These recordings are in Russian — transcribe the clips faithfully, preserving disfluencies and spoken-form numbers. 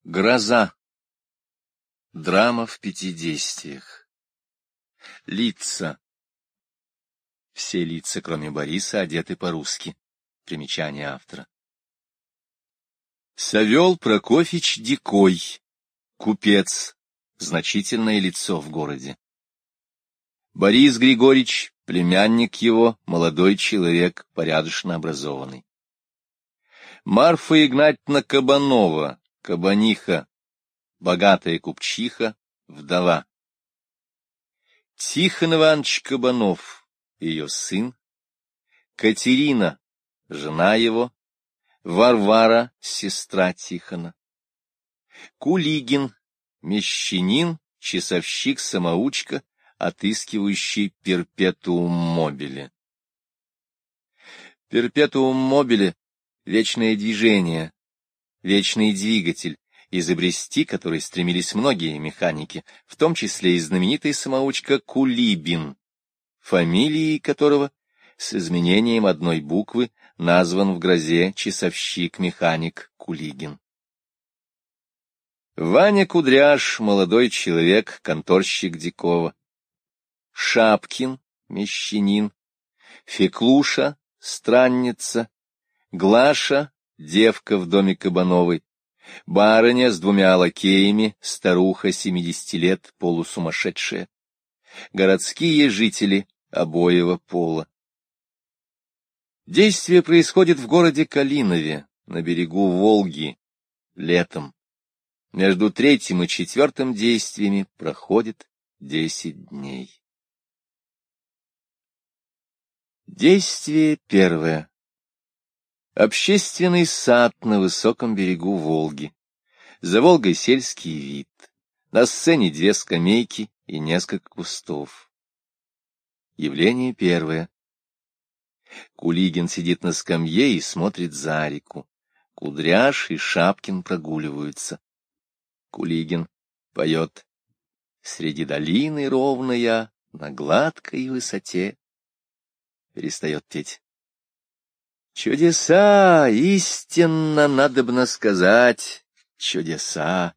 Гроза. Драма в пяти действиях. Лица. Все лица, кроме Бориса, одеты по-русски. Примечание автора. Савел Прокофьич Дикой, купец, значительное лицо в городе. Борис Григорьевич, племянник его, молодой человек, порядочно образованный. Марфа Игнатьевна Кабанова, кабаниха, богатая купчиха, вдова. Тихон Иванович Кабанов, ее сын. Катерина, жена его. Варвара, сестра Тихона. Кулигин, мещанин, часовщик-самоучка, отыскивающий перпетуум мобиле. Перпетуум мобиле — вечное движение, вечный двигатель, изобрести который стремились многие механики, в том числе и знаменитый самоучка Кулибин, фамилией которого с изменением одной буквы назван в грозе часовщик-механик Кулигин. Ваня Кудряш, молодой человек, конторщик Дикова. Шапкин, мещанин. Феклуша, странница. Глаша, девка в доме Кабановой. Барыня с двумя лакеями, старуха семидесяти лет, полусумасшедшая. Городские жители обоего пола. Действие происходит в городе Калинове, на берегу Волги, летом. Между третьим и четвертым действиями проходит десять дней. Действие первое. Общественный сад на высоком берегу Волги. За Волгой сельский вид. На сцене две скамейки и несколько кустов. Явление первое. Кулигин сидит на скамье и смотрит за реку. Кудряш и Шапкин прогуливаются. Кулигин поет: «Среди долины ровная, на гладкой высоте». Перестает петь. Чудеса, истинно надобно сказать, чудеса.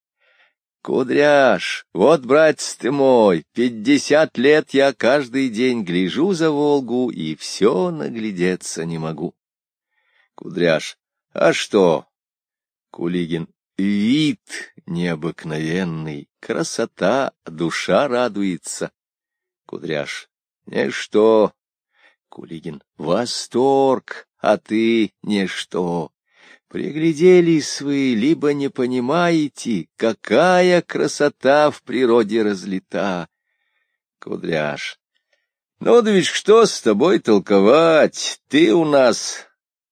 Кудряш, вот, братец ты мой, пятьдесят лет я каждый день гляжу за Волгу и все наглядеться не могу. Кудряш, а что? Кулигин, вид необыкновенный, красота, душа радуется. Кудряш, ничто. Кулигин, восторг, а ты ничто. Пригляделись вы, либо не понимаете, какая красота в природе разлита. Кудряш, ну да ведь что с тобой толковать, ты у нас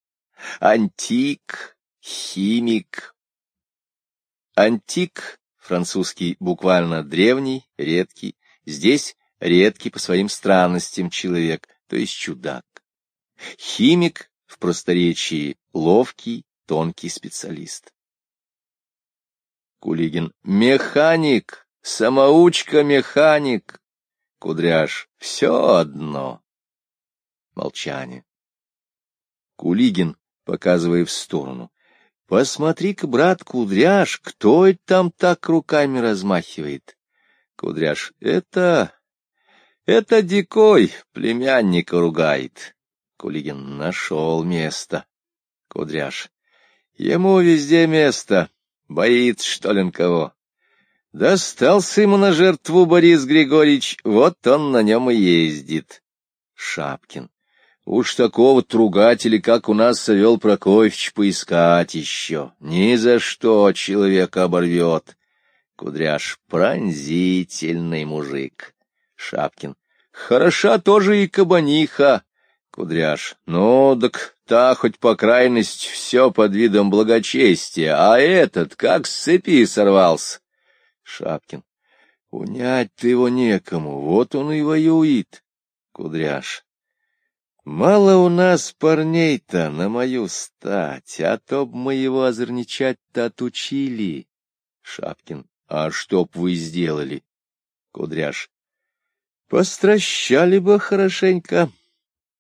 антик, химик. Антик, французский, буквально древний, редкий, здесь редкий по своим странностям человек, то есть чудак. Химик, в просторечии, ловкий, тонкий специалист. Кулигин, механик, самоучка-механик. Кудряш, все одно. Молчание. Кулигин, показывая в сторону. Посмотри-ка, брат Кудряш, кто это там так руками размахивает? Кудряш, это... это Дикой, племянника ругает. Кулигин, нашел место. Кудряш, ему везде место, боится, что ли, кого. Достался ему на жертву Борис Григорьевич, вот он на нем и ездит. Шапкин, уж такого тругателя, как у нас Савел Прокофьевич, поискать еще. Ни за что человека оборвет. Кудряш, пронзительный мужик. Шапкин, хороша тоже и кабаниха. Кудряш, ну, так та хоть по крайности все под видом благочестия, а этот как с цепи сорвался. Шапкин, унять-то его некому, вот он и воюет. Кудряш, мало у нас парней-то на мою стать, а то б мы его озорничать-то отучили. Шапкин, а что б вы сделали? Кудряш, постращали бы хорошенько.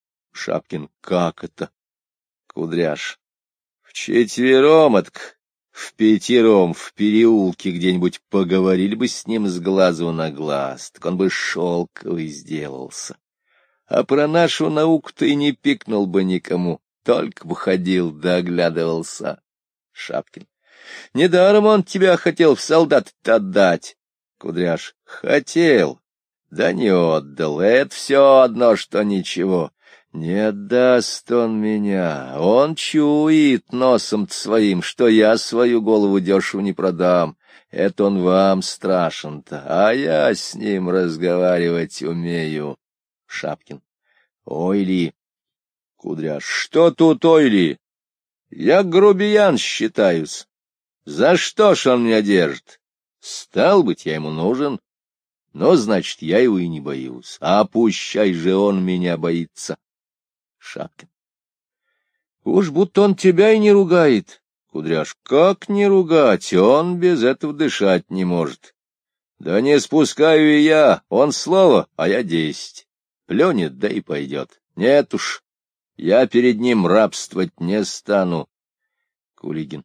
Шапкин, как это? Кудряш, вчетвером, отк, В пятером в переулке где-нибудь поговорили бы с ним с глазу на глаз, так он бы шелковый сделался. А про нашу науку-то и не пикнул бы никому, только бы ходил да оглядывался. Шапкин. Недаром он тебя хотел в солдат-то отдать. Кудряш. Хотел, да не отдал. Это все одно, что ничего. Не отдаст он меня. Он чует носом-то своим, что я свою голову дешево не продам. Это он вам страшен-то, а я с ним разговаривать умею. Шапкин. Ой ли. Кудряш. Что тут ой ли? Я грубиян считаюсь. За что ж он меня держит? Стал быть, я ему нужен. Но, значит, я его и не боюсь. А пущай же он меня боится. Шапкин. Уж будто он тебя и не ругает. Кудряш. Как не ругать? Он без этого дышать не может. Да не спускаю и я. Он слово, а я десять. Плюнет, да и пойдет. Нет уж, я перед ним рабствовать не стану. Кулигин.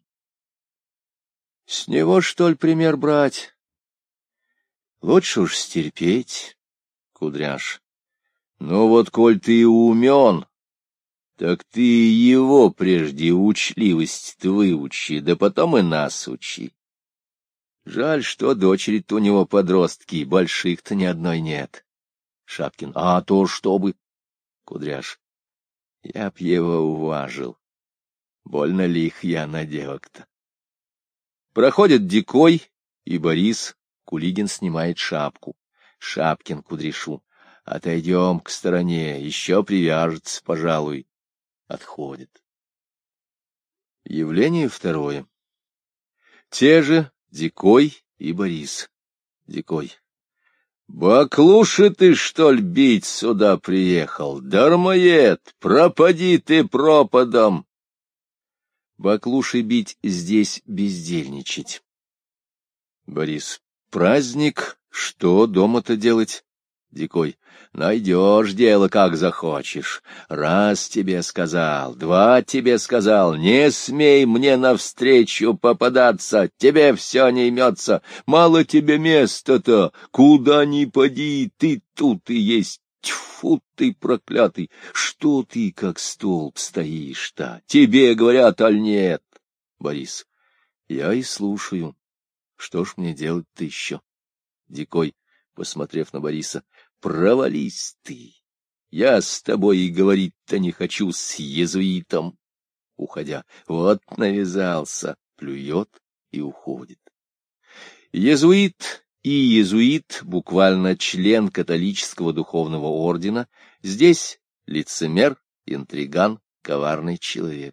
С него, что ли, пример брать? Лучше уж стерпеть. Кудряш. Ну вот, коль ты умен, так ты его прежде учливость-то выучи, да потом и нас учи. Жаль, что дочери-то у него подростки, больших-то ни одной нет. Шапкин. А то что бы? Кудряш. Я б его уважил. Больно лих я на девок-то. Проходят Дикой и Борис. Кулигин снимает шапку. Шапкин Кудряшу. Отойдем к стороне, еще привяжется, пожалуй. Отходит. Явление второе. Те же Дикой и Борис. Дикой. Баклуши ты, что ли, бить сюда приехал? Дармоед, пропади ты пропадом. Баклуши бить здесь бездельничать. Борис. Праздник, что дома-то делать? Дикой. Найдешь дело, как захочешь. Раз тебе сказал, два тебе сказал, не смей мне навстречу попадаться, тебе все не имется, мало тебе места-то, куда ни поди, ты тут и есть. Тьфу ты, проклятый, что ты как столб стоишь-то? Тебе говорят, аль нет? Борис. Я и слушаю. Что ж мне делать-то еще? Дикой, посмотрев на Бориса. Провались ты. Я с тобой и говорить-то не хочу с езуитом. Уходя. Вот навязался. Плюет и уходит. Езуит и езуит, буквально член католического духовного ордена, здесь лицемер, интриган, коварный человек.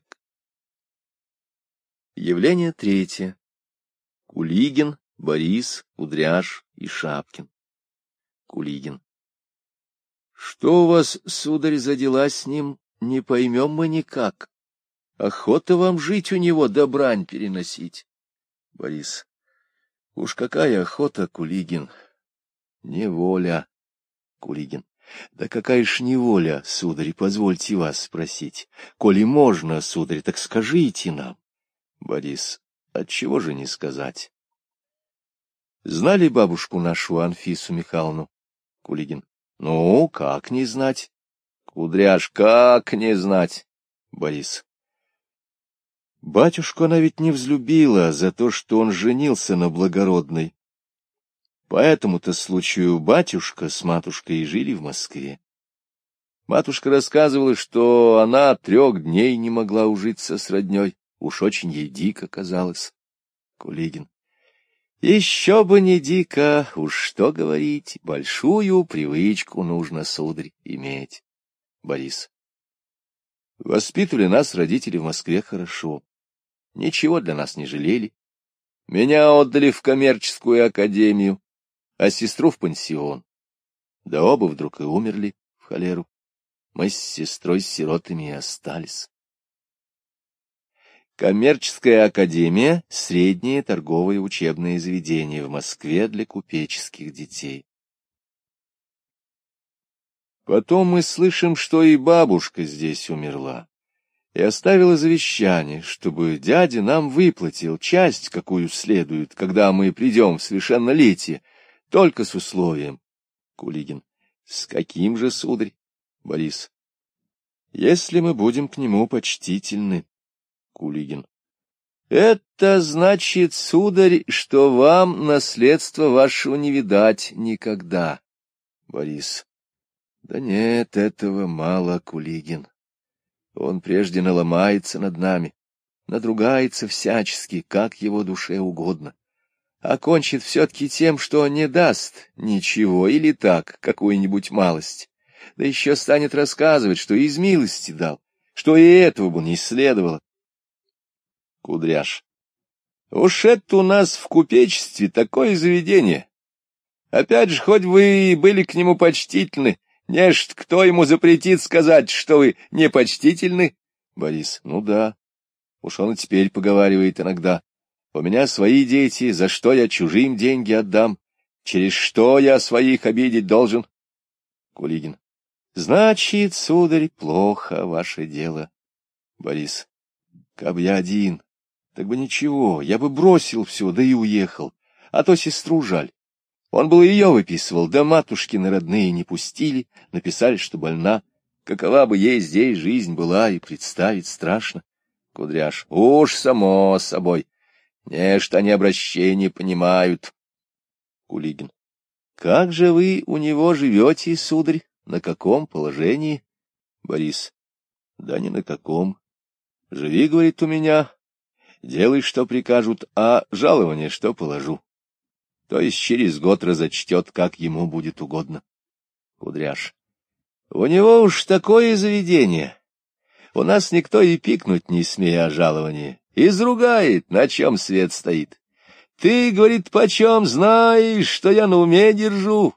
Явление третье. Кулигин, Борис, Кудряш и Шапкин. Кулигин. Что у вас, сударь, за дела с ним, не поймем мы никак. Охота вам жить у него да брань переносить. Борис. Уж какая охота, Кулигин. Неволя. Кулигин. Да какая ж неволя, сударь, позвольте вас спросить. Коли можно, сударь, так скажите нам. Борис. Отчего же не сказать? Знали бабушку нашу Анфису Михайловну? Кулигин. Ну, как не знать? Кудряш. Как не знать? Борис. Батюшку она ведь не взлюбила за то, что он женился на благородной. По этому-то случаю батюшка с матушкой и жили в Москве. Матушка рассказывала, что она трех дней не могла ужиться с родней. Уж очень ей дико казалось. Кулигин. Еще бы не дико, уж что говорить, большую привычку нужно, сударь, иметь. Борис. Воспитывали нас родители в Москве хорошо. Ничего для нас не жалели. Меня отдали в коммерческую академию, а сестру в пансион. Да оба вдруг и умерли в холеру. Мы с сестрой с сиротами и остались. Коммерческая академия — среднее торговое учебное заведение в Москве для купеческих детей. Потом мы слышим, что и бабушка здесь умерла. и оставила завещание, чтобы дядя нам выплатил часть, какую следует, когда мы придем в совершеннолетие, только с условием. Кулигин. С каким же, сударь? Борис. Если мы будем к нему почтительны. Кулигин. Это значит, сударь, что вам наследство вашего не видать никогда. Борис. Да нет, этого мало, Кулигин. Он прежде наломается над нами, надругается всячески, как его душе угодно, а кончит все-таки тем, что не даст ничего или так, какую-нибудь малость, да еще станет рассказывать, что из милости дал, что и этого бы не следовало. Кудряш. Уж это у нас в купечестве такое заведение. Опять же, хоть вы и были к нему почтительны, нечто кто ему запретит сказать, что вы непочтительны? Борис. Ну да. Уж он и теперь поговаривает иногда. У меня свои дети, за что я чужим деньги отдам? Через что я своих обидеть должен? Кулигин. Значит, сударь, плохо ваше дело. Борис. Каб я один, так бы ничего, я бы бросил все, да и уехал. А то сестру жаль. Он был ее выписывал, да матушкины родные не пустили, написали, что больна. Какова бы ей здесь жизнь была, и представить страшно. Кудряш. Уж само собой. Нечто они обращения понимают. Кулигин. Как же вы у него живете, сударь? На каком положении? Борис. Да ни на каком. Живи, говорит, у меня. Делай, что прикажут, а жалование, что положу. То есть через год разочтет, как ему будет угодно. Кудряш. У него уж такое заведение. У нас никто и пикнуть не смея о жаловании. Изругает, на чем свет стоит. Ты, говорит, почем знаешь, что я на уме держу?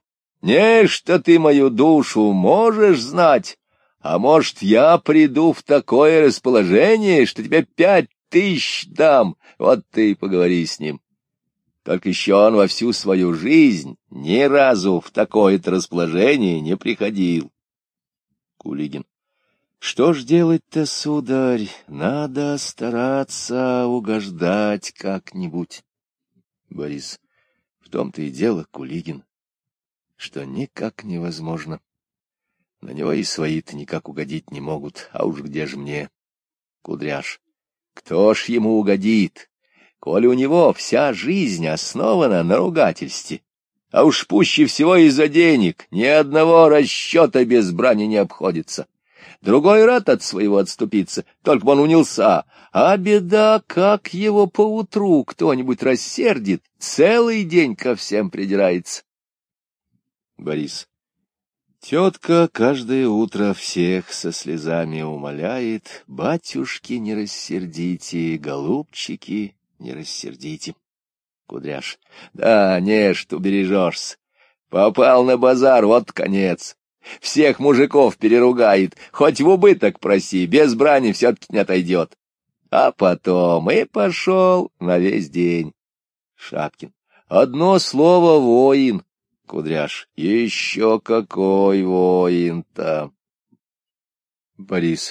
Нечто ты мою душу можешь знать, а может, я приду в такое расположение, что тебе пять тысяч дам, вот ты и поговори с ним. Только еще он во всю свою жизнь ни разу в такое-то расположение не приходил. Кулигин. Что ж делать-то, сударь? Надо стараться угождать как-нибудь. Борис. В том-то и дело, Кулигин, что никак невозможно. На него и свои-то никак угодить не могут, а уж где же мне? Кудряш. Кто ж ему угодит, коли у него вся жизнь основана на ругательстве? А уж пуще всего из-за денег ни одного расчета без брани не обходится. Другой рад от своего отступиться, только бы он унялся. А беда, как его поутру кто-нибудь рассердит, целый день ко всем придирается. Борис. Тетка каждое утро всех со слезами умоляет: батюшки, не рассердите, голубчики, не рассердите. Кудряш. Да, не, что бережешься. Попал на базар, вот конец. Всех мужиков переругает, хоть в убыток проси, без брани все-таки не отойдет. А потом и пошел на весь день. Шапкин. Одно слово — воин. Кудряш. Еще какой воин-то. Борис.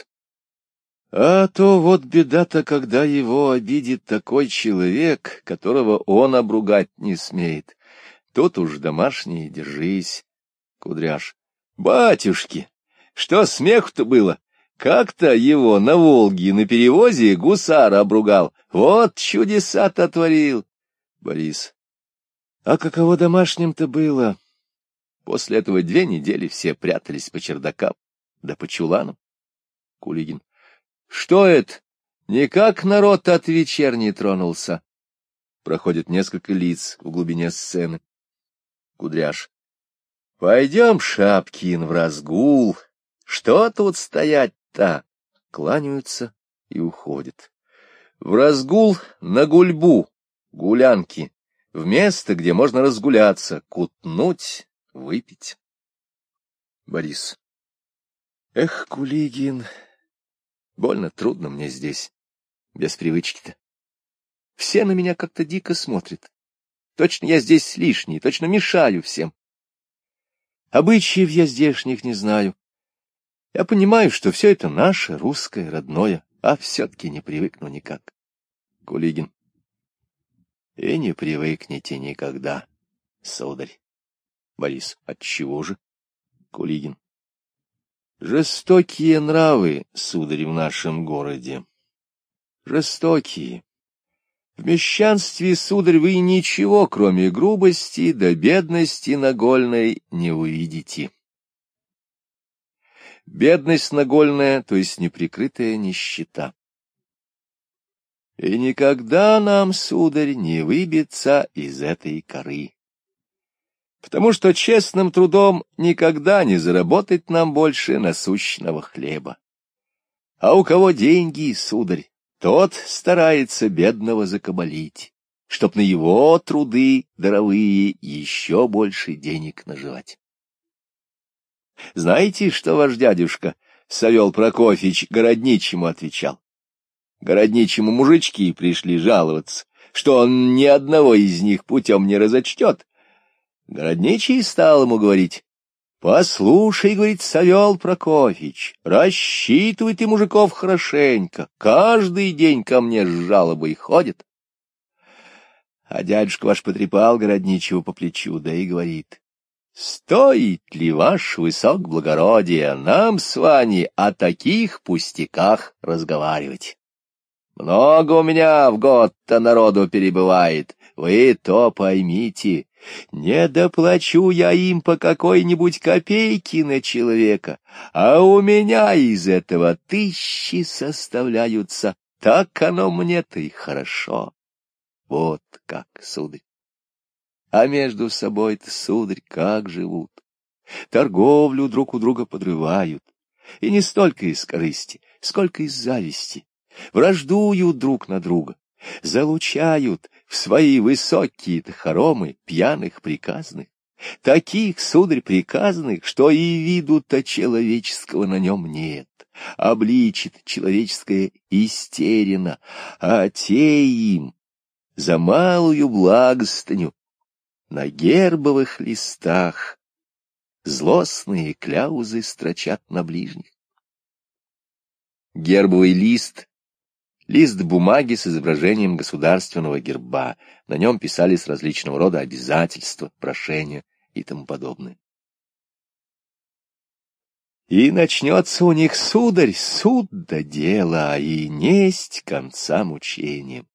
А то вот беда-то, когда его обидит такой человек, которого он обругать не смеет. Тут уж домашний держись. Кудряш. Батюшки, что смеху-то было? Как-то его на Волге на перевозе гусар обругал. Вот чудеса-то творил. Борис. А каково домашним-то было? После этого две недели все прятались по чердакам, да по чуланам. Кулигин. Что это? Никак народ от вечерней тронулся. Проходит несколько лиц в глубине сцены. Кудряш. Пойдем, Шапкин, в разгул. Что тут стоять-то? Кланяются и уходят. В разгул на гульбу, гулянки, в место, где можно разгуляться, кутнуть, выпить. Борис. Эх, Кулигин, больно трудно мне здесь, без привычки-то. Все на меня как-то дико смотрят. Точно я здесь лишний, точно мешаю всем. Обычаев я здешних не знаю. Я понимаю, что все это наше, русское, родное, а все-таки не привыкну никак. Кулигин. И не привыкнете никогда, сударь. Борис. Отчего же? Кулигин. Жестокие нравы, сударь, в нашем городе. Жестокие. В мещанстве, сударь, вы ничего, кроме грубости да бедности нагольной, не увидите. Бедность нагольная, то есть неприкрытая нищета. И никогда нам, сударь, не выбиться из этой коры. Потому что честным трудом никогда не заработать нам больше насущного хлеба. А у кого деньги, сударь, тот старается бедного закабалить, чтоб на его труды даровые еще больше денег наживать. Знаете, что ваш дядюшка Савел Прокофьевич городничему отвечал? Городничему мужички пришли жаловаться, что он ни одного из них путем не разочтет. Городничий стал ему говорить: «Послушай, — говорит, — Савел Прокофьевич, рассчитывай ты мужиков хорошенько, каждый день ко мне с жалобой ходит». А дядюшка ваш потрепал городничего по плечу, да и говорит: «Стоит ли ваш высокоблагородие нам с вами о таких пустяках разговаривать? Много у меня в год-то народу перебывает, вы то поймите». Не доплачу я им по какой-нибудь копейке на человека, а у меня из этого тысячи составляются. Так оно мне-то и хорошо. Вот как, сударь. А между собой-то, сударь, как живут. Торговлю друг у друга подрывают. И не столько из корысти, сколько из зависти. Враждуют друг на друга. Залучают в свои высокие-то хоромы пьяных приказных, таких, сударь, приказных, что и виду-то человеческого на нем нет, обличит человеческое истерина, а те им за малую благостыню на гербовых листах злостные кляузы строчат на ближних. Гербовый лист — лист бумаги с изображением государственного герба. На нем писались различного рода обязательства, прошения и тому подобное. И начнется у них, сударь, суд да дело, и несть конца мучениям.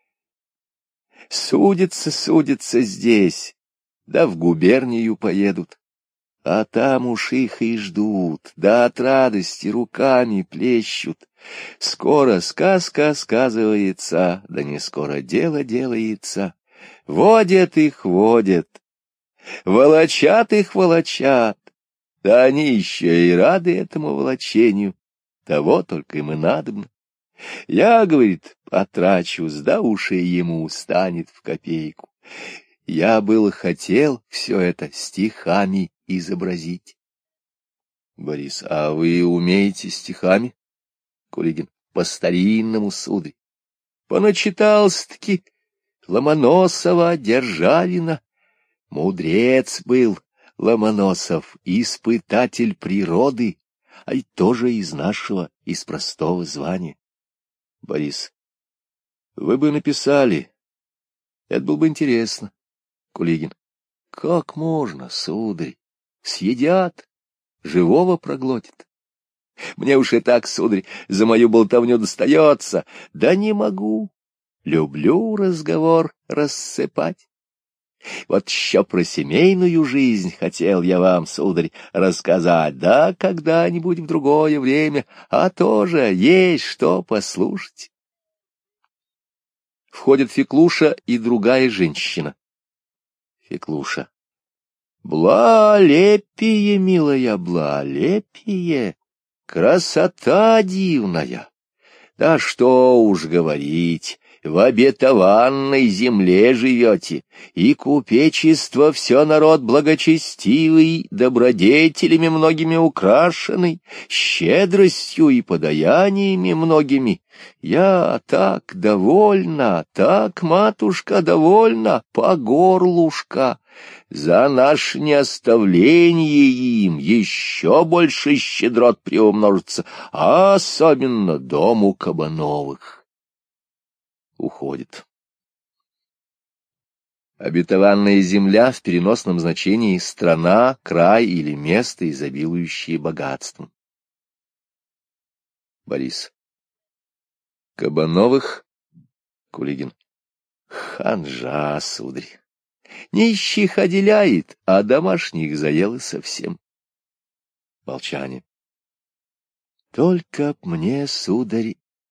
Судятся, судятся здесь, да в губернию поедут. А там уж их и ждут, да от радости руками плещут. Скоро сказка сказывается, да не скоро дело делается. Водят их, водят, волочат их, волочат. Да они еще и рады этому волочению, того только им и надобно. Я, говорит, потрачусь, да уж и ему станет в копейку. Я было хотел все это стихами изобразить. Борис. А вы умеете стихами? Кулигин. По-старинному, сударь. Поначитался-таки Ломоносова, Державина. Мудрец был Ломоносов, испытатель природы, а и тоже из нашего, из простого звания. Борис. Вы бы написали. Это было бы интересно. Кулигин. Как можно, сударь? Съедят, живого проглотят. Мне уж и так, сударь, за мою болтовню достается. Да не могу. Люблю разговор рассыпать. Вот еще про семейную жизнь хотел я вам, сударь, рассказать, да когда-нибудь в другое время, а тоже есть что послушать. Входят Феклуша и другая женщина. Феклуша. Блалепие, милая, блалепие, красота дивная. Да что уж говорить, в обетованной земле живете, и купечество все народ благочестивый, добродетелями многими украшенный, щедростью и подаяниями многими. Я так довольна, так, матушка, довольна, по горлушка. За наше неоставление им еще больше щедрот приумножится, а особенно дому Кабановых. Уходит. Обетованная земля в переносном значении — страна, край или место, изобилующее богатством. Борис. Кабановых? Кулигин. Ханжа, сударь. Нищих оделяет, а домашних заел и совсем. Молчание. Только б мне, сударь,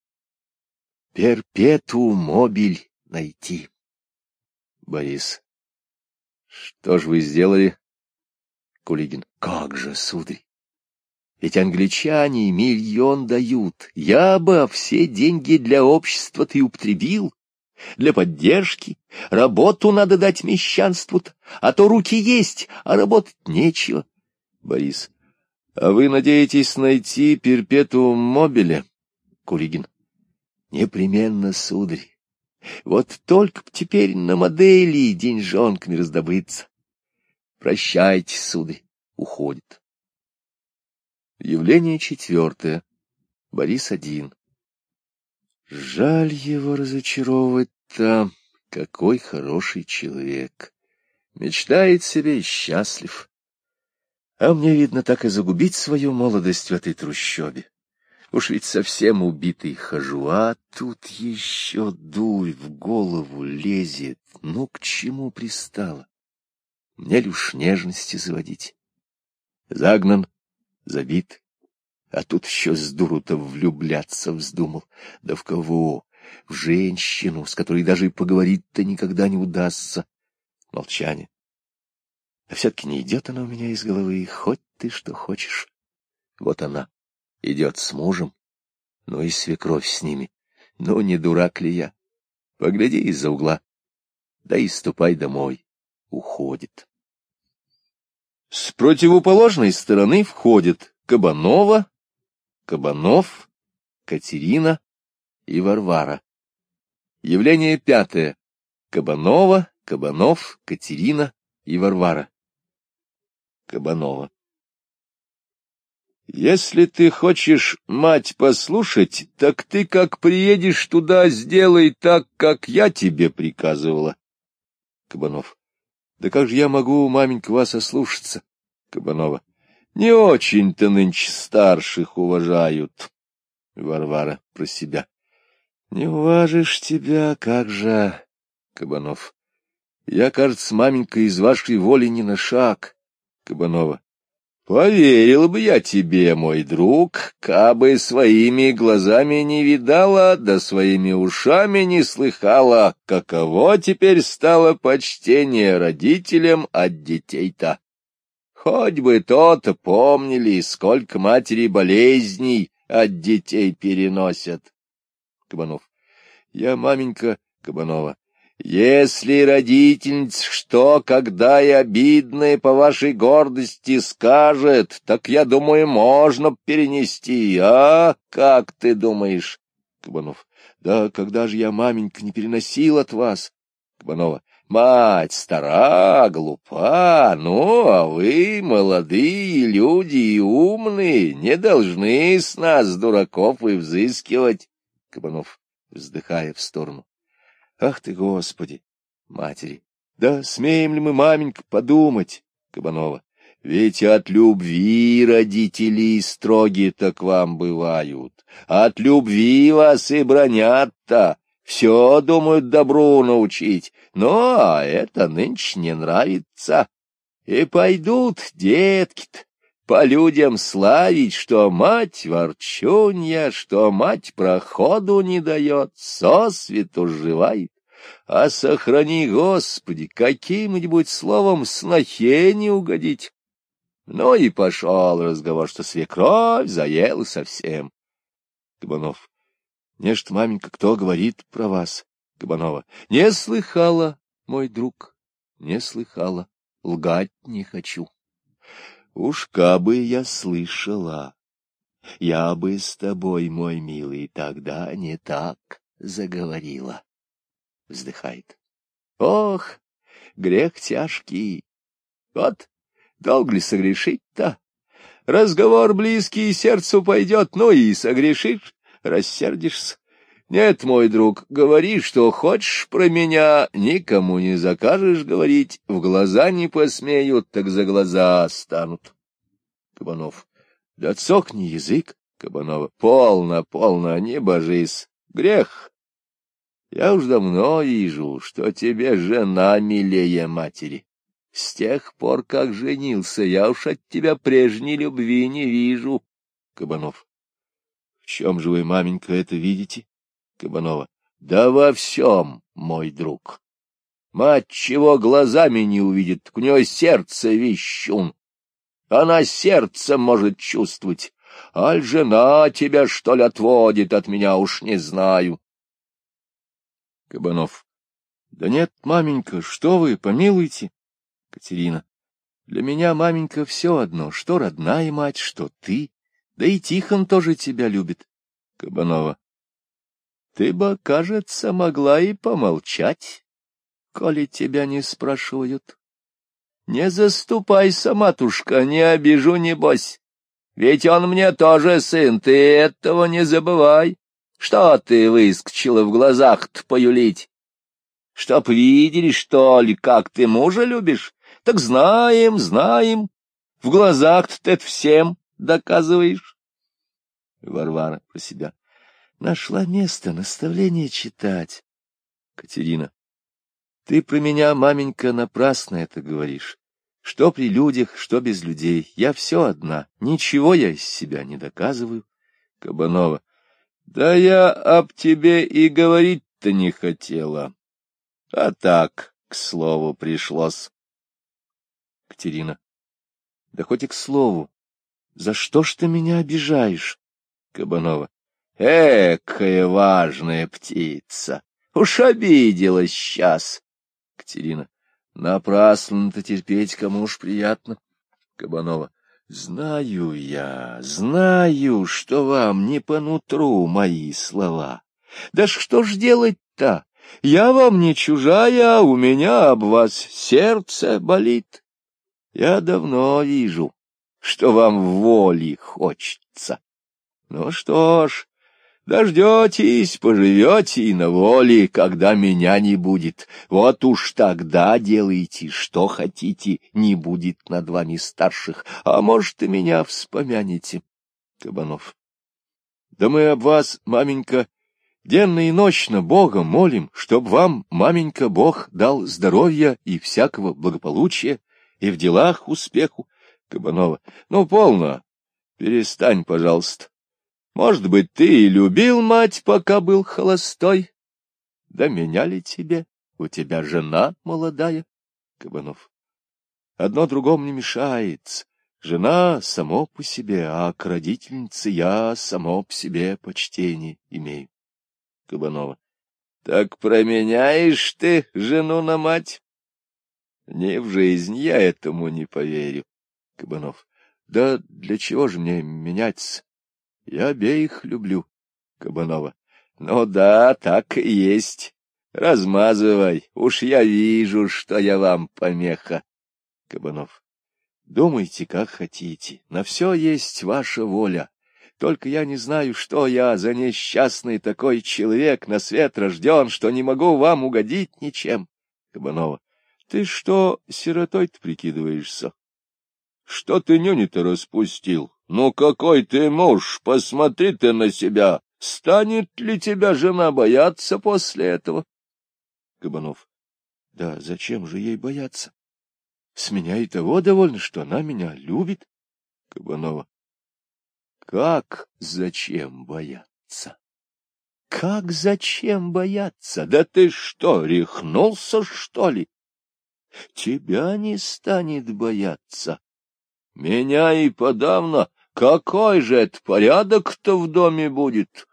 перпетуум мобиль найти. Борис. Что ж вы сделали? Кулигин. Как же, сударь? Ведь англичане миллион дают. Я бы все деньги для общества-то и употребил. Для поддержки. Работу надо дать мещанству-то. А то руки есть, а работать нечего. Борис. А вы надеетесь найти перпетуум мобиле? Кулигин. Непременно, сударь. Вот только б теперь на модели деньжонками раздобыться. Прощайте, сударь. Уходит. Явление четвертое. Борис один. Жаль его разочаровывать-то. Какой хороший человек. Мечтает себе и счастлив. А мне, видно, так и загубить свою молодость в этой трущобе. Уж ведь совсем убитый хожу, а тут еще дурь в голову лезет. Ну, к чему пристало? Мне ли уж нежности заводить? Загнан, забит, а тут еще с дуру-то влюбляться вздумал. Да в кого? В женщину, с которой даже и поговорить-то никогда не удастся. Молчание. А все-таки не идет она у меня из головы, хоть ты что хочешь. Вот она идет с мужем, ну и свекровь с ними. Ну, не дурак ли я? Погляди из-за угла, да и ступай домой. Уходит. С противоположной стороны входят Кабанова, Кабанов, Катерина и Варвара. Явление пятое. Кабанова, Кабанов, Катерина и Варвара. Кабанова. Если ты хочешь мать послушать, так ты, как приедешь туда, сделай так, как я тебе приказывала. Кабанов. Да как же я могу, маменька, вас ослушаться? Кабанова. Не очень-то нынче старших уважают. Варвара про себя. Не уважишь тебя, как же. Кабанов. Я, кажется, маменька, из вашей воли не на шаг. Кабанова. Поверил бы я тебе, мой друг, кабы своими глазами не видала, да своими ушами не слыхала, каково теперь стало почтение родителям от детей-то. Хоть бы то-то помнили, сколько матери болезней от детей переносят. Кабанов. Я, маменька. Кабанова. Если родительница что, когда и обидное по вашей гордости скажет, так, я думаю, можно перенести, а? Как ты думаешь? Кабанов. Да когда же я, маменька, не переносил от вас? Кабанова. Мать стара, глупа, ну, а вы, молодые люди и умные, не должны с нас, дураков, и взыскивать. Кабанов, вздыхая в сторону. Ах ты, Господи, матери! Да смеем ли мы, маменька, подумать? Кабанова. Ведь от любви родители строгие-то к вам бывают. От любви вас и бронят-то. Все думают добру научить. Но а это нынче не нравится. И пойдут детки-то по людям славить, что мать ворчунья, что мать проходу не дает, сосвету сживает. А сохрани, Господи, каким-нибудь словом снохе не угодить. Ну и пошел разговор, что свекровь заела совсем. Кабанов. Нечто, маменька, кто говорит про вас? Кабанова. Не слыхала, мой друг, не слыхала, лгать не хочу. Уж кабы я слышала, я бы с тобой, мой милый, тогда не так заговорила. Вздыхает. Ох, грех тяжкий. Вот, долго ли согрешить-то? Разговор близкий сердцу пойдет, ну и согрешишь, рассердишься. Нет, мой друг, говори, что хочешь про меня, никому не закажешь говорить, в глаза не посмеют, так за глаза станут. Кабанов. Да цокни язык. Кабанова. Полно, полно, не божись. Грех. Я уж давно вижу, что тебе жена милее матери. С тех пор, как женился, я уж от тебя прежней любви не вижу. Кабанов. В чем же вы, маменька, это видите? Кабанова. Да во всем, мой друг. Мать чего глазами не увидит, так у нее сердце вещун. Она сердцем может чувствовать. Аль жена тебя, что ли, отводит от меня, уж не знаю. Кабанов. Да нет, маменька, что вы, помилуйте. Катерина. Для меня, маменька, все одно, что родная мать, что ты, да и Тихон тоже тебя любит. Кабанова. Ты бы, кажется, могла и помолчать, коли тебя не спрашивают. Не заступайся, матушка, не обижу, небось. Ведь он мне тоже сын, ты этого не забывай. Что ты выскочила в глазах-то поюлить? Чтоб видели, что ли, как ты мужа любишь? Так знаем, знаем. В глазах-то ты это всем доказываешь. Варвара про себя. Нашла место, наставление читать. Катерина. Ты про меня, маменька, напрасно это говоришь. Что при людях, что без людей. Я все одна. Ничего я из себя не доказываю. Кабанова. Да я об тебе и говорить-то не хотела. А так, к слову, пришлось. Катерина. Да хоть и к слову. За что ж ты меня обижаешь? Кабанова. Экая важная птица. Уж обиделась сейчас. Катерина. Напрасно-то терпеть, кому уж приятно. Кабанова. Знаю я, знаю, что вам не по нутру мои слова. Да что ж делать-то? Я вам не чужая, а у меня об вас сердце болит. Я давно вижу, что вам воли хочется. Ну что ж, дождетесь, поживете и на воле, когда меня не будет. Вот уж тогда делайте, что хотите, не будет над вами старших, а может, и меня вспомянете. Кабанов. Да мы об вас, маменька, денно и ночно Бога молим, чтоб вам, маменька, Бог дал здоровья и всякого благополучия, и в делах успеху. Кабанова. Ну, полно, перестань, пожалуйста. Может быть, ты и любил мать, пока был холостой? Да меня ли тебе? У тебя жена молодая. Кабанов. Одно другому не мешает. Жена само по себе, а к родительнице я само по себе почтение имею. Кабанова. Так променяешь ты жену на мать? Не в жизнь я этому не поверю. Кабанов. Да для чего же мне меняться? Я обеих люблю. Кабанова. Ну да, так и есть. Размазывай, уж я вижу, что я вам помеха. Кабанов. Думайте, как хотите, на все есть ваша воля. Только я не знаю, что я за несчастный такой человек на свет рожден, что не могу вам угодить ничем. Кабанова. Ты что, сиротой-то прикидываешься? Что ты нюни-то распустил? Ну какой ты муж, посмотри ты на себя. Станет ли тебя жена бояться после этого? Кабанов. Да зачем же ей бояться? С меня и того довольно, что она меня любит. Кабанова. Как зачем бояться? Как зачем бояться? Да ты что, рехнулся, что ли? Тебя не станет бояться. Меня и подавно. Какой же это порядок-то в доме будет?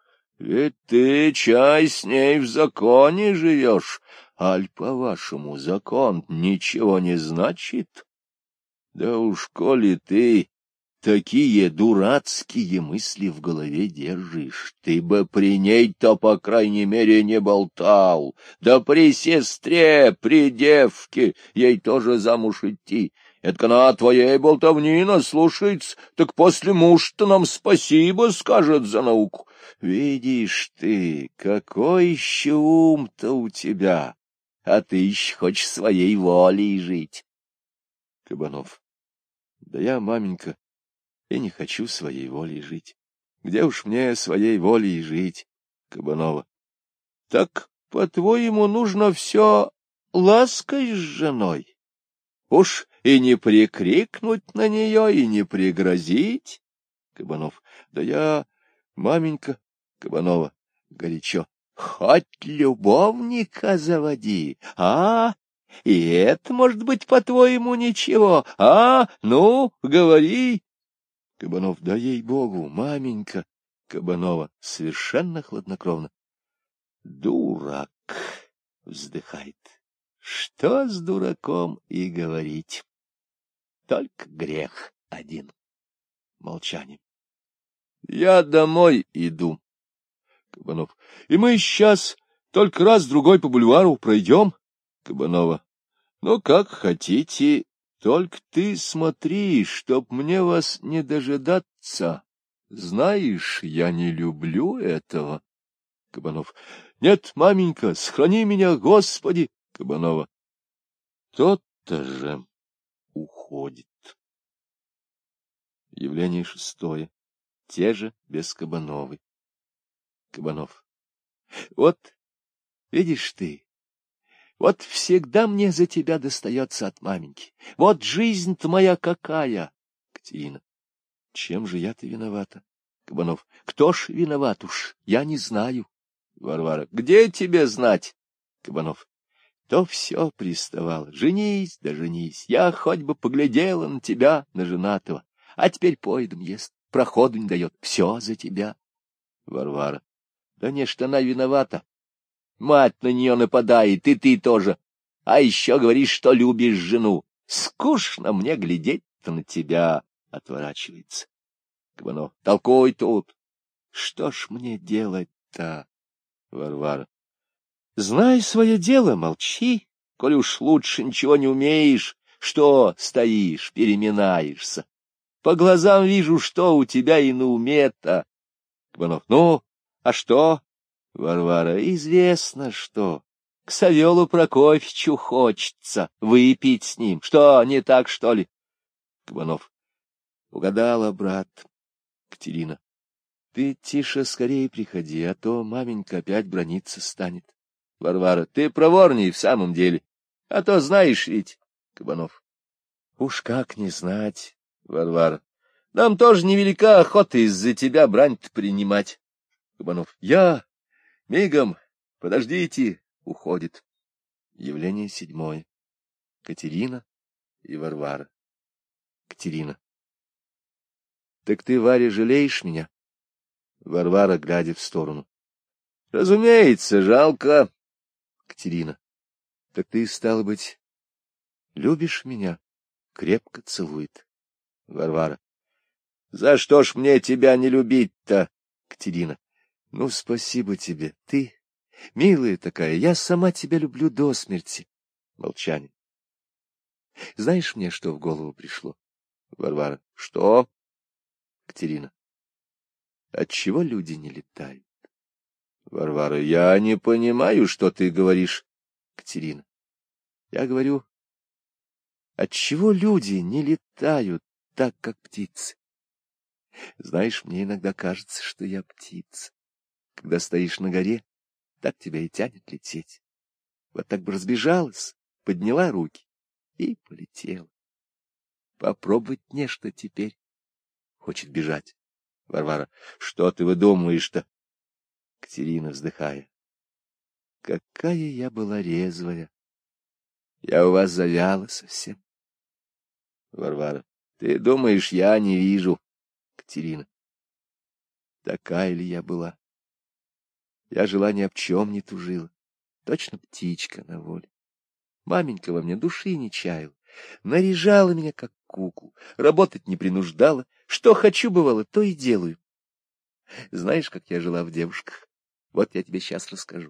Ведь ты, чай, с ней в законе живешь, аль, по-вашему, закон ничего не значит? Да уж, коли ты такие дурацкие мысли в голове держишь, ты бы при ней-то, по крайней мере, не болтал. Да при сестре, при девке, ей тоже замуж идти. Это она твоей болтовни наслушается, так после муж-то нам спасибо скажет за науку. Видишь ты, какой еще ум-то у тебя, а ты еще хочешь своей волей жить. Кабанов. Да я, маменька, и не хочу своей волей жить. Где уж мне своей волей жить? Кабанова. Так, по-твоему, нужно все лаской с женой? Уж и не прикрикнуть на нее, и не пригрозить? Кабанов. Да я, маменька. Кабанова. Горячо. Хоть любовника заводи, а? И это, может быть, по-твоему, ничего, а? Ну, говори. Кабанов. Да ей-богу, маменька. Кабанова. Совершенно хладнокровно. Дурак, вздыхает. Что с дураком и говорить? Только грех один. Молчание. Я домой иду. Кабанов. И мы сейчас только раз-другой по бульвару пройдем. Кабанова. Ну, как хотите, только ты смотри, чтоб мне вас не дожидаться. Знаешь, я не люблю этого. Кабанов. Нет, маменька, сохрани меня, Господи. Кабанова. Тот-то же уходит. Явление шестое. Те же без Кабановой. Кабанов. Вот, видишь ты, вот всегда мне за тебя достается от маменьки. Вот жизнь-то моя какая. Катерина. Чем же я-то виновата? Кабанов. Кто ж виноват уж, я не знаю. Варвара. Где тебе знать? Кабанов. То все приставало. Женись, да женись. Я хоть бы поглядела на тебя, на женатого. А теперь поедом ест, проходу не дает. Все за тебя. Варвара. Да не, что она виновата. Мать на нее нападает, и ты тоже. А еще говоришь, что любишь жену. Скучно мне глядеть-то на тебя. Отворачивается. Кабанов. Толкуй тут. Что ж мне делать-то? Варвара. Знай свое дело, молчи. Коли уж лучше ничего не умеешь, что стоишь, переминаешься. По глазам вижу, что у тебя и на уме-то. Кабанов. Ну, а что? Варвара. Известно, что. К Савелу Прокофьевичу хочется выпить с ним. Что, не так, что ли? Кабанов. Угадала, брат. Катерина. Ты тише скорее приходи, а то маменька опять браниться станет. Варвара. Ты проворней в самом деле. А то знаешь ведь. Кабанов. Уж как не знать. Варвара. Нам тоже невелика охота из-за тебя брань-то принимать. Кабанов. Я... Мигом, подождите, уходит. Явление седьмое. Катерина и Варвара. Катерина. Так ты, Варя, жалеешь меня? Варвара, глядя в сторону. Разумеется, жалко. Катерина. Так ты, стало быть, любишь меня? Крепко целует. Варвара. За что ж мне тебя не любить-то? Катерина. Ну, спасибо тебе. Ты... Милая такая, я сама тебя люблю до смерти. Молчание. Знаешь мне, что в голову пришло? Варвара. Что? Катерина. Отчего люди не летают? Варвара. Я не понимаю, что ты говоришь. Катерина. Я говорю, отчего люди не летают так, как птицы? Знаешь, мне иногда кажется, что я птица. Когда стоишь на горе, так тебя и тянет лететь. Вот так бы разбежалась, подняла руки и полетела. Попробовать нечто теперь. Хочет бежать. Варвара. Что ты выдумываешь-то? Катерина, вздыхая. Какая я была резвая. Я у вас завяла совсем. Варвара. Ты думаешь, я не вижу? Катерина. Такая ли я была? Я жила ни об чем не тужила, точно птичка на воле. Маменька во мне души не чаяла, наряжала меня как куклу, работать не принуждала, что хочу, бывало, то и делаю. Знаешь, как я жила в девушках? Вот я тебе сейчас расскажу.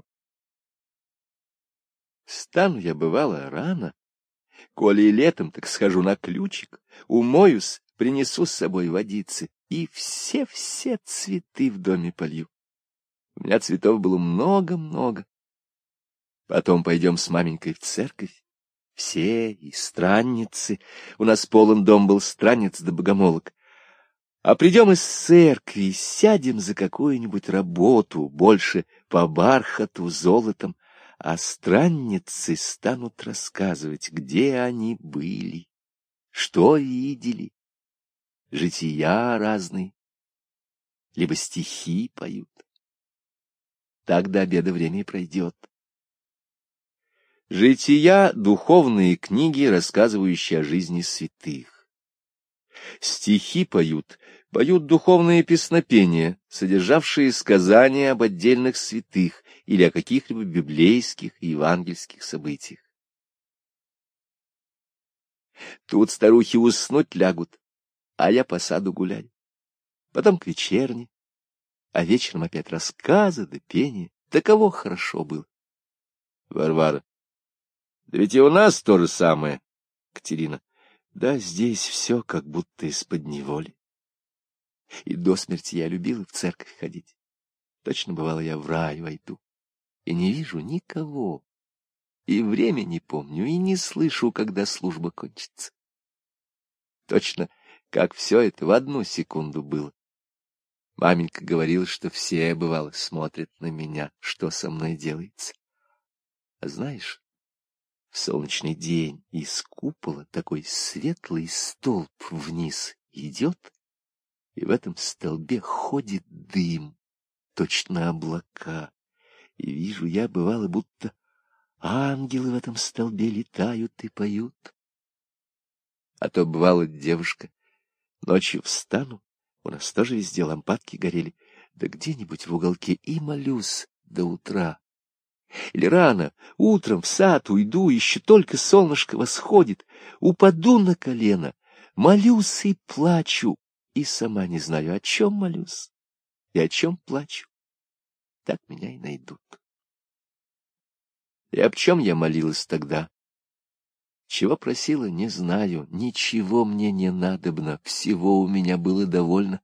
Встану я, бывало, рано, коли и летом, так схожу на ключик, умоюсь, принесу с собой водицы и все-все цветы в доме полью. У меня цветов было много-много. Потом пойдем с маменькой в церковь. Все и странницы. У нас полон дом был странниц да богомолок. А придем из церкви, сядем за какую-нибудь работу, больше по бархату, золотом, а странницы станут рассказывать, где они были, что видели, жития разные, либо стихи поют. Так до обеда время и пройдет. Жития — духовные книги, рассказывающие о жизни святых. Стихи поют, поют духовные песнопения, содержавшие сказания об отдельных святых или о каких-либо библейских и евангельских событиях. Тут старухи уснуть лягут, а я по саду гуляю. Потом к вечерне, а вечером опять рассказы да пение. Таково хорошо было. Варвара. Да ведь и у нас то же самое. Катерина. Да, здесь все как будто из-под неволи. И до смерти я любила в церковь ходить. Точно, бывало, я в рай войду. И не вижу никого. И время не помню, и не слышу, когда служба кончится. Точно, как все это в одну секунду было. Маменька говорила, что все, бывало, смотрят на меня, что со мной делается. А знаешь, в солнечный день из купола такой светлый столб вниз идет, и в этом столбе ходит дым, точно облака. И вижу я, бывало, будто ангелы в этом столбе летают и поют. А то, бывало, девушка, ночью встану, у нас тоже везде лампадки горели, да где-нибудь в уголке и молюсь до утра. Или рано, утром в сад уйду, еще только солнышко восходит, упаду на колено, молюсь и плачу, и сама не знаю, о чем молюсь и о чем плачу. Так меня и найдут. И об чем я молилась тогда? Чего просила, не знаю, ничего мне не надобно, всего у меня было довольно.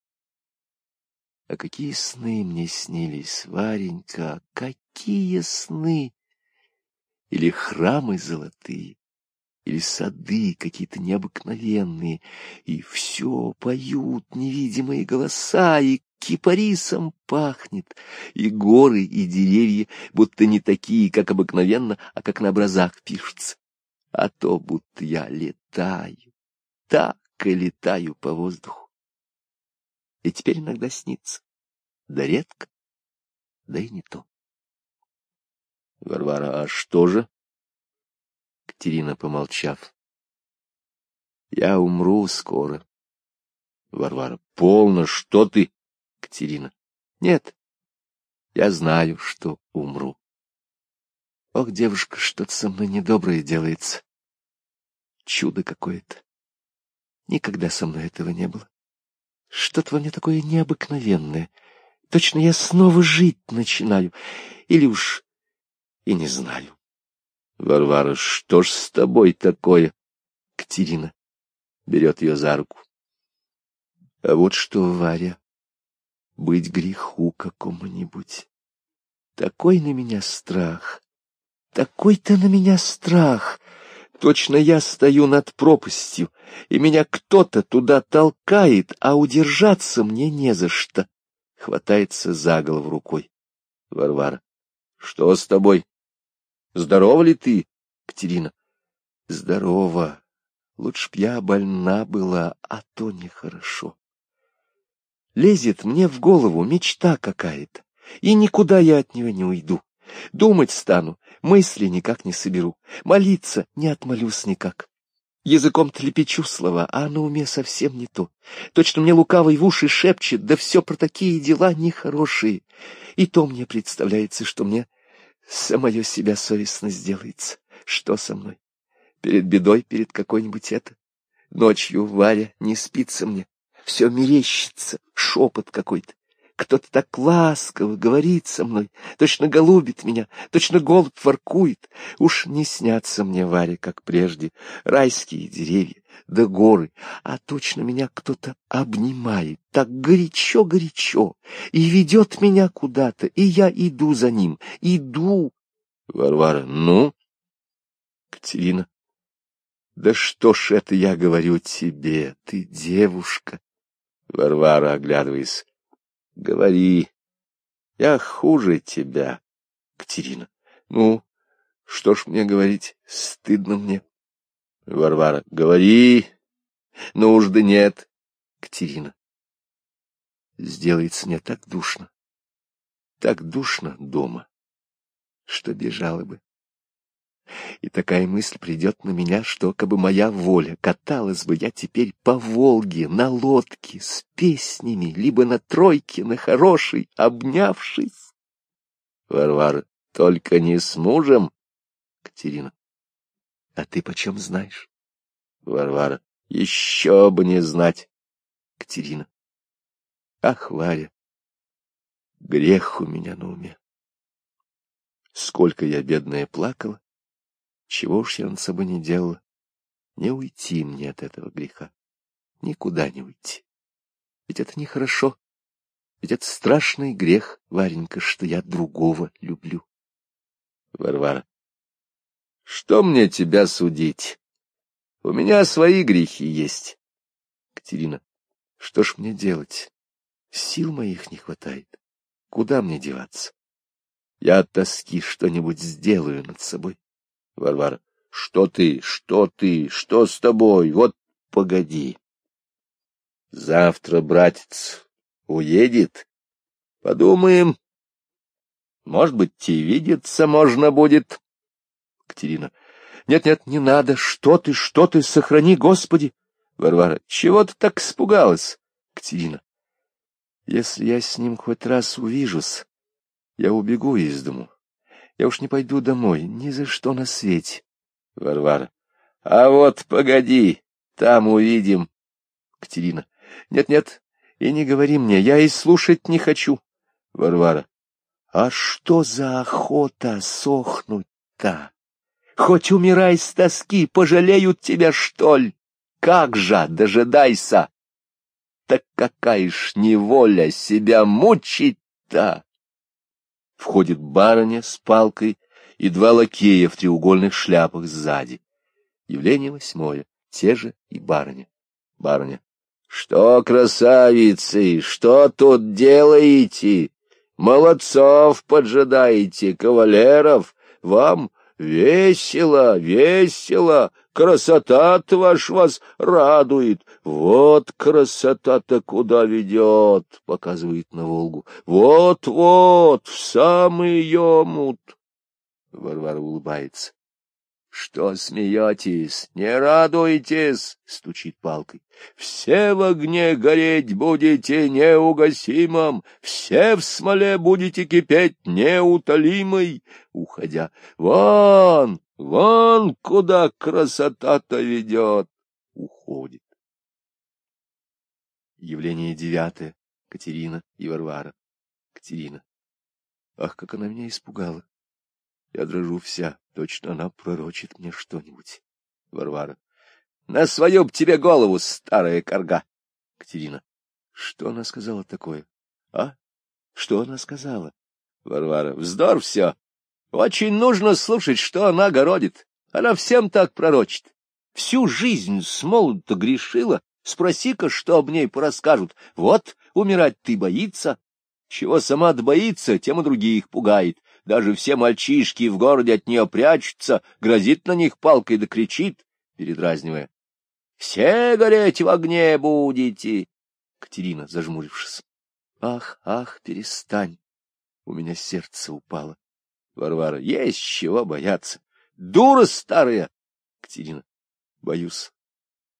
А какие сны мне снились, Варенька, какие сны! Или храмы золотые, или сады какие-то необыкновенные, и все поют невидимые голоса, и кипарисом пахнет, и горы, и деревья, будто не такие, как обыкновенно, а как на образах пишутся. А то будто я летаю, так и летаю по воздуху. И теперь иногда снится, да редко, да и не то. Варвара, а что же? Катерина, помолчав. Я умру скоро. Варвара, полно, что ты? Катерина, нет, я знаю, что умру. Ох, девушка, что-то со мной недоброе делается. Чудо какое-то. Никогда со мной этого не было. Что-то во мне такое необыкновенное. Точно я снова жить начинаю. Или уж и не знаю. Варвара, что ж с тобой такое? Катерина берет ее за руку. А вот что, Варя, быть греху какому-нибудь. Такой на меня страх, такой-то на меня страх. Точно я стою над пропастью, и меня кто-то туда толкает, а удержаться мне не за что. Хватается за голову рукой. Варвара. Что с тобой? Здорова ли ты? Катерина. Здорова. Лучше б я больна была, а то нехорошо. Лезет мне в голову мечта какая-то, и никуда я от нее не уйду. Думать стану, мысли никак не соберу, молиться не отмолюсь никак. Языком-то лепечу слова, а на уме совсем не то. Точно мне лукавый в уши шепчет, да все про такие дела нехорошие. И то мне представляется, что мне самое себя совестно сделается. Что со мной? Перед бедой, перед какой-нибудь это? Ночью, Варя, не спится мне. Все мерещится, шепот какой-то. Кто-то так ласково говорит со мной, точно голубит меня, точно голубь воркует. Уж не снятся мне, Варя, как прежде, райские деревья да горы, а точно меня кто-то обнимает, так горячо-горячо, и ведет меня куда-то, и я иду за ним, иду. Варвара. Ну? Катерина. Да что ж это я говорю тебе, ты девушка. Варвара, оглядываясь. Говори, я хуже тебя. Катерина. Ну, что ж мне говорить, стыдно мне. Варвара. Говори, нужды нет. Катерина. Сделается мне так душно, так душно дома, что бежала бы. И такая мысль придет на меня, что, кабы моя воля, каталась бы я теперь по Волге на лодке с песнями, либо на тройке, на хорошей, обнявшись. Варвара. Только не с мужем. Катерина. А ты почем знаешь? Варвара. Еще бы не знать. Катерина. Ах, Варя, грех у меня на уме. Сколько я, бедная, плакала, чего уж я над собой не делала. Не уйти мне от этого греха. Никуда не уйти. Ведь это нехорошо. Ведь это страшный грех, Варенька, что я другого люблю. Варвара. Что мне тебя судить? У меня свои грехи есть. Катерина. Что ж мне делать? Сил моих не хватает. Куда мне деваться? Я от тоски что-нибудь сделаю над собой. Варвара. Что ты, что ты, что с тобой? Вот погоди. Завтра братец уедет. Подумаем. Может быть, и видеться можно будет. Катерина. Нет-нет, не надо. Что ты, что ты, сохрани, Господи. Варвара. Чего ты так испугалась? Катерина. Если я с ним хоть раз увижусь, я убегу из дому. Я уж не пойду домой, ни за что на свете. Варвара. А вот погоди, там увидим. Катерина. Нет-нет, и не говори мне, я и слушать не хочу. Варвара. А что за охота сохнуть-то? Хоть умирай с тоски, пожалеют тебя, что ли? Как же, дожидайся! Так какая ж неволя себя мучить-то! Входит барыня с палкой и два лакея в треугольных шляпах сзади. Явление восьмое, те же и барыня. Барыня. Что, красавицы, что тут делаете? Молодцов поджидаете, кавалеров, вам весело, весело, красота-то ваш вас радует. Вот красота-то куда ведет, показывает на Волгу. Вот-вот, в самый омут. Варвара улыбается. Что смеетесь? Не радуйтесь, стучит палкой. Все в огне гореть будете неугасимым, все в смоле будете кипеть неутолимой. Уходя, вон, вон, куда красота-то ведет. Уходит. Явление девятое. Катерина и Варвара. Катерина. Ах, как она меня испугала. Я дрожу вся, точно она пророчит мне что-нибудь. Варвара. На свою б тебе голову, старая корга. Катерина. Что она сказала такое? А? Что она сказала? Варвара. Вздор все. Очень нужно слушать, что она городит. Она всем так пророчит. Всю жизнь с молоду грешила. Спроси-ка, что об ней порасскажут. Вот умирать ты боится. Чего сама-то боится, тем и других пугает. Даже все мальчишки в городе от нее прячутся, грозит на них палкой да кричит, передразнивая. — Все гореть в огне будете! Катерина, зажмурившись. — Ах, ах, перестань! У меня сердце упало. Варвара. — Есть чего бояться! Дура старая! Катерина. — Боюсь.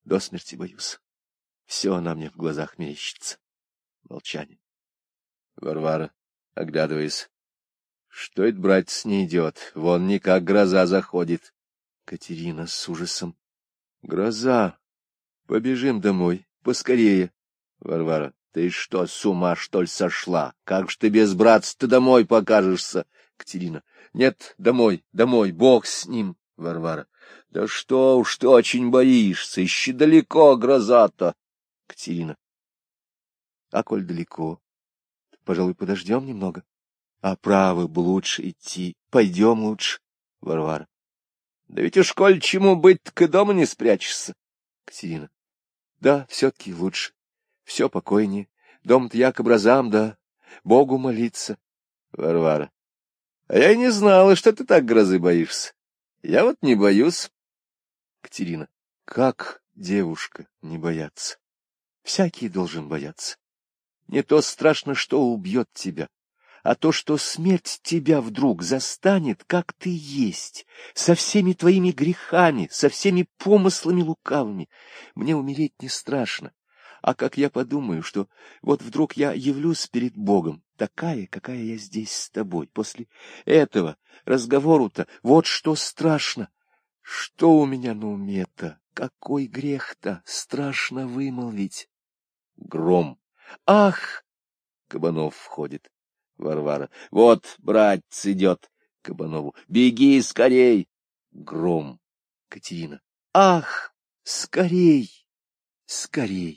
До смерти боюсь. Все она мне в глазах мерещится. Молчание. Варвара, оглядываясь. Что это, братец, не идет? Вон никак гроза заходит. Катерина с ужасом. Гроза. Побежим домой. Поскорее. Варвара. Ты что, с ума, что ли, сошла? Как ж ты без братца-то домой покажешься? Катерина. Нет, домой, домой, Бог с ним. Варвара. Да что уж ты очень боишься, еще далеко гроза-то. Катерина. А коль далеко, пожалуй, подождем немного. А право бы лучше идти. Пойдем лучше. Варвара. Да ведь уж коль чему быть, так и дома не спрячешься. Катерина. Да, все-таки лучше. Все покойнее. Дом-то я к образам, да Богу молиться. Варвара. А я и не знала, что ты так грозы боишься. Я вот не боюсь. Катерина. Как, девушка, не бояться? Всякий должен бояться. Не то страшно, что убьет тебя, а то, что смерть тебя вдруг застанет, как ты есть, со всеми твоими грехами, со всеми помыслами лукавыми. Мне умереть не страшно, а как я подумаю, что вот вдруг я явлюсь перед Богом, такая, какая я здесь с тобой, после этого разговору-то, вот что страшно. Что у меня на уме-то? Какой грех-то? Страшно вымолвить. Гром. Ах! Кабанов входит. Варвара. Вот, братец идет. Кабанову. Беги скорей. Гром. Катерина. Ах! Скорей! Скорей!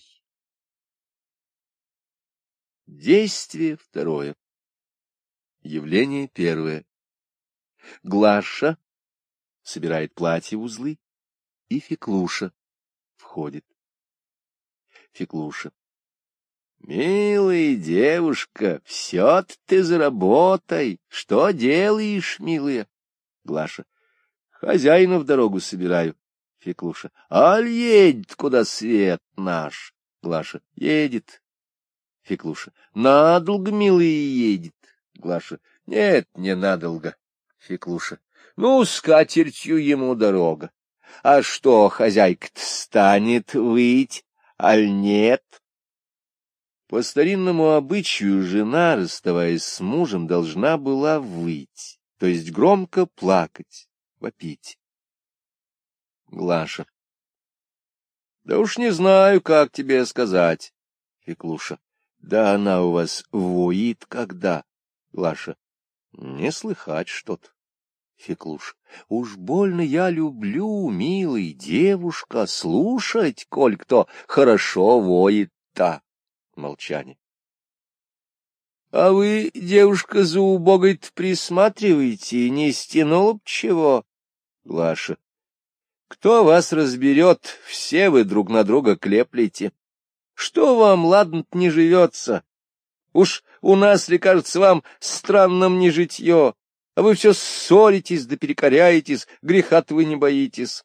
Действие второе. Явление первое. Глаша собирает платье в узлы, и Феклуша входит. Феклуша. Милая девушка, все-то ты заработай. Что делаешь, милая? Глаша. Хозяина в дорогу собираю. Феклуша. Аль едет, куда свет наш? Глаша. Едет. Феклуша. Надолго, милая, едет. Глаша. Нет, не надолго. Феклуша. Ну, с катертью ему дорога. А что, хозяйка-то станет выть, аль нет? По старинному обычаю жена, расставаясь с мужем, должна была выть, то есть громко плакать, вопить. Глаша. Да уж не знаю, как тебе сказать. Феклуша. Да она у вас воит когда? Глаша. Не слыхать что-то. Феклуша. Уж больно я люблю, милый девушка, слушать, коль кто хорошо воет-то. Молчание. — А вы, девушка, за убогой-то присматриваете, не стянула б чего? Глаша. — Кто вас разберет, все вы друг на друга клеплете. Что вам, ладно-то, не живется? Уж у нас ли, кажется, вам странным не житье, а вы все ссоритесь да перекоряетесь, греха-то вы не боитесь.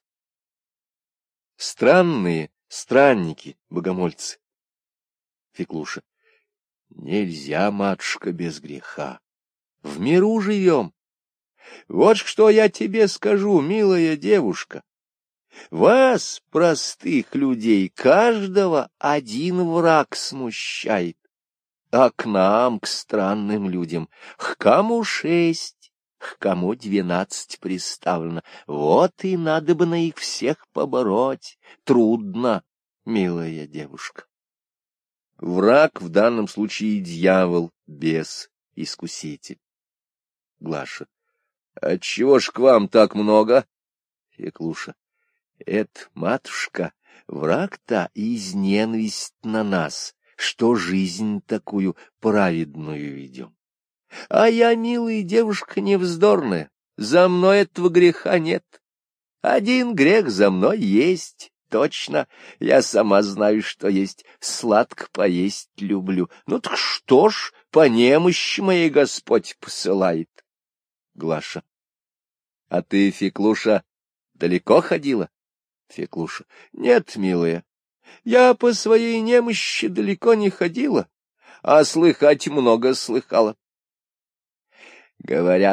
Странные странники, богомольцы. Феклуша. Нельзя, матушка, без греха. В миру живем. Вот что я тебе скажу, милая девушка. Вас, простых людей, каждого один враг смущает. А к нам, к странным людям, к кому шесть, к кому двенадцать приставлено. Вот и надо бы на их всех побороть. Трудно, милая девушка. Враг в данном случае дьявол, бес, искуситель. Глаша. Отчего ж к вам так много? Феклуша. Это, матушка, враг-то из ненависть на нас, что жизнь такую праведную ведем. А я, милая девушка, невздорная, за мной этого греха нет. Один грех за мной есть. Точно, я сама знаю, что есть. Сладко поесть люблю. Ну так что ж, по немощи моей Господь посылает. Глаша. А ты, Феклуша, далеко ходила? Феклуша. Нет, милая, я по своей немощи далеко не ходила, а слыхать много слыхала. Говорят,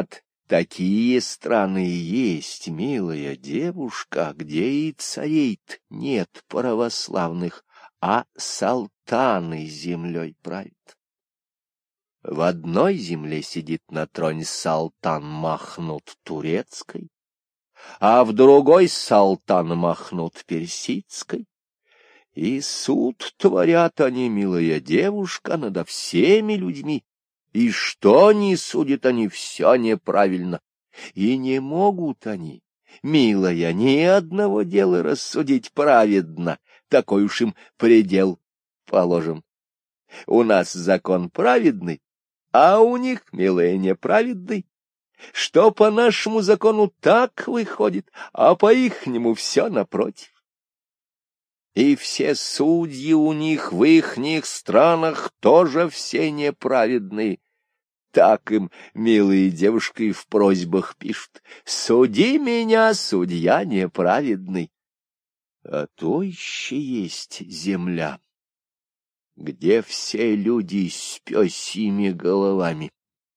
Такие страны есть, милая девушка, где и царей-то нет православных, а салтаны землей правят. В одной земле сидит на троне салтан Махнут турецкой, а в другой салтан Махнут персидской. И суд творят они, милая девушка, надо всеми людьми, и что ни судят они, все неправильно, и не могут они, милая, ни одного дела рассудить праведно, такой уж им предел положим. У нас закон праведный, а у них, милая, неправедный. Что по нашему закону так выходит, а по ихнему все напротив. И все судьи у них в ихних странах тоже все неправедные. Так им, милые девушки, в просьбах пишут: «Суди меня, судья неправедный». А то еще есть земля, где все люди с пёсьими головами.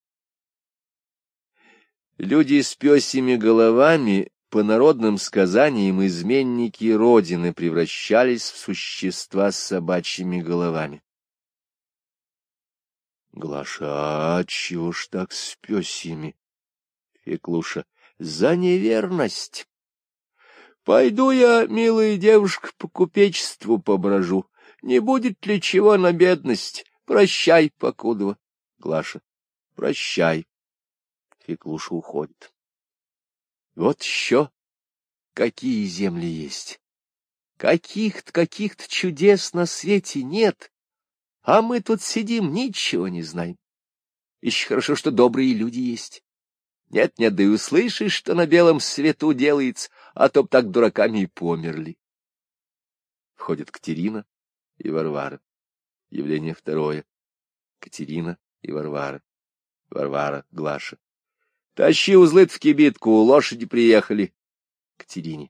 Люди с пёсьими головами, по народным сказаниям, изменники Родины, превращались в существа с собачьими головами. Глаша, а чего ж так с пёсьими? Феклуша: за неверность. Пойду я, милая девушка, по купечеству поброжу. Не будет ли чего на бедность? Прощай, покудова. Глаша: прощай. Феклуша уходит. Вот еще какие земли есть. Каких-то, каких-то чудес на свете нет. А мы тут сидим, ничего не знаем. Еще хорошо, что добрые люди есть. Нет-нет, да и услышишь, что на белом свету делается, а то б так дураками и померли. Входят Катерина и Варвара. Явление второе. Катерина и Варвара. Варвара, Глаша: тащи узлы в кибитку, лошади приехали. Катерине: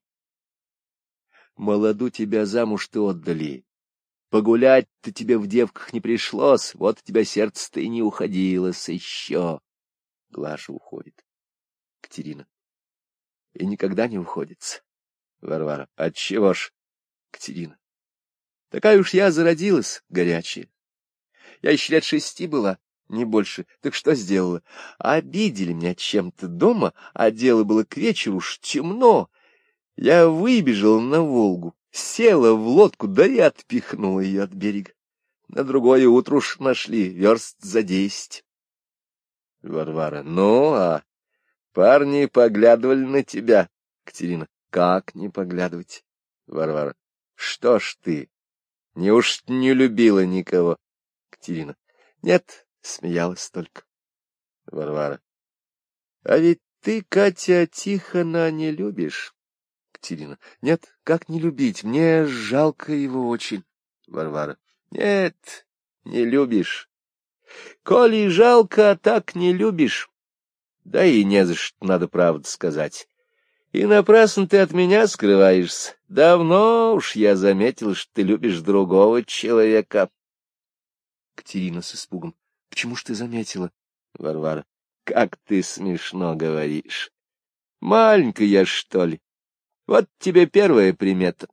молоду тебя замуж-то отдали. Погулять-то тебе в девках не пришлось, вот у тебя сердце-то и не уходилось еще. Глаша уходит. Катерина: и никогда не уходится. Варвара: отчего ж? Катерина: такая уж я зародилась, горячая. Я еще лет шести была, не больше. Так что сделала? Обидели меня чем-то дома, а дело было к вечеру, уж темно. Я выбежала на Волгу, села в лодку, да и отпихнула ее от берега. На другое утро уж нашли, верст за десять. Варвара: ну, а парни поглядывали на тебя. Катерина: как не поглядывать? Варвара: что ж ты, неужто не любила никого? Катерина: нет, смеялась только. Варвара: а ведь ты, Катя, Тихона не любишь. Катерина: нет, как не любить, мне жалко его очень. Варвара: нет, не любишь. Коли жалко, так не любишь. Да и не за что, надо правду сказать. И напрасно ты от меня скрываешься. Давно уж я заметил, что ты любишь другого человека. Катерина с испугом: почему ж ты заметила? Варвара: как ты смешно говоришь. Маленькая я, что ли? Вот тебе первая примета.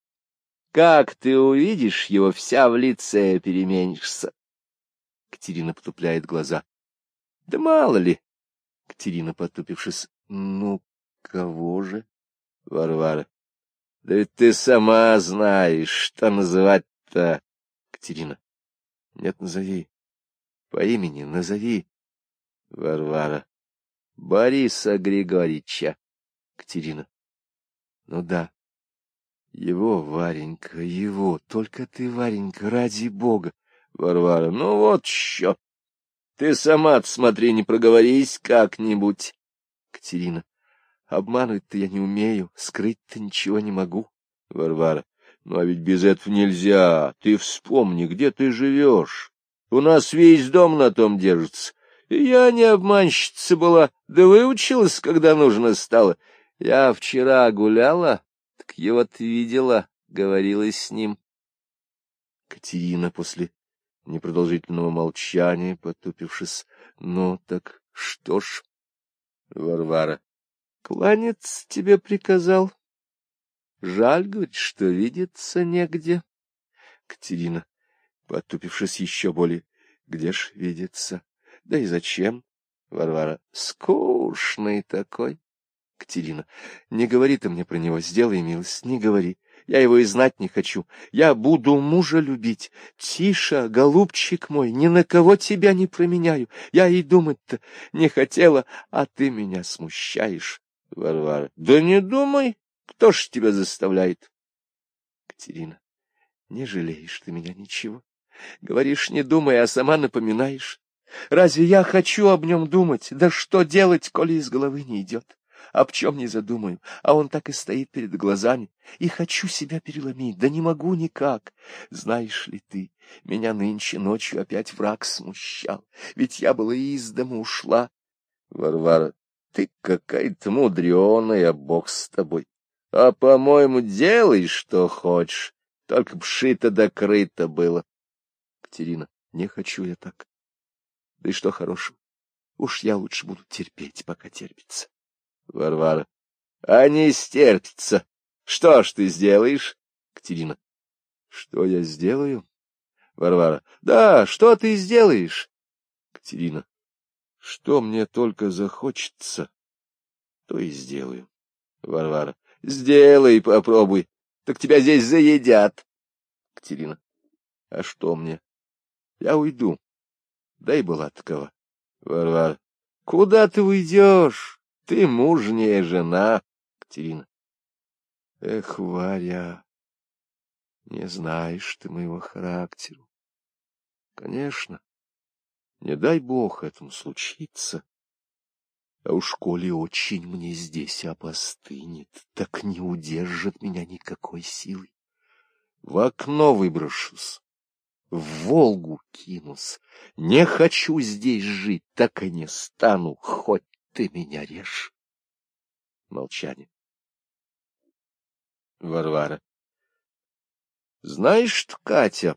Как ты увидишь его, вся в лице переменишься. Катерина потупляет глаза. Да мало ли. Катерина, потупившись: ну, кого же? Варвара: да ведь ты сама знаешь, что называть-то. Катерина: нет, назови. По имени назови. Варвара: Бориса Григорьевича. Катерина: ну да, его, Варенька, его, только ты, Варенька, ради бога. Варвара: ну вот еще. Ты сама-то смотри, не проговорись как-нибудь. Катерина: обманывать-то я не умею, скрыть-то ничего не могу. Варвара: ну а ведь без этого нельзя. Ты вспомни, где ты живешь. У нас весь дом на том держится. И я не обманщица была, да выучилась, когда нужно стало. Я вчера гуляла, так его-то видела, говорила с ним. Катерина после непродолжительного молчания, потупившись: ну так что ж? Варвара. Кланяться тебе приказал. Жаль, говорит, что видеться негде. Катерина, потупившись еще более. Где ж видеться? Да и зачем? Варвара. Скучный такой. Катерина. Не говори ты мне про него, сделай милость, не говори. Я его и знать не хочу. Я буду мужа любить. Тише, голубчик мой, ни на кого тебя не променяю. Я и думать-то не хотела, а ты меня смущаешь. Варвара. Да не думай, кто ж тебя заставляет? Катерина. Не жалеешь ты меня ничего. Говоришь, не думай, а сама напоминаешь. Разве я хочу об нем думать? Да что делать, коли из головы не идет? Об чем не задумаю, а он так и стоит перед глазами. И хочу себя переломить, да не могу никак. Знаешь ли ты, меня нынче ночью опять враг смущал, ведь я была из дома ушла. Варвара, ты какая-то мудреная, Бог с тобой. А, по-моему, делай, что хочешь, только б шито да крыто было. Катерина, не хочу я так. Да и что хорошего? Уж я лучше буду терпеть, пока терпится. Варвара. А не стерпится. Что ж ты сделаешь? Катерина. Что я сделаю? Варвара. Да, что ты сделаешь? Катерина. Что мне только захочется, то и сделаю. Варвара. Сделай, попробуй. Так тебя здесь заедят. Катерина. А что мне? Я уйду. Дай была такова. Варвара. Куда ты уйдешь? Ты мужняя жена. Катерина. Эх, Варя, не знаешь ты моего характеру. Конечно, не дай Бог этому случиться. А уж коли очень мне здесь опостынет, так не удержит меня никакой силой. В окно выброшусь, в Волгу кинусь. Не хочу здесь жить, так и не стану, хоть ты меня режь. Молчание. Варвара. Знаешь что, Катя,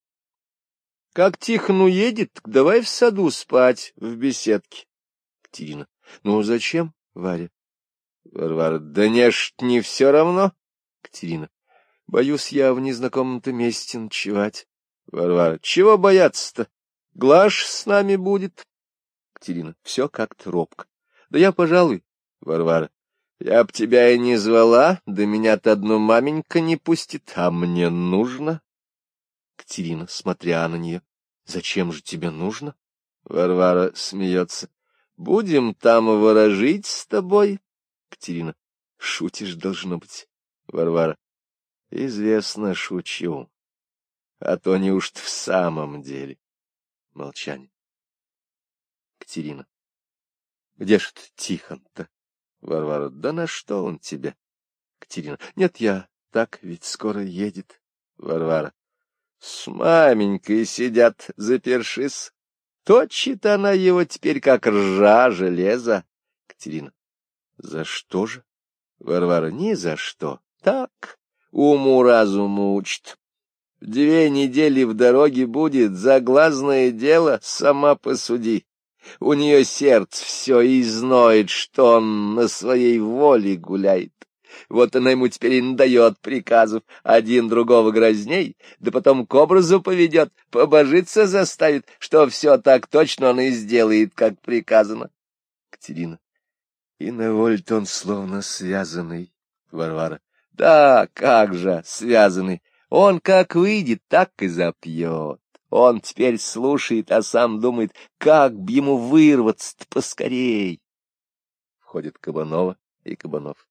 как Тихон уедет, так давай в саду спать, в беседке. Катерина. Ну, зачем, Варя? Варвара. Да не ж не все равно. Катерина. Боюсь я в незнакомом-то месте ночевать. Варвара. Чего бояться-то? Глаш с нами будет. Катерина. Все как-то робко. Да я, пожалуй. Варвара. Я б тебя и не звала, да меня-то одну маменька не пустит, а мне нужно. Катерина, смотря на нее. Зачем же тебе нужно? Варвара смеется. Будем там ворожить с тобой. Катерина. Шутишь, должно быть. Варвара. Известно, шучу. А то неужто в самом деле? Молчание. Катерина. Где ж ты, Тихон-то? Варвара. Да на что он тебе? Катерина. Нет, я так, ведь скоро едет. Варвара. С маменькой сидят, запершись. Точит она его теперь, как ржа железа. Катерина. За что же? Варвара. Ни за что. Так, уму-разуму учит. Две недели в дороге будет, заглазное дело, сама посуди. У нее сердце все изноет, что он на своей воле гуляет. Вот она ему теперь и надает приказов, один другого грозней, да потом к образу поведет, побожиться заставит, что все так точно он и сделает, как приказано. Катерина. И на воле-то он словно связанный. Варвара. Да, как же связанный. Он как выйдет, так и запьет. Он теперь слушает, а сам думает, как б ему вырваться-то поскорей. Входит Кабанова и Кабанов.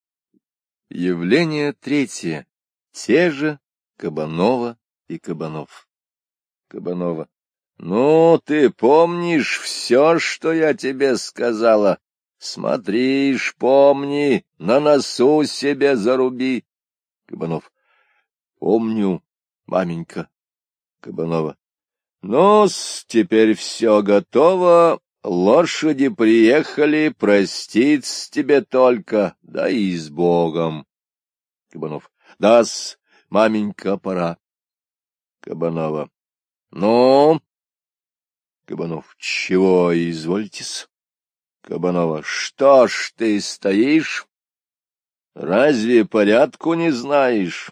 Явление третье. Те же Кабанова и Кабанов. Кабанова. Ну, ты помнишь все, что я тебе сказала? Смотришь, помни, на носу себе заруби. Кабанов. Помню, маменька. Кабанова. Ну-с, теперь все готово, лошади приехали, проститься тебе только, да и с Богом. Кабанов. Да-с, маменька, пора. Кабанова. Ну? Кабанов. Чего извольтесь? Кабанова. Что ж ты стоишь? Разве порядку не знаешь?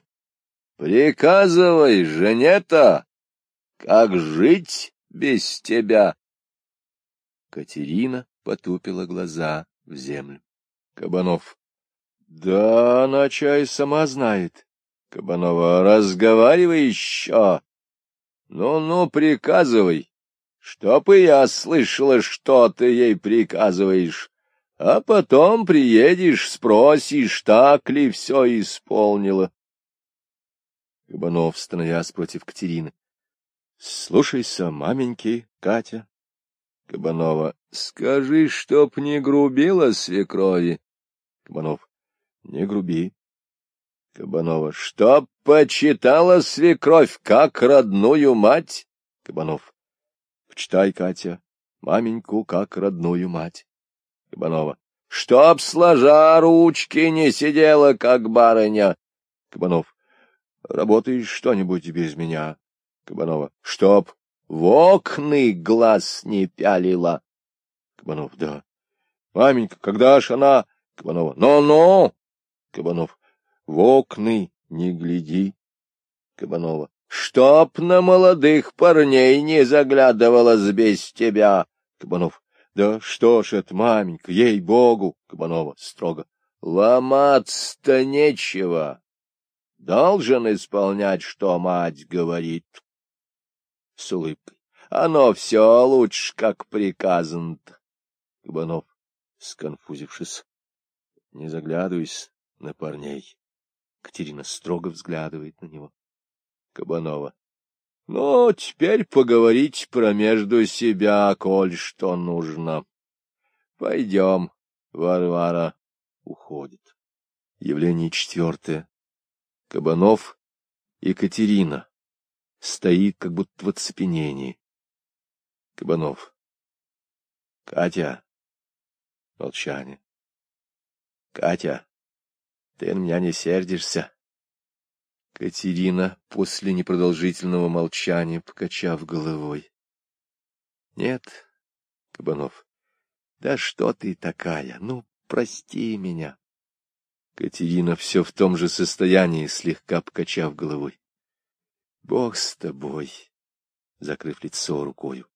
Приказывай, жене-то, как жить без тебя? Катерина потупила глаза в землю. Кабанов. Да она чай сама знает. Кабанова. Разговаривай еще. Ну-ну, приказывай, чтоб и я слышала, что ты ей приказываешь. А потом приедешь, спросишь, так ли все исполнила. Кабанов, становясь против Катерины. — Слушайся, маменьки, Катя. Кабанова. — Скажи, чтоб не грубила свекрови. Кабанов. — Не груби. Кабанова. — Чтоб почитала свекровь, как родную мать. Кабанов. — Почитай, Катя, маменьку, как родную мать. Кабанова. — Чтоб сложа ручки не сидела, как барыня. Кабанов. — Работаешь что-нибудь без меня. Кабанова. — Чтоб в окны глаз не пялила. Кабанов. — Да. Маменька, когда ж она... Кабанова. — Ну-ну. Кабанов. — В окны не гляди. Кабанова. — Чтоб на молодых парней не заглядывалась без тебя. Кабанов. — Да что ж это, маменька, ей-богу. Кабанова строго. — Ломаться-то нечего. Должен исполнять, что мать говорит. С улыбкой. — Оно все лучше, как приказано-то. Кабанов, сконфузившись. — Не заглядывайся на парней. Катерина строго взглядывает на него. Кабанова. — Ну, теперь поговорить про между себя, коль что нужно. Пойдем, Варвара. Уходит. Явление четвертое. Кабанов и Катерина. Стоит, как будто в оцепенении. Кабанов. — Катя. Молчание. — Катя, ты на меня не сердишься? Катерина, после непродолжительного молчания, покачав головой. — Нет, Кабанов. — Да что ты такая? Ну, прости меня. Катерина все в том же состоянии, слегка покачав головой. — Бог с тобой, закрыв лицо рукою.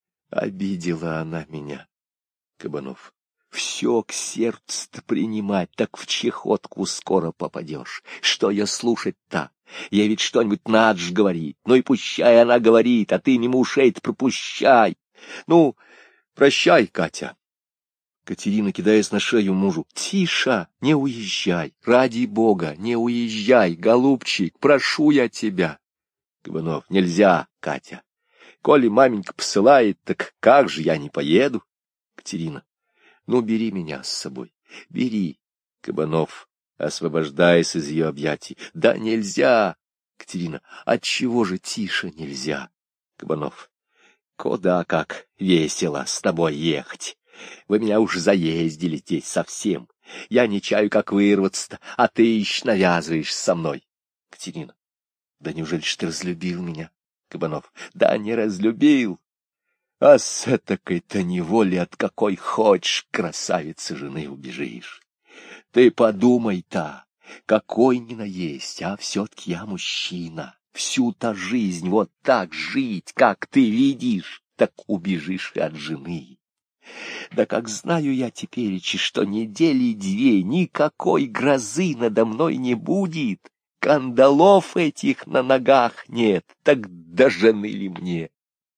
Обидела она меня. Кабанов. Все к сердцу-то принимать, так в чехотку скоро попадешь. Что я слушать-то? Ей ведь что-нибудь надо ж говорить. Ну и пущай она говорит, а ты мимо ушей-то пропущай. Ну, прощай, Катя. Катерина, кидаясь на шею мужу. Тише, не уезжай, ради бога, не уезжай, голубчик, прошу я тебя. Кабанов. Нельзя, Катя. Коли маменька посылает, так как же я не поеду? Катерина. Ну, бери меня с собой, бери. Кабанов, освобождаясь из ее объятий. Да нельзя. Катерина. Отчего же тише нельзя? Кабанов. Куда как весело с тобой ехать. Вы меня уж заездили здесь совсем. Я не чаю, как вырваться-то, а ты еще навязываешь со мной. Катерина. Да неужели ж ты разлюбил меня? Кабанов. Да не разлюбил. А с этакой-то неволи от какой хочешь красавицы жены убежишь. Ты подумай-то, какой ни наесть, а все-таки я мужчина. Всю-то жизнь вот так жить, как ты видишь, так убежишь и от жены. Да как знаю я тепереча, что недели две никакой грозы надо мной не будет, кандалов этих на ногах нет, так до жены ли мне?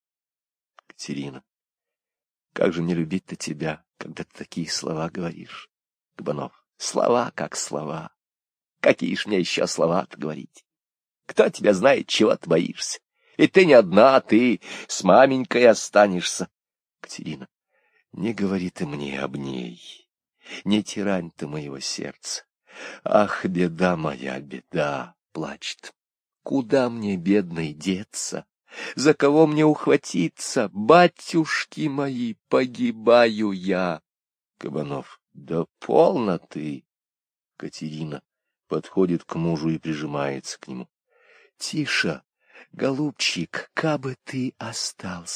Катерина. Как же не любить-то тебя, когда ты такие слова говоришь? Кабанов. Слова как слова. Какие ж мне еще слова-то говорить? Кто тебя знает, чего ты боишься? Ведь ты не одна, ты с маменькой останешься. Катерина. Не говори ты мне об ней. Не тирань ты моего сердца. Ах, беда моя, беда, плачет. Куда мне, бедной, деться? За кого мне ухватиться? Батюшки мои, погибаю я. Кабанов. Да полно ты. Катерина подходит к мужу и прижимается к нему. Тише, голубчик, кабы ты остался.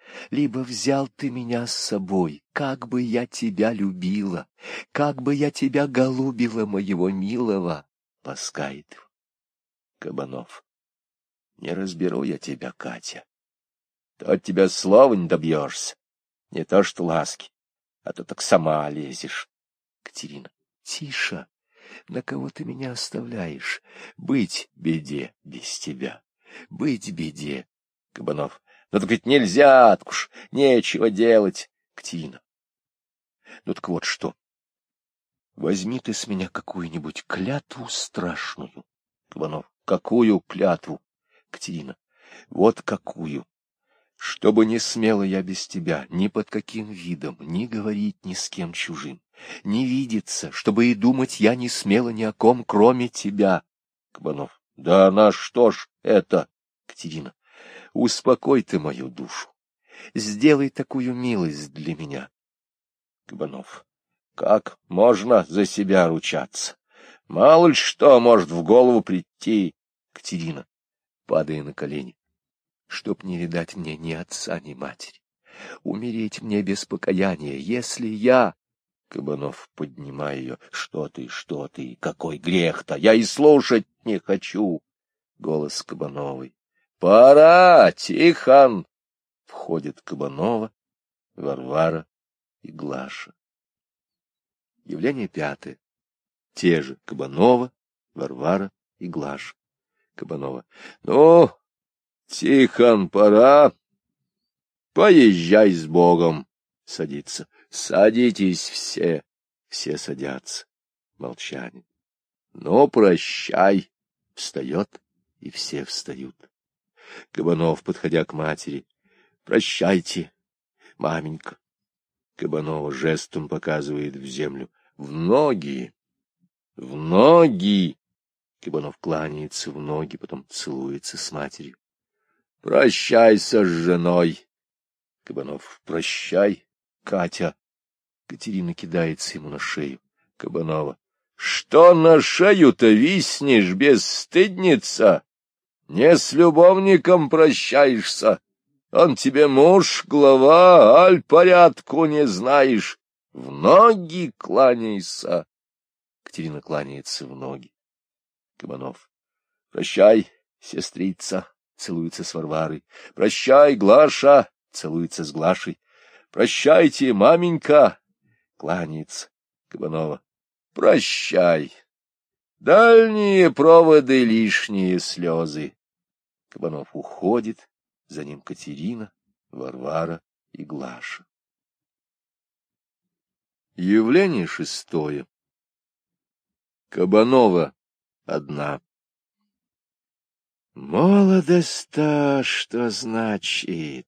Либо взял ты меня с собой, как бы я тебя любила, как бы я тебя голубила, моего милого, ласкает его. Кабанов. Не разберу я тебя, Катя. То от тебя слова не добьешься, не то что ласки, а то так сама лезешь. Катерина. Тише, на кого ты меня оставляешь? Быть беде без тебя, быть беде. Кабанов. Ну так ведь нельзя, откуш, нечего делать. Катерина. Ну так вот что. Возьми ты с меня какую-нибудь клятву страшную. Кабанов. Какую клятву? Катерина. Вот какую. Чтобы не смела я без тебя ни под каким видом, ни говорить ни с кем чужим, не видеться, чтобы и думать я не смела ни о ком, кроме тебя. Кабанов. Да на что ж это? Катерина. Успокой ты мою душу. Сделай такую милость для меня. Кабанов. Как можно за себя ручаться? Мало ли что может в голову прийти. Катерина, падая на колени. Чтоб не видать мне ни отца, ни матери. Умереть мне без покаяния, если я... Кабанов, поднимая ее. Что ты, что ты, какой грех-то? Я и слушать не хочу. Голос Кабановой. Пора, Тихон! Входит Кабанова, Варвара и Глаша. Явление пятое. Те же Кабанова, Варвара и Глаша. Кабанова. Ну, Тихон, пора. Поезжай с Богом. Садится. Садитесь все. Все садятся. Молчание. Ну, прощай. Встает, и все встают. Кабанов, подходя к матери. Прощайте, маменька. Кабанова жестом показывает в землю. В ноги. В ноги. Кабанов кланяется в ноги, потом целуется с матерью. Прощайся с женой. Кабанов. Прощай, Катя. Катерина кидается ему на шею. Кабанова. Что на шею-то виснешь, бесстыдница? Не с любовником прощаешься. Он тебе муж, глава, аль порядку не знаешь. В ноги кланяйся. Катерина кланяется в ноги. Кабанов. Прощай, сестрица. Целуется с Варварой. Прощай, Глаша. Целуется с Глашей. Прощайте, маменька. Кланяется. Кабанова. Прощай. Дальние проводы, лишние слезы. Кабанов уходит. За ним Катерина, Варвара и Глаша. Явление шестое. Кабанова одна. Молодость-то что значит?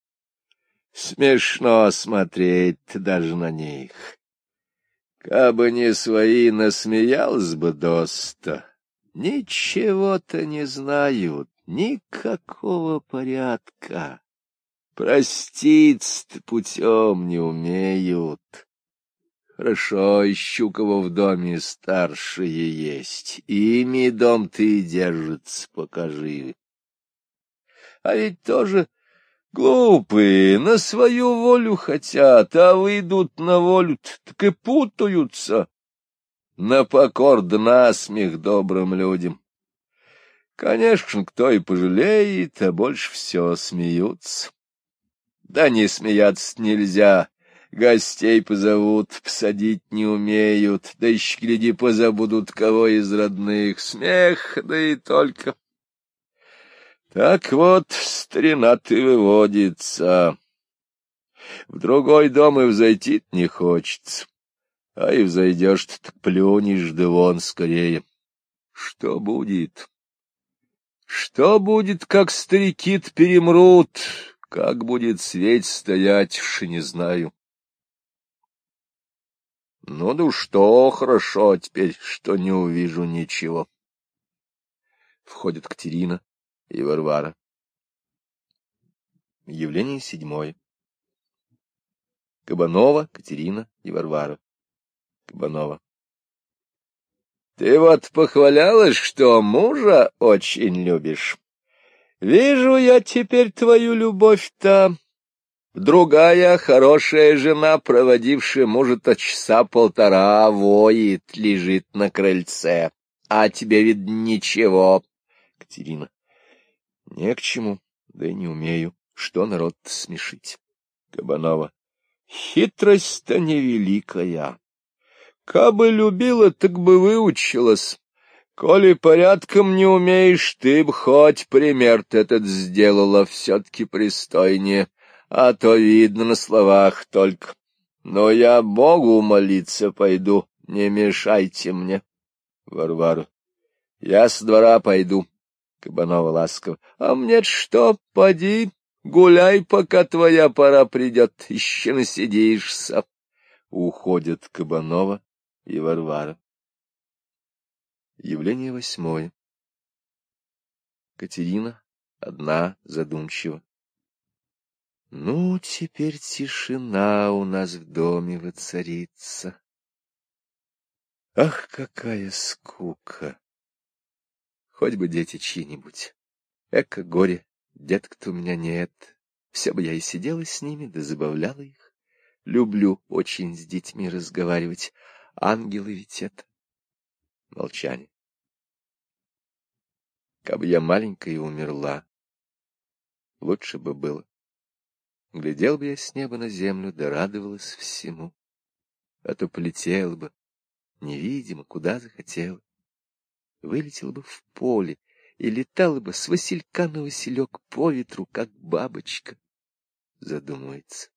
Смешно смотреть даже на них. Кабы не свои, насмеялась бы доста. Ничего-то не знают, никакого порядка. Проститься-то путем не умеют. Хорошо, ищу кого в доме старшие есть. Ими дом-то и держится, покажи. А ведь тоже глупые, на свою волю хотят, а выйдут на волю, так и путаются. На покор да насмех добрым людям. Конечно, кто и пожалеет, а больше всего смеются. Да не смеяться нельзя. Гостей позовут, посадить не умеют, да еще, гляди, позабудут кого из родных. Смех, да и только. Так вот, старина ты выводится. В другой дом и взойти не хочется. А и взойдешь-то, так плюнешь, да вон скорее. Что будет? Что будет, как старики-то перемрут? Как будет свет стоять, уж и не знаю. Ну да что хорошо теперь, что не увижу ничего. Входят Катерина и Варвара. Явление седьмое. Кабанова, Катерина и Варвара. Кабанова. Ты вот похвалялась, что мужа очень любишь. Вижу я теперь твою любовь-то. Другая хорошая жена, проводившая мужа-то часа полтора, воет, лежит на крыльце. А тебе, видно, ничего. Катерина. Не к чему, да и не умею. Что народ-то смешить? Кабанова. Хитрость-то невеликая. Кабы любила, так бы выучилась. Коли порядком не умеешь, ты б хоть пример-то этот сделала все-таки пристойнее, а то видно на словах только. Но я Богу молиться пойду, не мешайте мне. Варвара. Я с двора пойду. Кабанова ласково. А мне что, поди, гуляй, пока твоя пора придет, еще насидишься. Уходят Кабанова и Варвара. Явление восьмое. Катерина одна, задумчиво. Ну, теперь тишина у нас в доме воцарится. Ах, какая скука! Хоть бы дети чьи-нибудь. Эко горе, деток-то у меня нет. Все бы я и сидела с ними, да забавляла их. Люблю очень с детьми разговаривать. Ангелы ведь это. Молчание. Кабы я маленькая умерла, лучше бы было. Глядел бы я с неба на землю, да радовалась всему. А то полетела бы, невидимо, куда захотела. Вылетела бы в поле и летала бы с василька на василек по ветру, как бабочка. Задумывается.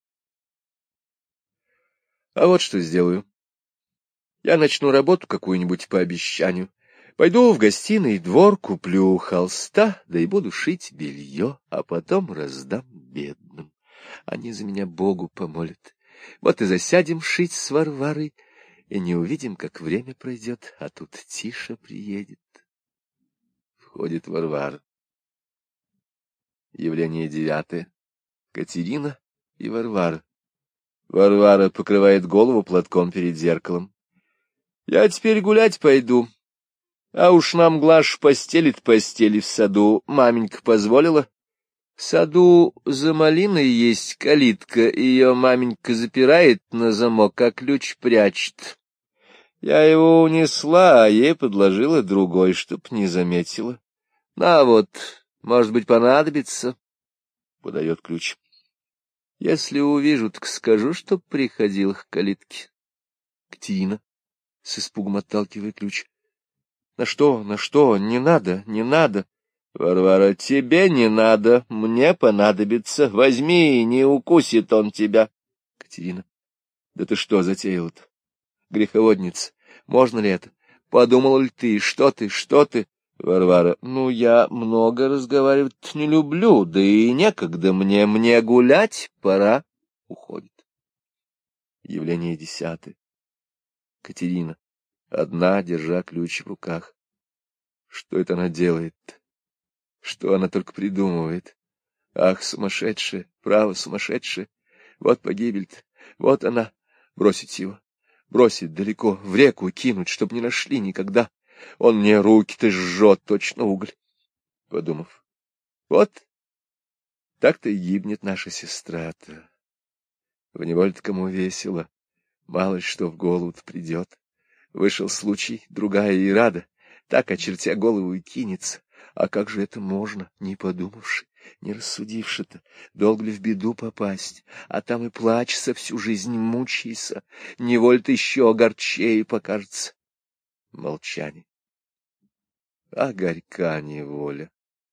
А вот что сделаю. Я начну работу какую-нибудь по обещанию. Пойду в гостиный двор, куплю холста, да и буду шить белье, а потом раздам бедным. Они за меня Богу помолят. Вот и засядем шить с Варварой, и не увидим, как время пройдет, а тут Тиша приедет. Входит Варвара. Явление девятое. Катерина и Варвара. Варвара покрывает голову платком перед зеркалом. Я теперь гулять пойду. А уж нам Глаш постелит постели в саду. Маменька позволила. В саду за малиной есть калитка, ее маменька запирает на замок, а ключ прячет. Я его унесла, а ей подложила другой, чтоб не заметила. На вот, может быть, понадобится. Подает ключ. Если увижу, так скажу, чтоб приходил к калитке. Катерина с испугом отталкивает ключ. На что, на что? Не надо, не надо. Варвара, тебе не надо, мне понадобится. Возьми, не укусит он тебя. Катерина, да ты что затеяла-то? Греховодница, можно ли это? Подумала ли ты, что ты, что ты? Варвара, ну, я много разговаривать не люблю, да и некогда мне, мне гулять пора. Уходит. Явление десятое. Катерина, одна, держа ключ в руках. Что это она делает? Что она только придумывает? Ах, сумасшедшая, право, сумасшедшая. Вот погибель-то, вот она. Бросить его, бросить далеко, в реку кинуть, чтоб не нашли никогда. Он мне руки-то жжет, точно уголь. Подумав, вот так-то и гибнет наша сестра-то. В неволе-то кому весело, мало ли что в голову-то придет. Вышел случай, другая и рада, так, очертя голову, и кинется. А как же это можно, не подумавши, не рассудивши-то? Долго ли в беду попасть? А там и плачься всю жизнь, мучайся. Неволь-то еще огорчее покажется. Молчание. А горька неволя.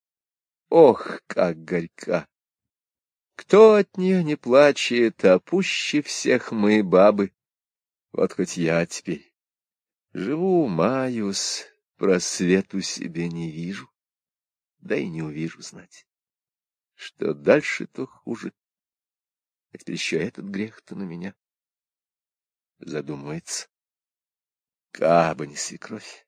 Ох, как горька! Кто от нее не плачет, а пуще всех мы, бабы. Вот хоть я теперь живу, маюсь, просвету себе не вижу, да и не увижу, знать. Что дальше, то хуже. А теперь еще этот грех-то на меня. Задумывается. Кабы не свекровь.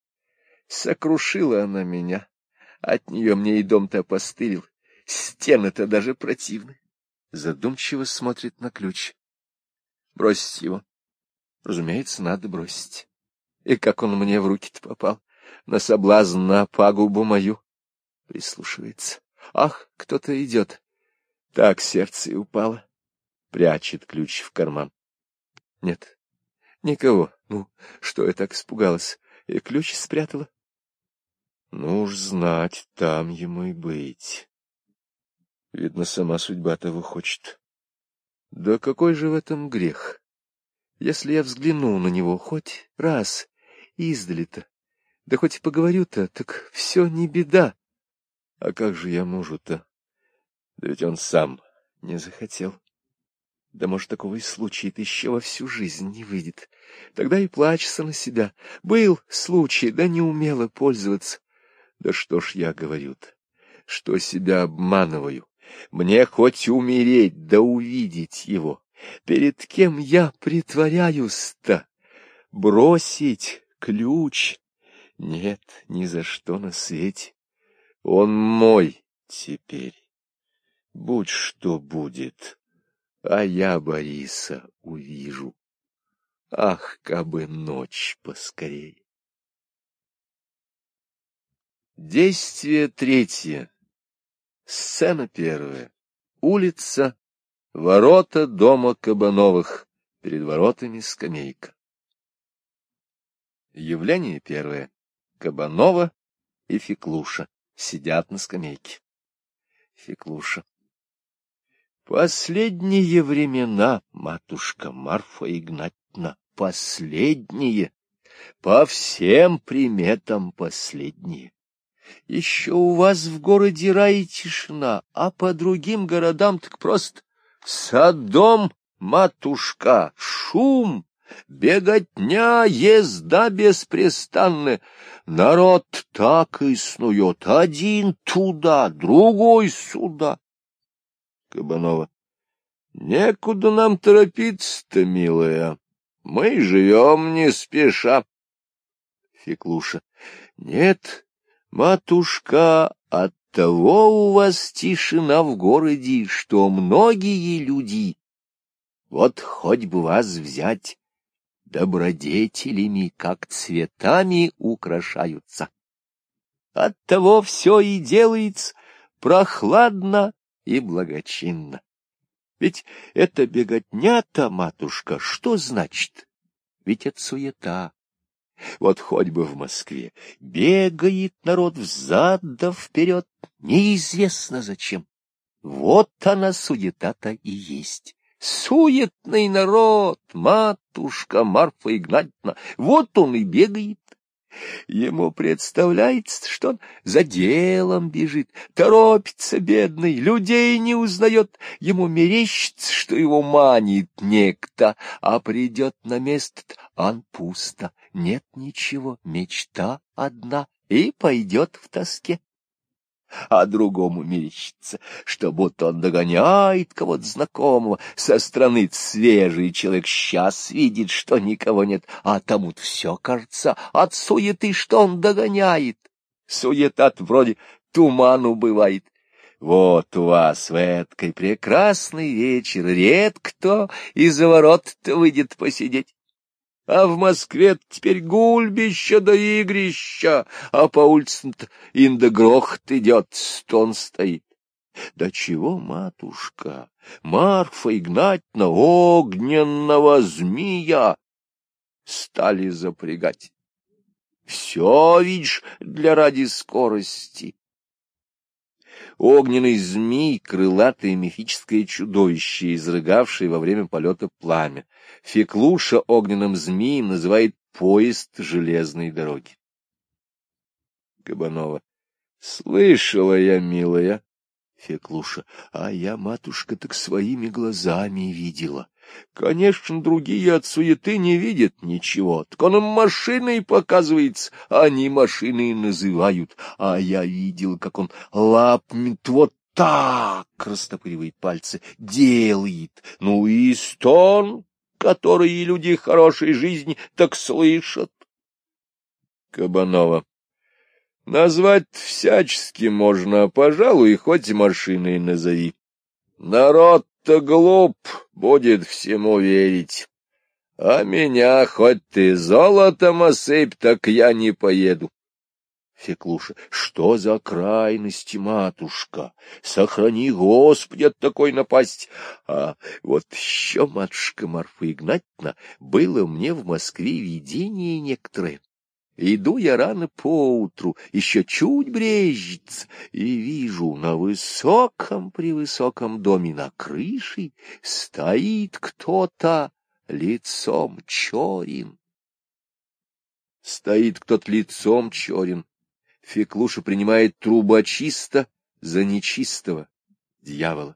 Сокрушила она меня. От нее мне и дом-то опостылил. Стены-то даже противны. Задумчиво смотрит на ключ. Бросить его. Разумеется, надо бросить. И как он мне в руки-то попал? На соблазн, на пагубу мою. Прислушивается. Ах, кто-то идет. Так сердце и упало. Прячет ключ в карман. Нет, никого. Ну, что я так испугалась? И ключ спрятала. Ну уж знать, там ему и быть. Видно, сама судьба того хочет. Да какой же в этом грех? Если я взгляну на него хоть раз издали-то, да хоть поговорю-то, так все не беда. А как же я мужу-то? Да ведь он сам не захотел. Да, может, такого и случая-то еще во всю жизнь не выйдет. Тогда и плачется на себя. Был случай, да не умела пользоваться. Да что ж я говорю-то, что себя обманываю. Мне хоть умереть, да увидеть его. Перед кем я притворяюсь-то? Бросить ключ? Нет, ни за что на свете. Он мой теперь. Будь что будет, а я Бориса увижу. Ах, кабы ночь поскорей. Действие третье. Сцена первая. Улица, ворота дома Кабановых, перед воротами скамейка. Явление первое. Кабанова и Феклуша сидят на скамейке. Феклуша. Последние времена, матушка Марфа Игнатьевна, последние, по всем приметам последние. Еще у вас в городе рай и тишина, а по другим городам так просто Содом, матушка, шум, беготня, езда беспрестанная. Народ так и снует, один туда, другой сюда. Кабанова. Некуда нам торопиться-то, милая, мы живем не спеша. Феклуша. Нет, матушка, оттого у вас тишина в городе, что многие люди, вот хоть бы вас взять, добродетелями, как цветами украшаются. Оттого все и делается прохладно и благочинно. Ведь это беготня-то, матушка, что значит? Ведь это суета. Вот хоть бы в Москве бегает народ взад да вперед, неизвестно зачем. Вот она суета-то и есть. Суетный народ, матушка Марфа Игнатьевна, вот он и бегает. Ему представляется, что он за делом бежит, торопится бедный, людей не узнает, ему мерещится, что его манит некто, а придет на место, ан пусто, нет ничего, мечта одна, и пойдет в тоске. А другому мерещится, что будто он догоняет кого-то знакомого, со стороны свежий человек сейчас видит, что никого нет, а тому-то все кажется от суеты, что он догоняет. Суета-то вроде туману бывает. Вот у вас в эткой прекрасный вечер редко кто из-за ворот-то выйдет посидеть. А в Москве теперь гульбище да игрища, а по улицам-то инда грохот идет, стон стоит. Да чего, матушка, Марфа Игнатьевна, огненного змея стали запрягать. Все, видишь, для ради скорости. Огненный змей — крылатое мифическое чудовище, изрыгавшее во время полета пламя. Феклуша огненным змеем называет поезд железной дороги. Кабанова. Слышала я, милая. Феклуша. А я, матушка, так своими глазами видела. Конечно, другие от суеты не видят ничего, так он им машиной показывается, а они машиной называют, а я видел, как он лапнет вот так, растопыривает пальцы, делает, ну и стон, который люди хорошей жизни так слышат. Кабанова. Назвать всячески можно, пожалуй, хоть машиной назови. Народ-то глуп, будет всему верить. А меня хоть ты золотом осыпь, так я не поеду. Феклуша. Что за крайности, матушка? Сохрани, Господи, от такой напасти. А вот еще, матушка Марфа Игнатьевна, было мне в Москве видение некоторое. Иду я рано поутру, еще чуть брезжится, и вижу на высоком-превысоком доме на крыше стоит кто-то лицом черен. Стоит кто-то лицом черен. Феклуша принимает трубочиста за нечистого дьявола.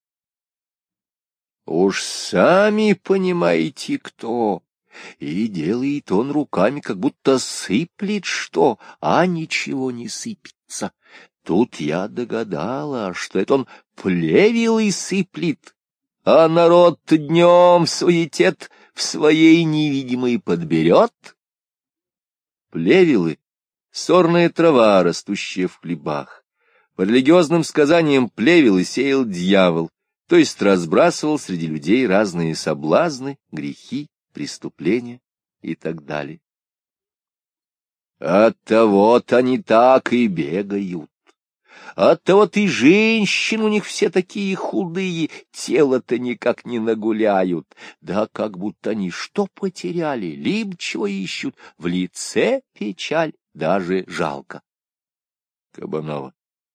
Уж сами понимаете, кто. И делает он руками, как будто сыплет что, а ничего не сыпется. Тут я догадала, что это он плевел и сыплет, а народ днем суетет в своей невидимой подберет. Плевелы — сорная трава, растущая в хлебах. По религиозным сказаниям плевелы сеял дьявол, то есть разбрасывал среди людей разные соблазны, грехи, преступления и так далее. Оттого-то они так и бегают. Оттого-то и женщин у них все такие худые, тело-то никак не нагуляют. Да как будто они что потеряли, либо чего ищут, в лице печаль, даже жалко. Кабанова.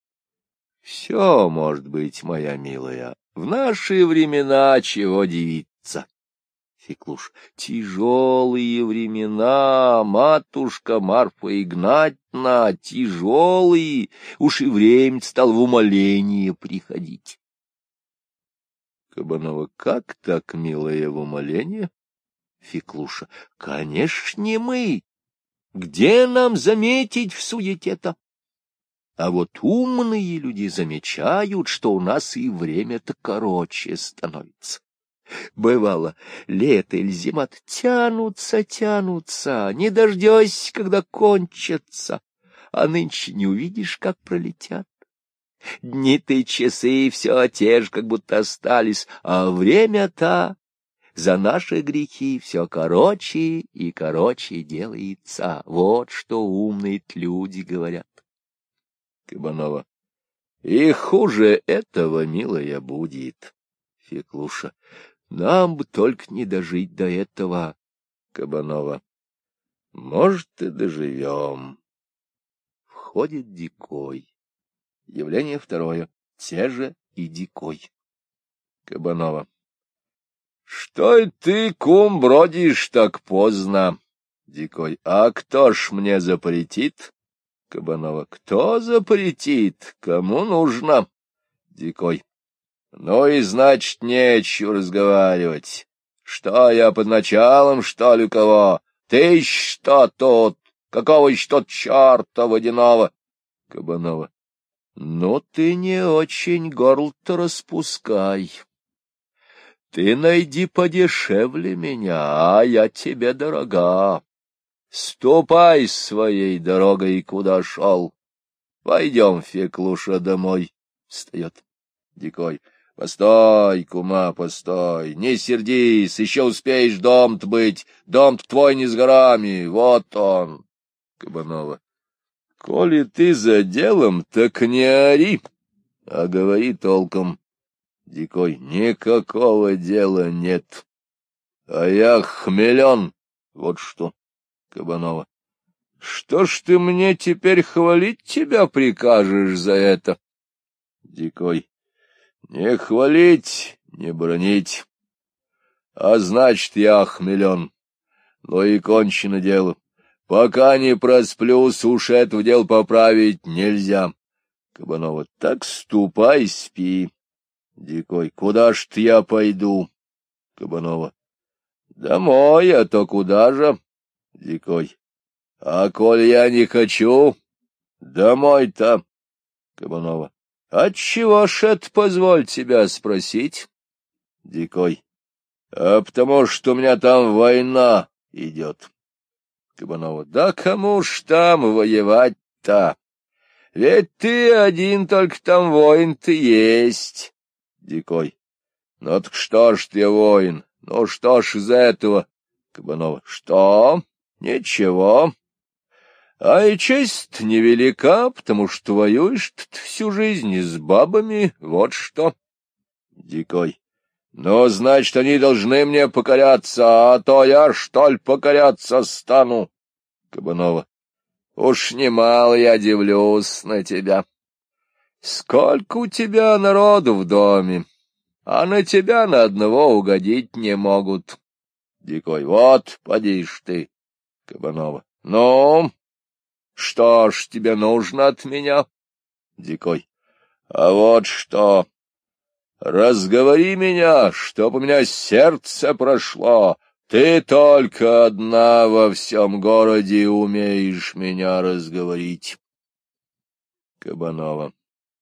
Все может быть, моя милая, в наши времена чего дивиться. Феклуш. Тяжелые времена, матушка Марфа Игнатьевна, тяжелые, уж и время стало в умоление приходить. Кабанова. Как так, милая, в умоление? Феклуша. Конечно, не мы. Где нам заметить в суете-то? А вот умные люди замечают, что у нас и время-то короче становится. Бывало, лето или зима тянутся, тянутся, не дождешься, когда кончатся, а нынче не увидишь, как пролетят. Дни-то и часы все те же, как будто остались, а время-то за наши грехи все короче и короче делается. Вот что умные люди говорят. Кабанова. И хуже этого, милая, будет. Феклуша. Нам бы только не дожить до этого. Кабанова. Может, и доживем. Входит Дикой. Явление второе. Те же и Дикой. Кабанова. Что и ты, кум, бродишь так поздно? Дикой. А кто ж мне запретит? Кабанова. Кто запретит? Кому нужно? Дикой. Ну и, значит, нечего разговаривать. Что я под началом, что ли, у кого? Ты что тут? Какого еще тут черта водяного? Кабанова. Ну, ты не очень горло-то распускай. Ты найди подешевле меня, а я тебе дорога. Ступай своей дорогой, куда шел. Пойдем, Феклуша, домой. Встает. Дикой. Постой, кума, постой, не сердись, еще успеешь дом-то быть, дом-то твой не с горами, вот он. Кабанова. Коли ты за делом, так не ори, а говори толком. Дикой. Никакого дела нет, а я хмелен, вот что. Кабанова. Что ж ты мне теперь хвалить тебя прикажешь за это? Дикой. Не хвалить, не бронить. А значит, я охмелен. Но и кончено дело. Пока не просплюсь, уж это дело поправить нельзя. Кабанова. Так ступай, спи. Дикой. Куда ж я пойду? Кабанова. Домой, а то куда же? Дикой. А коль я не хочу, домой-то. Кабанова. Отчего ж это, позволь тебя спросить? Дикой. А потому что у меня там война идет. Кабанова. Да кому ж там воевать-то? Ведь ты один только там воин-то есть. Дикой. Ну так что ж ты воин? Ну что ж из этого? Кабанова. Что? Ничего. А и честь невелика, потому что воюешь ты всю жизнь с бабами, вот что. Дикой. Ну, значит, они должны мне покоряться, а то я, что ли, покоряться стану. Кабанова. Уж немало я дивлюсь на тебя. Сколько у тебя народу в доме, а на тебя на одного угодить не могут. Дикой. Вот, поди ж ты. Кабанова. Ну, что ж тебе нужно от меня? Дикой. А вот что. Разговори меня, чтоб у меня сердце прошло. Ты только одна во всем городе умеешь меня разговорить. Кабанова.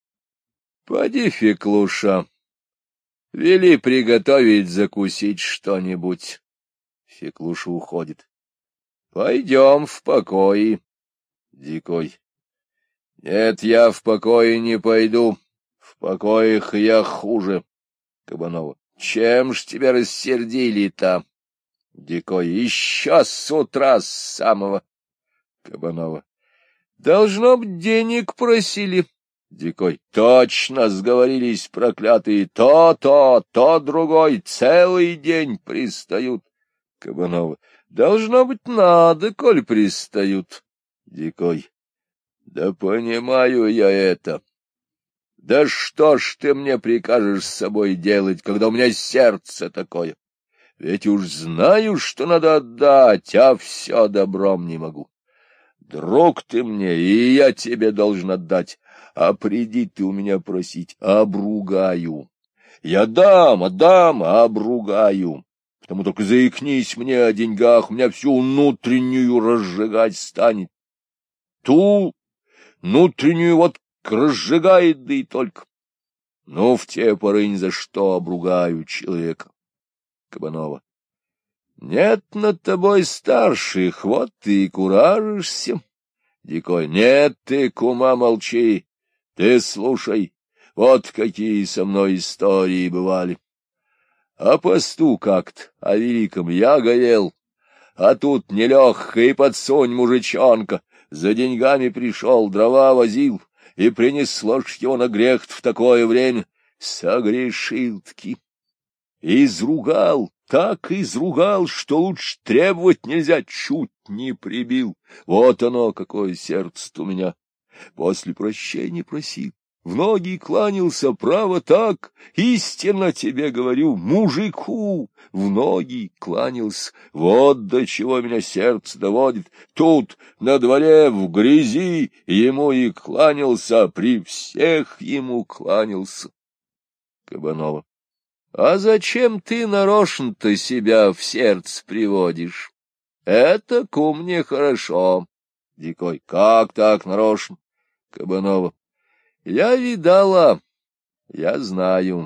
Поди, Феклуша, вели приготовить закусить что-нибудь. Феклуша уходит. Пойдем в покое. Дикой. Нет, я в покое не пойду. В покоях я хуже. Кабанова. Чем ж тебя рассердили-то? Дикой. Еще с утра с самого. Кабанова. Должно быть, денег просили. Дикой. Точно сговорились, проклятые. То-то, то другой, целый день пристают. Кабанова. Должно быть, надо, коль пристают. Дикой. Да понимаю я это. Да что ж ты мне прикажешь с собой делать, когда у меня сердце такое? Ведь уж знаю, что надо отдать, а все добром не могу. Друг ты мне, и я тебе должен отдать, а приди ты у меня просить, обругаю. Я дам, отдам, обругаю. Потому только заикнись мне о деньгах, у меня всю внутреннюю разжигать станет. Ту внутреннюю вот разжигает, да и только. Ну, в те поры ни за что обругаю человека. Кабанова. Нет над тобой старших, вот ты и куражишься. Дикой. Нет, ты, кума, молчи. Ты слушай, вот какие со мной истории бывали. О посту как-то, о великом я горел, а тут нелегко и подсунь мужичонка. За деньгами пришел, дрова возил, и принесло ж его на грех в такое время. Согрешил-таки. Изругал, так изругал, что лучше требовать нельзя, чуть не прибил. Вот оно, какое сердце-то у меня. После прощения просил, в ноги кланялся, право так, истинно тебе говорю, мужику в ноги кланялся. Вот до чего меня сердце доводит. Тут, на дворе, в грязи, ему и кланялся, при всех ему кланялся. Кабанова. А зачем ты нарочно-то себя в сердце приводишь? Это, кум, нехорошо. Дикой. Как так нарочно? Кабанова. Я видала, я знаю.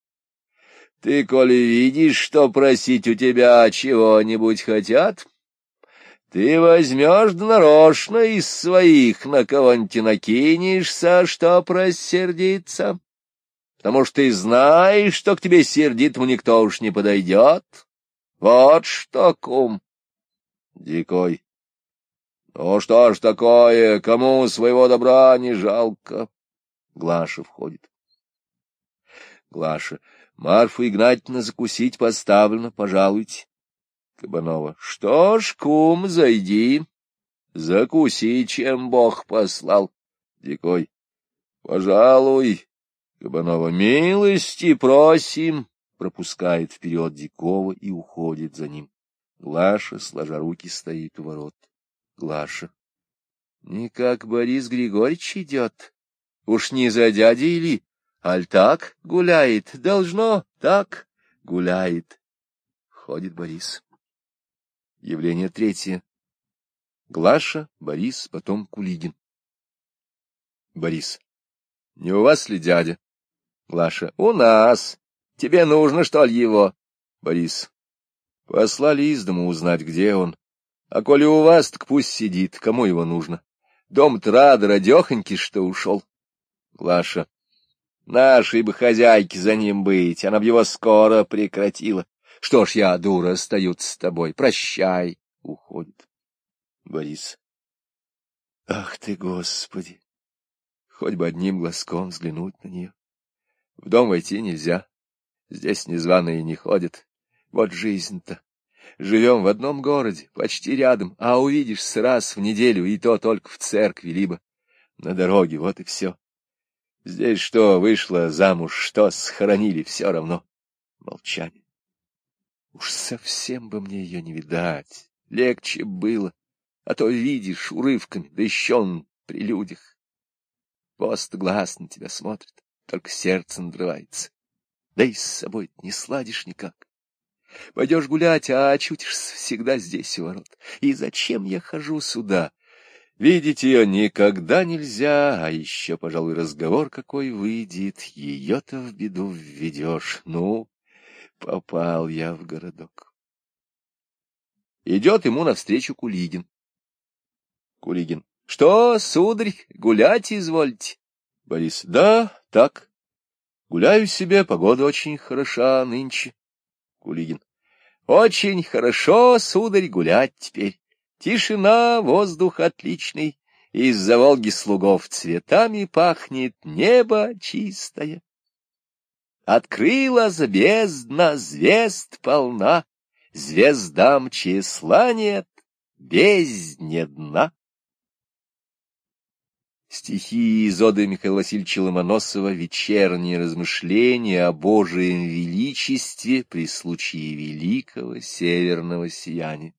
Ты, коли видишь, что просить у тебя чего-нибудь хотят, ты возьмешь да нарочно из своих на кого-нибудь накинешься, чтоб рассердиться, потому что ты знаешь, что к тебе сердитому никто уж не подойдет. Вот что, кум. Дикой. Ну что ж такое, кому своего добра не жалко? Глаша входит. Глаша. Марфа Игнатьевна закусить поставлена, пожалуйте. Кабанова. Что ж, кум, зайди. Закуси, чем Бог послал. Дикой. Пожалуй. Кабанова. Милости просим. Пропускает вперед Дикого и уходит за ним. Глаша, сложа руки, стоит у ворот. Глаша. Никак Борис Григорьевич идет. Уж не за дядей ли? Аль так гуляет? Должно, так гуляет. Ходит Борис. Явление третье. Глаша, Борис, потом Кулигин. Борис. Не у вас ли дядя? Глаша. У нас. Тебе нужно, что ли, его? Борис. Послали из дому узнать, где он. А коли у вас, так пусть сидит. Кому его нужно? Дом-то рада, радехонький, что ушел. Глаша. Нашей бы хозяйке за ним быть, она б его скоро прекратила. Что ж я, дура, остаюсь с тобой. Прощай. Уходит. Борис. Ах ты, Господи! Хоть бы одним глазком взглянуть на нее. В дом войти нельзя. Здесь незваные не ходят. Вот жизнь-то. Живем в одном городе, почти рядом, а увидишься раз в неделю, и то только в церкви, либо на дороге, вот и все. Здесь что, вышла замуж, что схоронили, все равно. Молчание. Уж совсем бы мне ее не видать, легче было, а то видишь урывками, да еще он при людях. Пост глаз на тебя смотрит, только сердце надрывается. Да и с собой не сладишь никак. Пойдешь гулять, а очутишься всегда здесь у ворот. И зачем я хожу сюда? Видеть ее никогда нельзя, а еще, пожалуй, разговор какой выйдет, ее-то в беду введешь. Ну, попал я в городок. Идет ему навстречу Кулигин. Кулигин. Что, сударь, гулять извольте? Борис. Да, так. Гуляю себе, погода очень хороша нынче. Кулигин. Очень хорошо, сударь, гулять теперь. Тишина, воздух отличный. Из-за Волги слугов цветами пахнет, небо чистое. Открылась бездна, звезд полна, звездам числа нет, бездне дна. Стихи из оды Михаила Васильевича Ломоносова «Вечерние размышления о Божием величестве при случае великого северного сияния».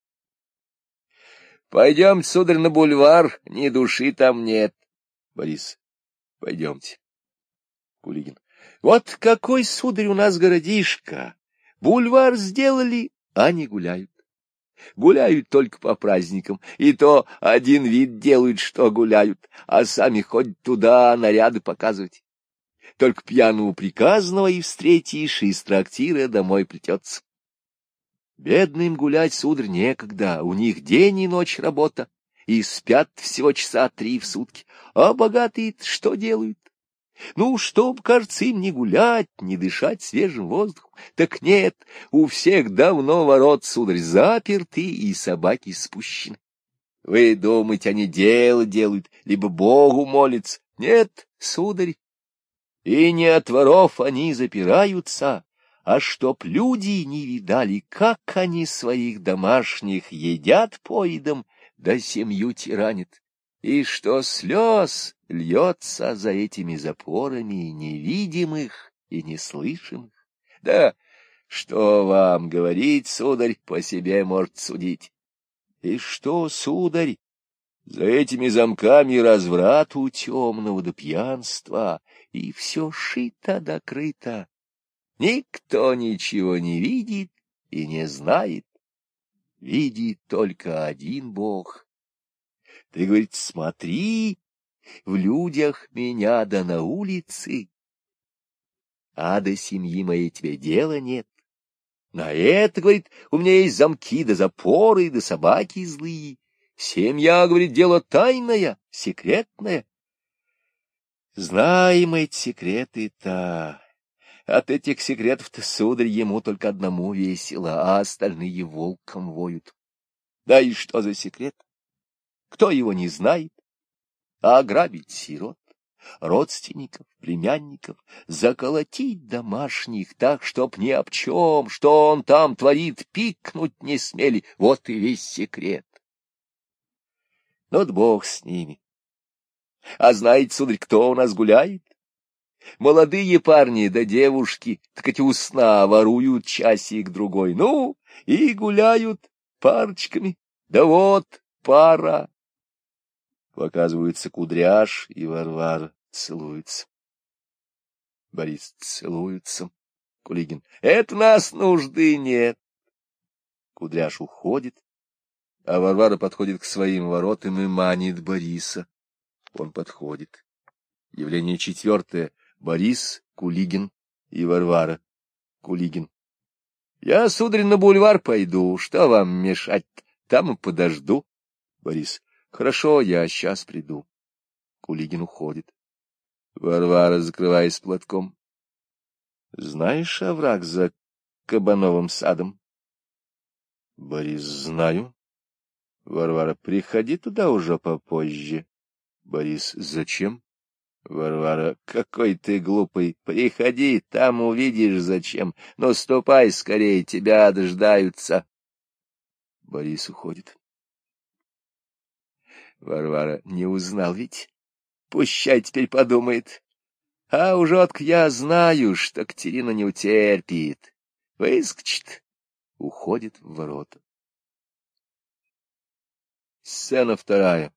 Пойдем, сударь, на бульвар, ни души там нет. Борис. Пойдемте. Кулигин. Вот какой, сударь, у нас городишко. Бульвар сделали, а не гуляют. Гуляют только по праздникам, и то один вид делают, что гуляют, а сами ходят туда наряды показывать. Только пьяного приказного и встретишь, из трактира домой плетется. Бедным гулять, сударь, некогда, у них день и ночь работа, и спят всего часа три в сутки, а богатые что делают? Ну, чтоб, кажется, им не гулять, не дышать свежим воздухом. Так нет, у всех давно ворот, сударь, заперты и собаки спущены. Вы думаете, они дело делают, либо Богу молятся? Нет, сударь, и не от воров они запираются, а чтоб люди не видали, как они своих домашних едят поедом, да семью тиранят. И что слез льется за этими запорами невидимых и неслышимых. Да что вам говорить, сударь, по себе может судить. И что, сударь, за этими замками разврату темного до пьянства, и все шито да крыто. Никто ничего не видит и не знает. Видит только один Бог. Ты, говорит, смотри, в людях меня да на улице, а до семьи моей тебе дела нет. На это, говорит, у меня есть замки да запоры, да собаки злые. Семья, говорит, дело тайное, секретное. Знаем эти секреты-то. От этих секретов-то, сударь, ему только одному весело, а остальные волком воют. Да и что за секрет? Кто его не знает? А ограбить сирот, родственников, племянников, заколотить домашних так, чтоб ни об чем, что он там творит, пикнуть не смели. Вот и весь секрет. Ну, да бог с ними. А знаете, сударь, кто у нас гуляет? Молодые парни да девушки, так эти у сна воруют часик-другой. Ну, и гуляют парочками. Да вот пара. Показываются Кудряш и Варвара, целуются. Борис. Целуются. Кулигин. Это нас нужды нет. Кудряш уходит, а Варвара подходит к своим воротам и манит Бориса. Он подходит. Явление четвертое. Борис, Кулигин и Варвара. Кулигин. Я, сударь, на бульвар пойду. Что вам мешать? Там и подожду. Борис. Хорошо, я сейчас приду. Кулигин уходит. Варвара, закрываясь платком. Знаешь овраг за Кабановым садом? Борис. Знаю. Варвара, приходи туда уже попозже. Борис, зачем? Варвара, какой ты глупый. Приходи, там увидишь зачем. Но ступай скорее, тебя дождаются. Борис уходит. Варвара, не узнал ведь? Пущай теперь подумает. А ужотк я знаю, что Катерина не утерпит. Выскочит, уходит в ворота. Сцена вторая.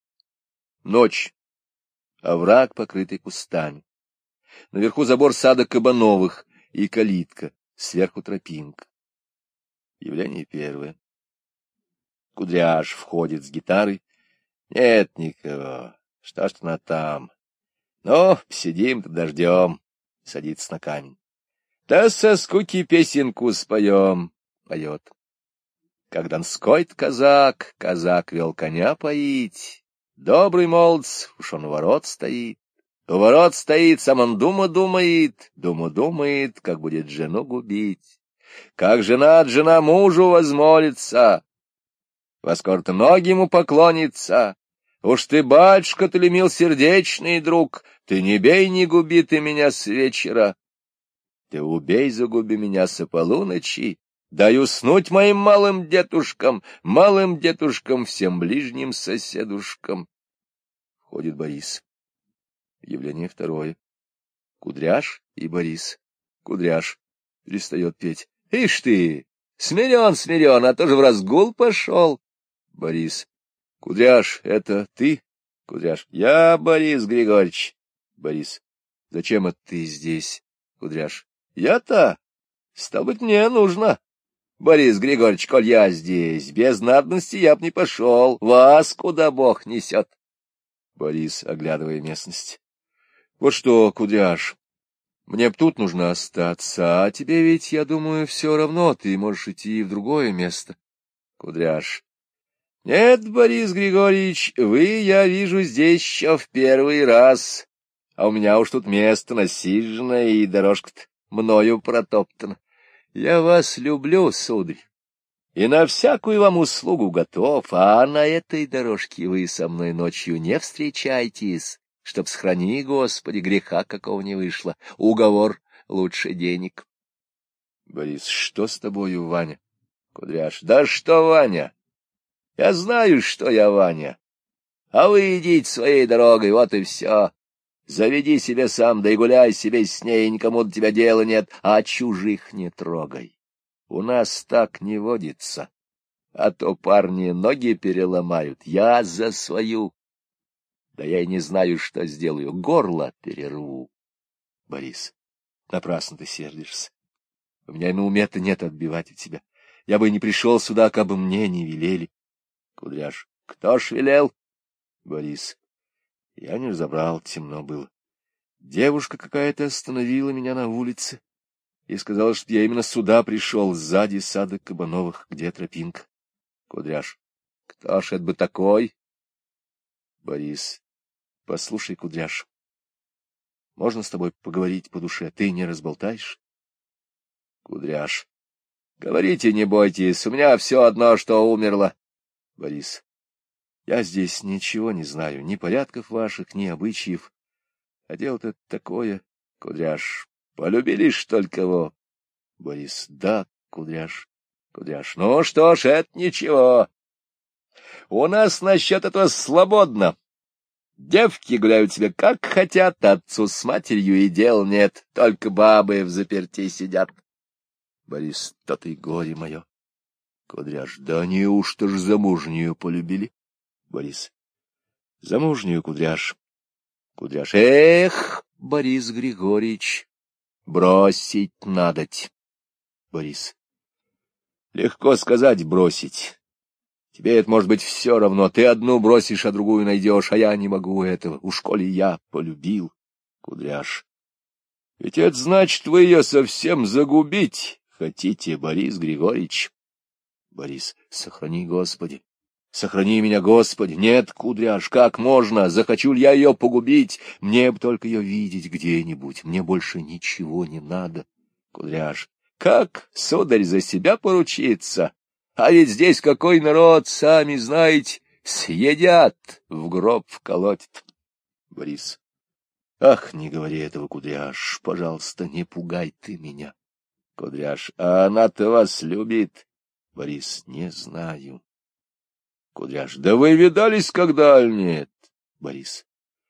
Ночь. Овраг, покрытый кустами. Наверху забор сада Кабановых и калитка, сверху тропинка. Явление первое. Кудряш входит с гитарой. Нет никого. Что ж она там? Ну, сидим под дождем. Садится на камень. Да со скуки песенку споем. Поет. Как донской-то казак, казак вел коня поить. Добрый молодц, уж он у ворот стоит. У ворот стоит, сам он дума думает, дума думает, как будет жену губить. Как жена от жена мужу возмолится, во скоро-то ноги ему поклонится. Уж ты, батюшка, ты ли милсердечный друг, ты не бей, не губи ты меня с вечера. Ты убей, загуби меня со полуночи, дай уснуть моим малым детушкам, малым детушкам, всем ближним соседушкам. Входит Борис. Явление второе. Кудряш и Борис. Кудряш перестает петь. Ишь ты, смирен, смирен, а тоже в разгул пошел. Борис. Кудряш, это ты? Кудряш. Я Борис Григорьевич. Борис. Зачем это ты здесь? Кудряш. Я-то? Стал быть, мне нужно. Борис Григорьевич, коль я здесь, без надобности я б не пошел. Вас куда Бог несет. Борис, оглядывая местность. Вот что, Кудряш, мне б тут нужно остаться, а тебе ведь, я думаю, все равно, ты можешь идти в другое место. Кудряш. Нет, Борис Григорьевич, вы, я вижу, здесь еще в первый раз, а у меня уж тут место насижено, и дорожка-то мною протоптана. Я вас люблю, сударь, и на всякую вам услугу готов, а на этой дорожке вы со мной ночью не встречайтесь, чтоб, сохрани, Господи, греха какого не вышло. Уговор лучше денег. Борис, что с тобою, Ваня? Кудряш, да что, Ваня? Я знаю, что я Ваня. А вы идите своей дорогой, вот и все. Заведи себе сам, да и гуляй себе с ней, никому до тебя дела нет, а чужих не трогай. У нас так не водится, а то парни ноги переломают. Я за свою. Да я и не знаю, что сделаю. Горло перерву. Борис, напрасно ты сердишься. У меня и на уме-то нет отбивать от тебя. Я бы не пришел сюда, как бы мне не велели. Кудряш, кто ж велел? Борис, я не разобрал, темно было. Девушка какая-то остановила меня на улице и сказала, что я именно сюда пришел, сзади сада Кабановых, где тропинка. Кудряш, кто ж это бы такой? Борис, послушай, Кудряш, можно с тобой поговорить по душе, ты не разболтаешь? Кудряш, говорите, не бойтесь, у меня все одно, что умерло. Борис, я здесь ничего не знаю, ни порядков ваших, ни обычаев. А дело-то такое, Кудряш, полюбили, что ли, кого? Борис, да, Кудряш. Кудряш, ну что ж, это ничего. У нас насчет этого свободно. Девки гуляют себе как хотят, отцу с матерью и дел нет, только бабы взаперти сидят. Борис, то-то и горе мое. Кудряш, да неужто ж замужнюю полюбили? Борис, замужнюю, Кудряш. Кудряш, эх, Борис Григорьевич, бросить надоть. Борис, легко сказать бросить. Тебе это может быть все равно, ты одну бросишь, а другую найдешь, а я не могу этого, уж коли я полюбил. Кудряш, ведь это значит, вы ее совсем загубить хотите, Борис Григорьевич. Борис, сохрани, Господи. Сохрани меня, Господи! Нет, Кудряш, как можно? Захочу ли я ее погубить? Мне бы только ее видеть где-нибудь. Мне больше ничего не надо. Кудряш, как, сударь, за себя поручиться? А ведь здесь какой народ, сами знаете, съедят, в гроб вколотят. Борис. Ах, не говори этого, Кудряш, пожалуйста, не пугай ты меня. Кудряш. А она-то вас любит. Борис. Не знаю. Кудряш. Да вы видались когда или нет? Борис.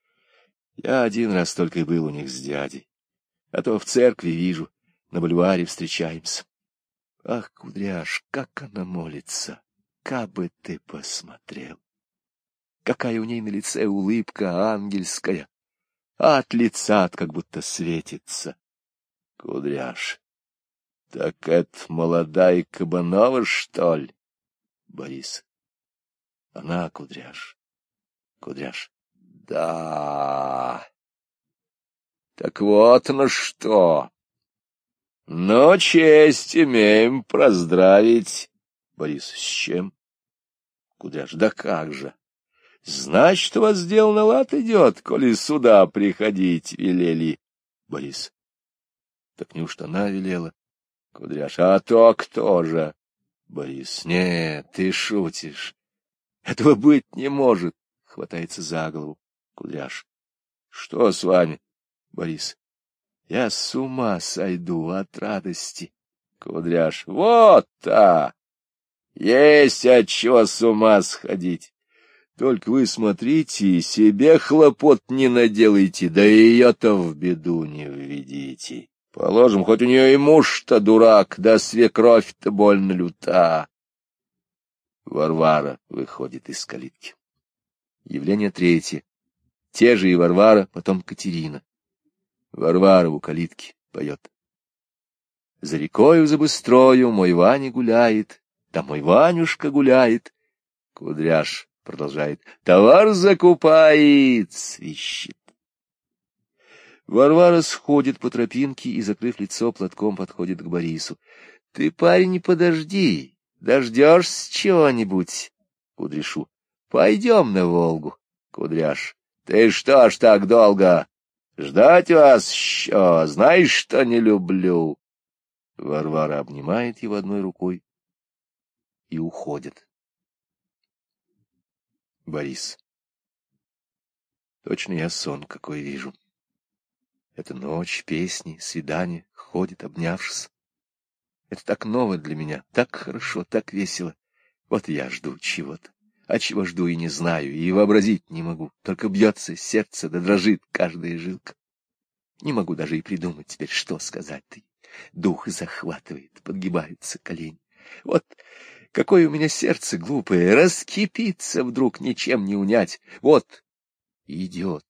Я один раз только и был у них с дядей. А то в церкви вижу, на бульваре встречаемся. Ах, Кудряш, как она молится! Кабы ты посмотрел! Какая у ней на лице улыбка ангельская! А от лица как будто светится. Кудряш. Так это молодая Кабанова, что ли? Борис. Она, Кудряш. Кудряш. Да. Так вот на что. Но честь имеем поздравить. Борис. С чем? Кудряш. Да как же. Значит, у вас дело на лад идет, коли сюда приходить велели. Борис. Так неужто она велела? Кудряш. А то кто же? Борис. Нет, ты шутишь. Этого быть не может. Хватается за голову. Кудряш. Что с вами? Борис. Я с ума сойду от радости. Кудряш. Вот-то! Есть от чего с ума сходить. Только вы смотрите, себе хлопот не наделайте, да ее-то в беду не введите. Положим, хоть у нее и муж-то дурак, да свекровь-то больно люта. Варвара выходит из калитки. Явление третье. Те же и Варвара, потом Катерина. Варвара у калитки поет. За рекою, за быстрою мой Ваня гуляет, там мой Ванюшка гуляет. Кудряш продолжает. Товар закупает, свищет. Варвара сходит по тропинке и, закрыв лицо платком, подходит к Борису. — Ты, парень, подожди, дождешься чего-нибудь. Кудряшу. — Пойдем на Волгу. Кудряш. — Ты что ж так долго? Ждать вас еще, знаешь, что не люблю. Варвара обнимает его одной рукой и уходит. Борис. Точно я сон какой вижу. Это ночь, песни, свидания, ходит, обнявшись. Это так ново для меня, так хорошо, так весело. Вот я жду чего-то. А чего жду и не знаю, и вообразить не могу. Только бьется сердце, да дрожит каждая жилка. Не могу даже и придумать теперь, что сказать-то. Дух захватывает, подгибаются колени. Вот какое у меня сердце глупое, раскипится вдруг, ничем не унять. Вот идет.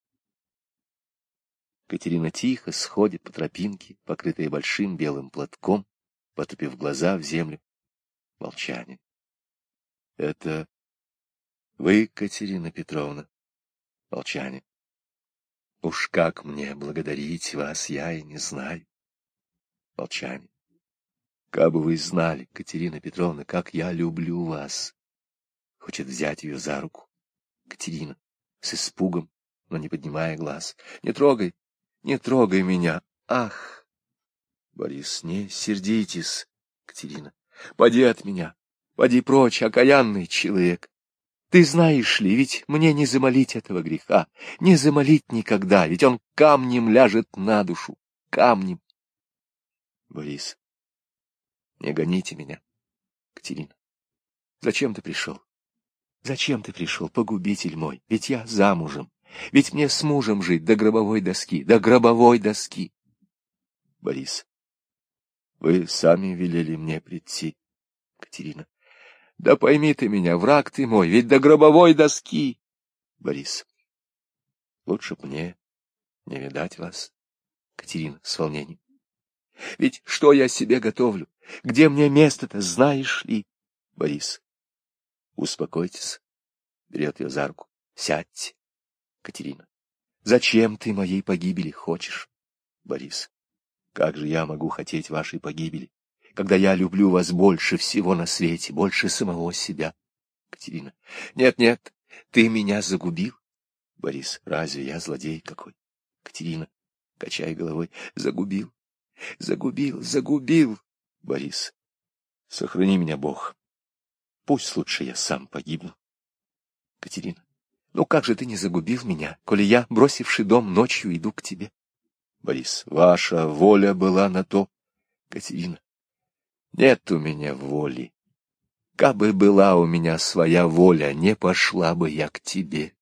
Катерина тихо сходит по тропинке, покрытая большим белым платком, потупив глаза в землю. Молчание. — Это вы, Катерина Петровна? Молчание. — Уж как мне благодарить вас, я и не знаю. Молчание. — Кабы вы знали, Катерина Петровна, как я люблю вас. Хочет взять ее за руку. Катерина, с испугом, но не поднимая глаз. — Не трогай, не трогай меня. Ах! Борис, не сердитесь, Катерина. Поди от меня, поди прочь, окаянный человек. Ты знаешь ли, ведь мне не замолить этого греха, не замолить никогда, ведь он камнем ляжет на душу, камнем. Борис, не гоните меня, Катерина. Зачем ты пришел? Зачем ты пришел, погубитель мой? Ведь я замужем, ведь мне с мужем жить до гробовой доски, до гробовой доски. Борис, вы сами велели мне прийти, Катерина. Да пойми ты меня, враг ты мой, ведь до гробовой доски. Борис, лучше б мне не видать вас, Катерина, с волнением. Ведь что я себе готовлю? Где мне место-то, знаешь ли? Борис, успокойтесь, берет ее за руку. Сядьте, Катерина. Зачем ты моей погибели хочешь? Борис, как же я могу хотеть вашей погибели, когда я люблю вас больше всего на свете, больше самого себя? Катерина. Нет, нет, ты меня загубил. Борис. Разве я злодей какой? Катерина, качая головой. Загубил, загубил, загубил. Борис. Сохрани меня, Бог. Пусть лучше я сам погибну. Катерина. Ну как же ты не загубил меня, коли я, бросивший дом, ночью иду к тебе? Борис. Ваша воля была на то. Катерина. Нет у меня воли. Кабы была у меня своя воля, не пошла бы я к тебе.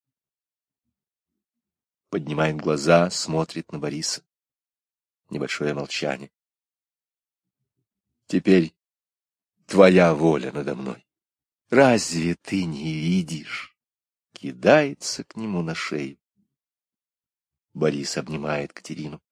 Поднимает глаза, смотрит на Бориса. Небольшое молчание. Теперь твоя воля надо мной. Разве ты не видишь? Кидается к нему на шею. Борис обнимает Катерину.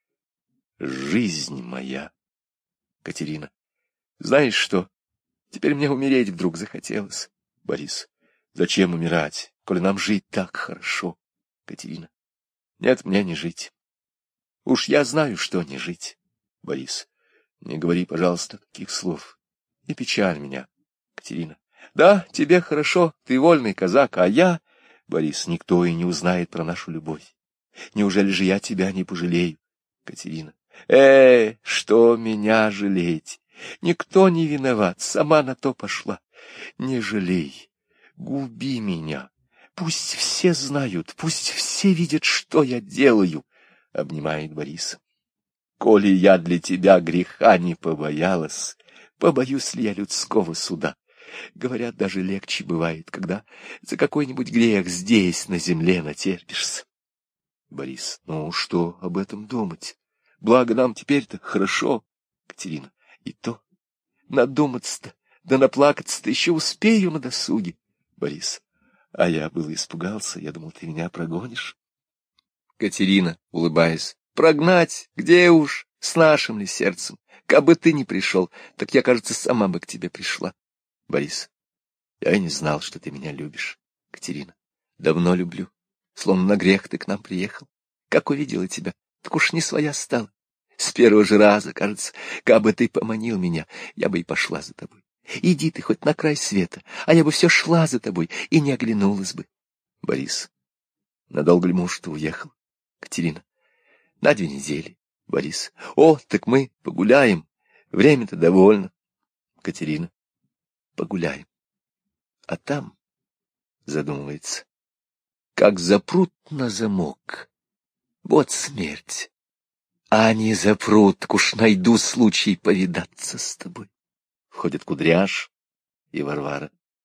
Жизнь моя. Катерина. Знаешь что? Теперь мне умереть вдруг захотелось. Борис. Зачем умирать, коли нам жить так хорошо? Катерина. Нет, мне не жить. Уж я знаю, что не жить. Борис. Не говори, пожалуйста, таких слов. Не печаль меня. Катерина. Да, тебе хорошо, ты вольный казак, а я... Борис. Никто и не узнает про нашу любовь. Неужели же я тебя не пожалею? Катерина. Э, что меня жалеть? Никто не виноват, сама на то пошла. Не жалей, губи меня. Пусть все знают, пусть все видят, что я делаю. Обнимает Бориса. Коли я для тебя греха не побоялась, побоюсь ли я людского суда? Говорят, даже легче бывает, когда за какой-нибудь грех здесь, на земле, натерпишься. Борис. Ну, что об этом думать? Благо нам теперь-то хорошо. Катерина. И то надуматься-то, да наплакаться-то еще успею на досуге. Борис. А я было испугался, я думал, ты меня прогонишь. Катерина, улыбаясь. Прогнать? Где уж? С нашим ли сердцем? Кабы ты не пришел, так я, кажется, сама бы к тебе пришла. Борис. Я и не знал, что ты меня любишь. Катерина. Давно люблю. Словно на грех ты к нам приехал. Как увидела тебя, так уж не своя стала. С первого же раза, кажется, кабы ты поманил меня, я бы и пошла за тобой. Иди ты хоть на край света, а я бы все шла за тобой и не оглянулась бы. Борис. Надолго ли муж-то уехал? Катерина. На две недели. Борис. О, так мы погуляем. Время-то довольно. Катерина. Погуляем. А там, задумывается, как запрут на замок. Вот смерть. А не запрут, так уж найду случай повидаться с тобой. Входят Кудряш и Варвара.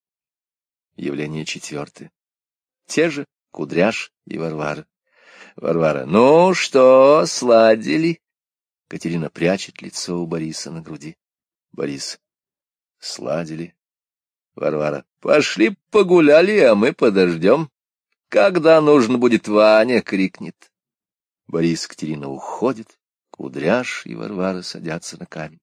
Явление четвертое. Те же Кудряш и Варвара. Варвара. Ну что, сладили? Катерина прячет лицо у Бориса на груди. Борис. Сладили. Варвара. Пошли погуляли, а мы подождем. Когда нужно будет, Ваня крикнет. Борис и Катерина уходят. Кудряш и Варвара садятся на камень.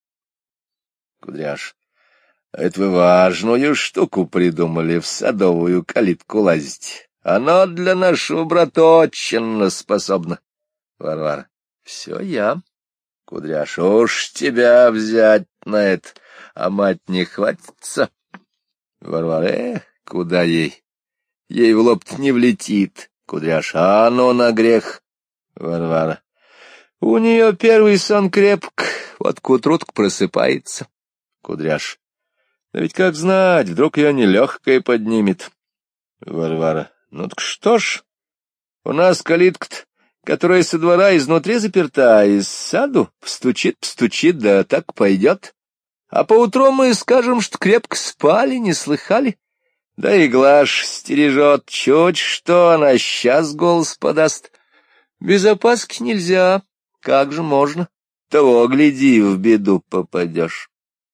Кудряш. А это вы важную штуку придумали, в садовую калитку лазить. Оно для нашего брата очень способно. Варвара. Все я. Кудряш. Уж тебя взять на это, а мать не хватится. Варвара. Эх, куда ей? Ей в лоб не влетит. Кудряш. А ну на грех. Варвара. У нее первый сон крепк, вот к утру просыпается. Кудряш. Да ведь как знать, вдруг ее нелегкое поднимет. Варвара. Ну так что ж, у нас калитка-то, которая со двора изнутри заперта, а из саду стучит, стучит, да так пойдет. А поутру мы скажем, что крепко спали, не слыхали. Да и Глаш стережет, чуть что она сейчас голос подаст. Без опаски нельзя, как же можно? Того, гляди, в беду попадешь.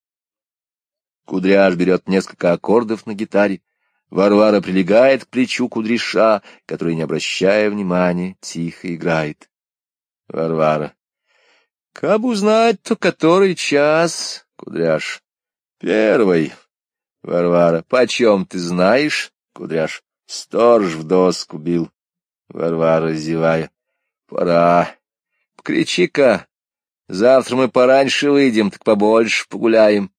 Кудряш берет несколько аккордов на гитаре. Варвара прилегает к плечу Кудряша, который, не обращая внимания, тихо играет. Варвара. Каб узнать, то который час? Кудряш. Первый. Варвара. Почем ты знаешь? Кудряш. Сторож в доску бил. Варвара, зевая. Пора. Кричи-ка. Завтра мы пораньше выйдем, так побольше погуляем.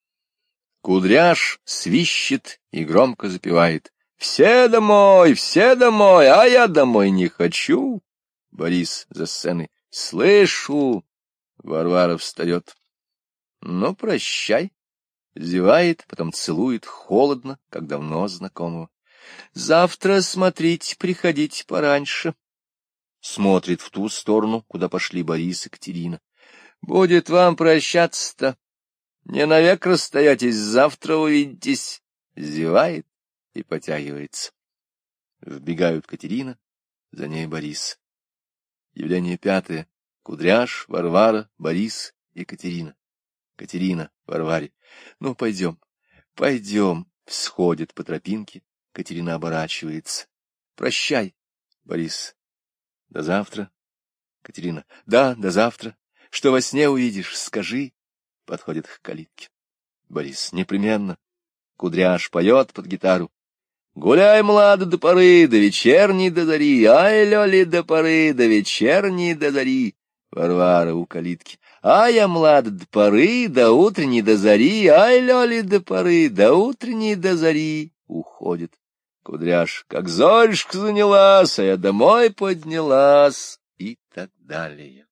Кудряш свищет и громко запевает. Все домой, все домой, а я домой не хочу. Борис за сценой. Слышу. Варвара встает. Ну, прощай. Зевает, потом целует холодно, как давно знакомого. Завтра, смотрите, приходите пораньше. Смотрит в ту сторону, куда пошли Борис и Катерина. Будет вам прощаться-то. Не навек расстаетесь, завтра увидитесь. Зевает и потягивается. Вбегают Катерина, за ней Борис. Явление пятое. Кудряш, Варвара, Борис и Катерина. Катерина, Варваре. Ну, пойдем, пойдем. Всходит по тропинке. Катерина оборачивается. Прощай, Борис. До завтра. Катерина. Да, до завтра. Что во сне увидишь, скажи. Подходит к калитке. Борис. Непременно. Кудряш поет под гитару. Гуляй, млада, до поры, до вечерней до зари, ай, лёли, до поры, до вечерней до зари. Варвара у калитки. Ай, я млада, до поры, до утренней до зари, ай, лёли, до поры, до утренней до зари. Уходит. Кудряш. Как зорьшка занялась, а я домой поднялась. И так далее.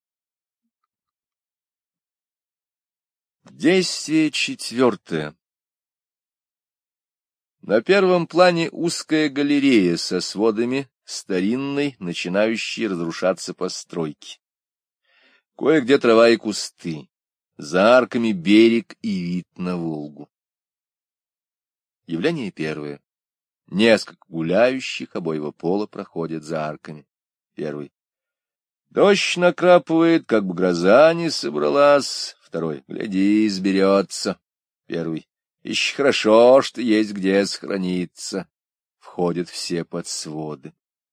Действие четвертое. На первом плане узкая галерея со сводами старинной, начинающей разрушаться постройки. Кое-где трава и кусты, за арками берег и вид на Волгу. Явление первое. Несколько гуляющих обоего пола проходят за арками. Первый. Дождь накрапывает, как бы гроза не собралась. Второй. Гляди, изберется. Первый. Ищи хорошо, что есть где сохраниться. Входят все под своды.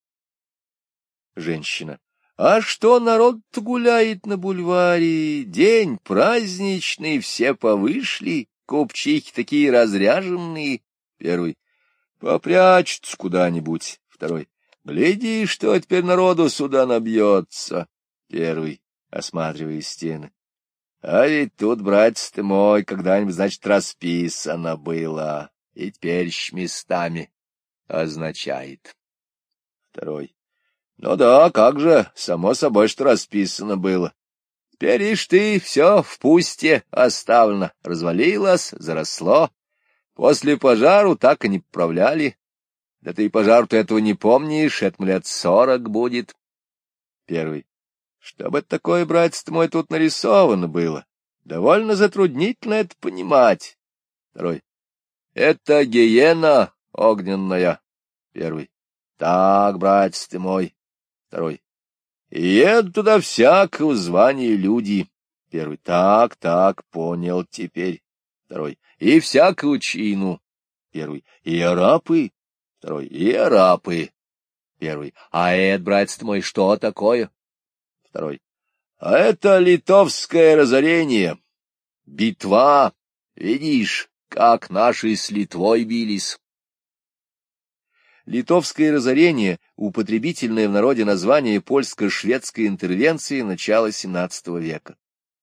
Женщина. А что народ-то гуляет на бульваре? День праздничный, все повышли, купчихи такие разряженные. Первый. Попрячутся куда-нибудь. Второй. Гляди, что теперь народу сюда набьется. Первый, осматривая стены. А ведь тут, братец ты мой, когда-нибудь, значит, расписано было, и теперь с местами означает. Второй. Ну да, как же, само собой, что расписано было. Теперь, ишь ты, все в пусте оставлено, развалилось, заросло. После пожару так и не поправляли. Да ты и пожару-то этого не помнишь, этому лет сорок будет. Первый. Что бы это такое, братец ты мой, тут нарисовано было? Довольно затруднительно это понимать. Второй. Это гиена огненная. Первый. Так, братец ты мой. Второй. И едут туда всякого звания люди. Первый. Так, так, понял теперь. Второй. И всякого чину. Первый. И арапы. Второй. И арапы. Первый. А это, братец ты мой, что такое? Второй. А это литовское разорение. Битва. Видишь, как наши с Литвой бились. Литовское разорение — употребительное в народе название польско-шведской интервенции начала семнадцатого века.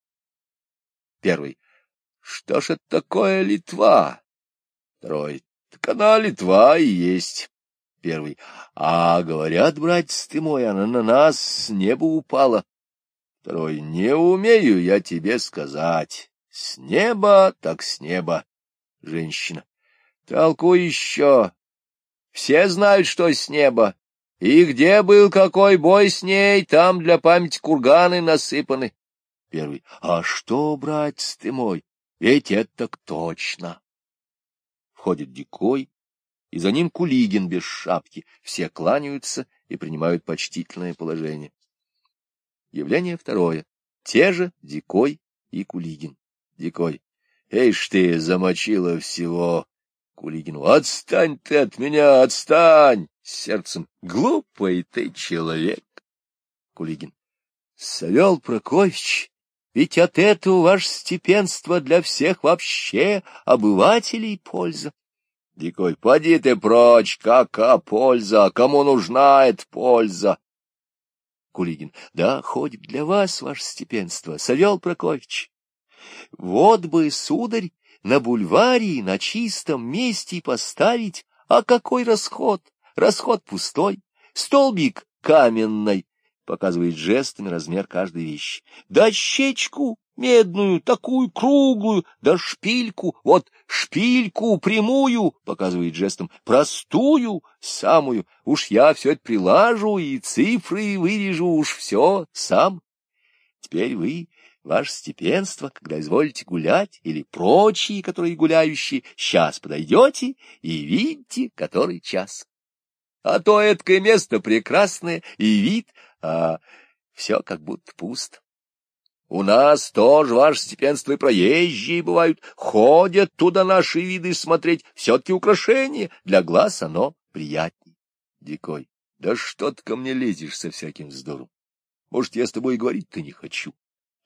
Первый. Что ж это такое Литва? Второй. Так она Литва и есть. Первый. А говорят, братец ты мой, она на нас с неба упала. Второй. Не умею я тебе сказать. С неба так с неба. Женщина. Толкуй еще. Все знают, что с неба. И где был какой бой с ней, там для памяти курганы насыпаны. Первый. А что, братец ты мой, ведь это так точно. Входит Дикой, и за ним Кулигин без шапки. Все кланяются и принимают почтительное положение. Явление второе. Те же Дикой и Кулигин. Дикой. Эйш ты, замочила всего. Кулигину. Отстань ты от меня, отстань! С сердцем. Глупый ты человек. Кулигин. Савел Прокофьевич, ведь от этого ваше степенство для всех вообще обывателей польза. Дикой. Поди ты прочь, какая польза, кому нужна эта польза? Кулигин. Да, хоть для вас, ваше степенство, Савел Прокофьевич. Вот бы, сударь, на бульваре на чистом месте поставить, а какой расход? Расход пустой, столбик каменный, показывает жестами размер каждой вещи. Дощечку медную, такую круглую, да шпильку, вот шпильку прямую, показывает жестом, простую, самую, уж я все это прилажу и цифры вырежу, уж все сам. Теперь вы, ваше степенство, когда изволите гулять, или прочие, которые гуляющие, сейчас подойдете и видите, который час. А то эткое место прекрасное, и вид, а все как будто пусто. У нас тоже, ваше степенство, и проезжие бывают, ходят туда наши виды смотреть, все-таки украшение, для глаз оно приятней. Дикой, да что ты ко мне лезешь со всяким вздором? Может, я с тобой говорить-то не хочу.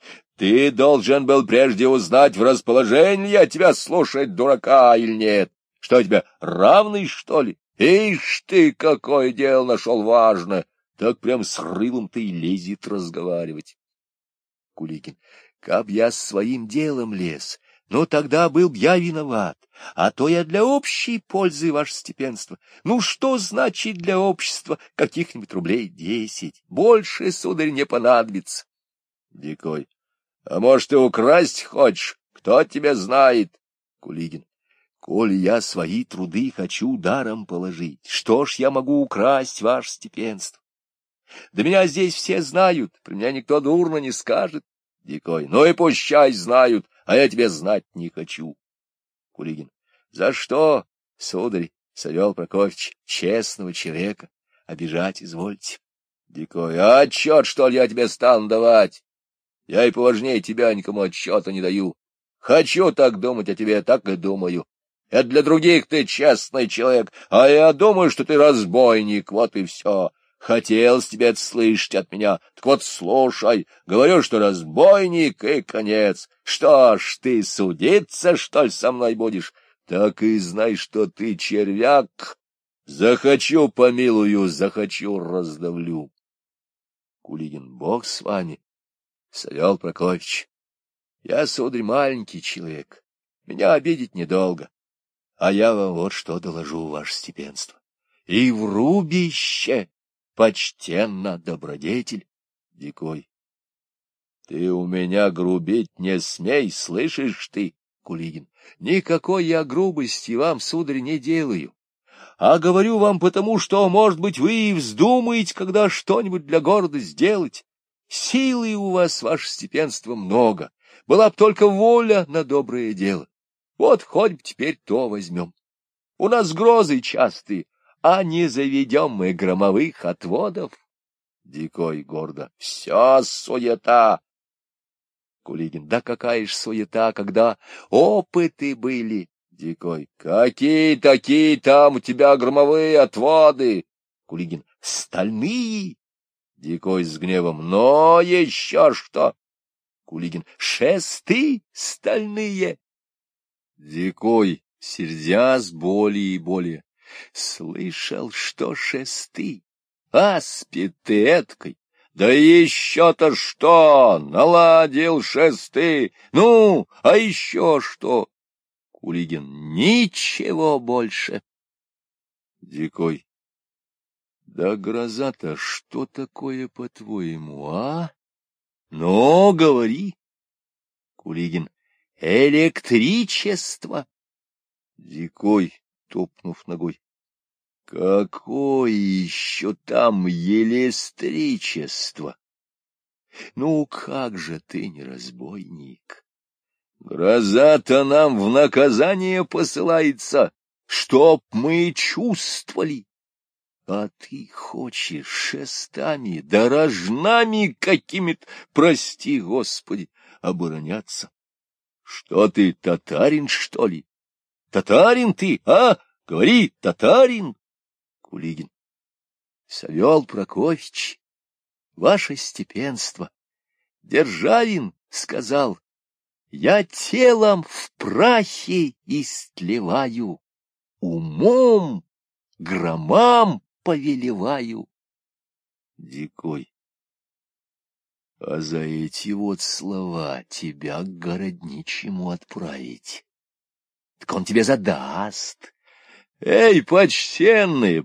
Ты должен был прежде узнать, в расположении я тебя слушать, дурака, или нет. Что, тебя равный, что ли? Ишь ты, какое дело нашел важное! Так прям с рылом-то и лезет разговаривать. Куликин. Каб я с своим делом лез, но тогда был б я виноват, а то я для общей пользы, ваше степенство. Ну, что значит для общества каких-нибудь рублей десять? Больше, сударь, не понадобится. Дикой. А может, ты украсть хочешь? Кто тебя знает? Кулигин. Коли я свои труды хочу даром положить, что ж я могу украсть, ваше степенство? Да меня здесь все знают, про меня никто дурно не скажет. Дикой. Ну и пущай знают, а я тебе знать не хочу. Кулигин. За что, сударь, Савел Прокофьевич, честного человека, обижать извольте? Дикой. А отчет, что ли, я тебе стану давать? Я и поважнее тебя никому отчета не даю. Хочу так думать о тебе, так и думаю. Это для других ты честный человек, а я думаю, что ты разбойник, вот и все. Хотелось тебе это слышать от меня, так вот слушай, говорю, что разбойник и конец. Что ж, ты судиться, что ли, со мной будешь? Так и знай, что ты червяк. Захочу помилую, захочу раздавлю. Кулигин. Бог с вами, Савел Прокофьевич. Я, сударь, маленький человек, меня обидеть недолго. А я вам вот что доложу, ваше степенство. И в рубище почтенно добродетель. Дикой. Ты у меня грубить не смей, слышишь ты, Кулигин? Никакой я грубости вам, сударь, не делаю. А говорю вам потому, что, может быть, вы и вздумаете, когда что-нибудь для города сделать. Силы у вас, ваше степенство, много. Была б только воля на доброе дело. Вот хоть бы теперь то возьмем. У нас грозы частые, а не заведем мы громовых отводов. Дикой гордо. Все суета. Кулигин. Да какая ж суета, когда опыты были. Дикой. Какие такие там у тебя громовые отводы? Кулигин. Стальные. Дикой с гневом. Но еще что? Кулигин. Шесты стальные. Дикой, сердясь более и более. Слышал, что шесты, а спит ты эткой. Да еще-то что, наладил шесты, ну, а еще что? Кулигин. Ничего больше. Дикой. Да гроза-то что такое, по-твоему, а? Ну, говори. Кулигин. Электричество. Дикой, топнув ногой. Какое еще там электричество? Ну, как же ты не разбойник? Гроза-то нам в наказание посылается, чтоб мы чувствовали. А ты хочешь шестами, дорожнами какими-то, прости, Господи, обороняться. Что ты, татарин, что ли? Татарин ты, а? Говори, татарин. Кулигин. Савел Прокофьевич, ваше степенство, Державин сказал, я телом в прахе истлеваю, умом громам повелеваю. Дикой. А за эти вот слова тебя к городничему отправить. Так он тебе задаст. Эй, почтенные,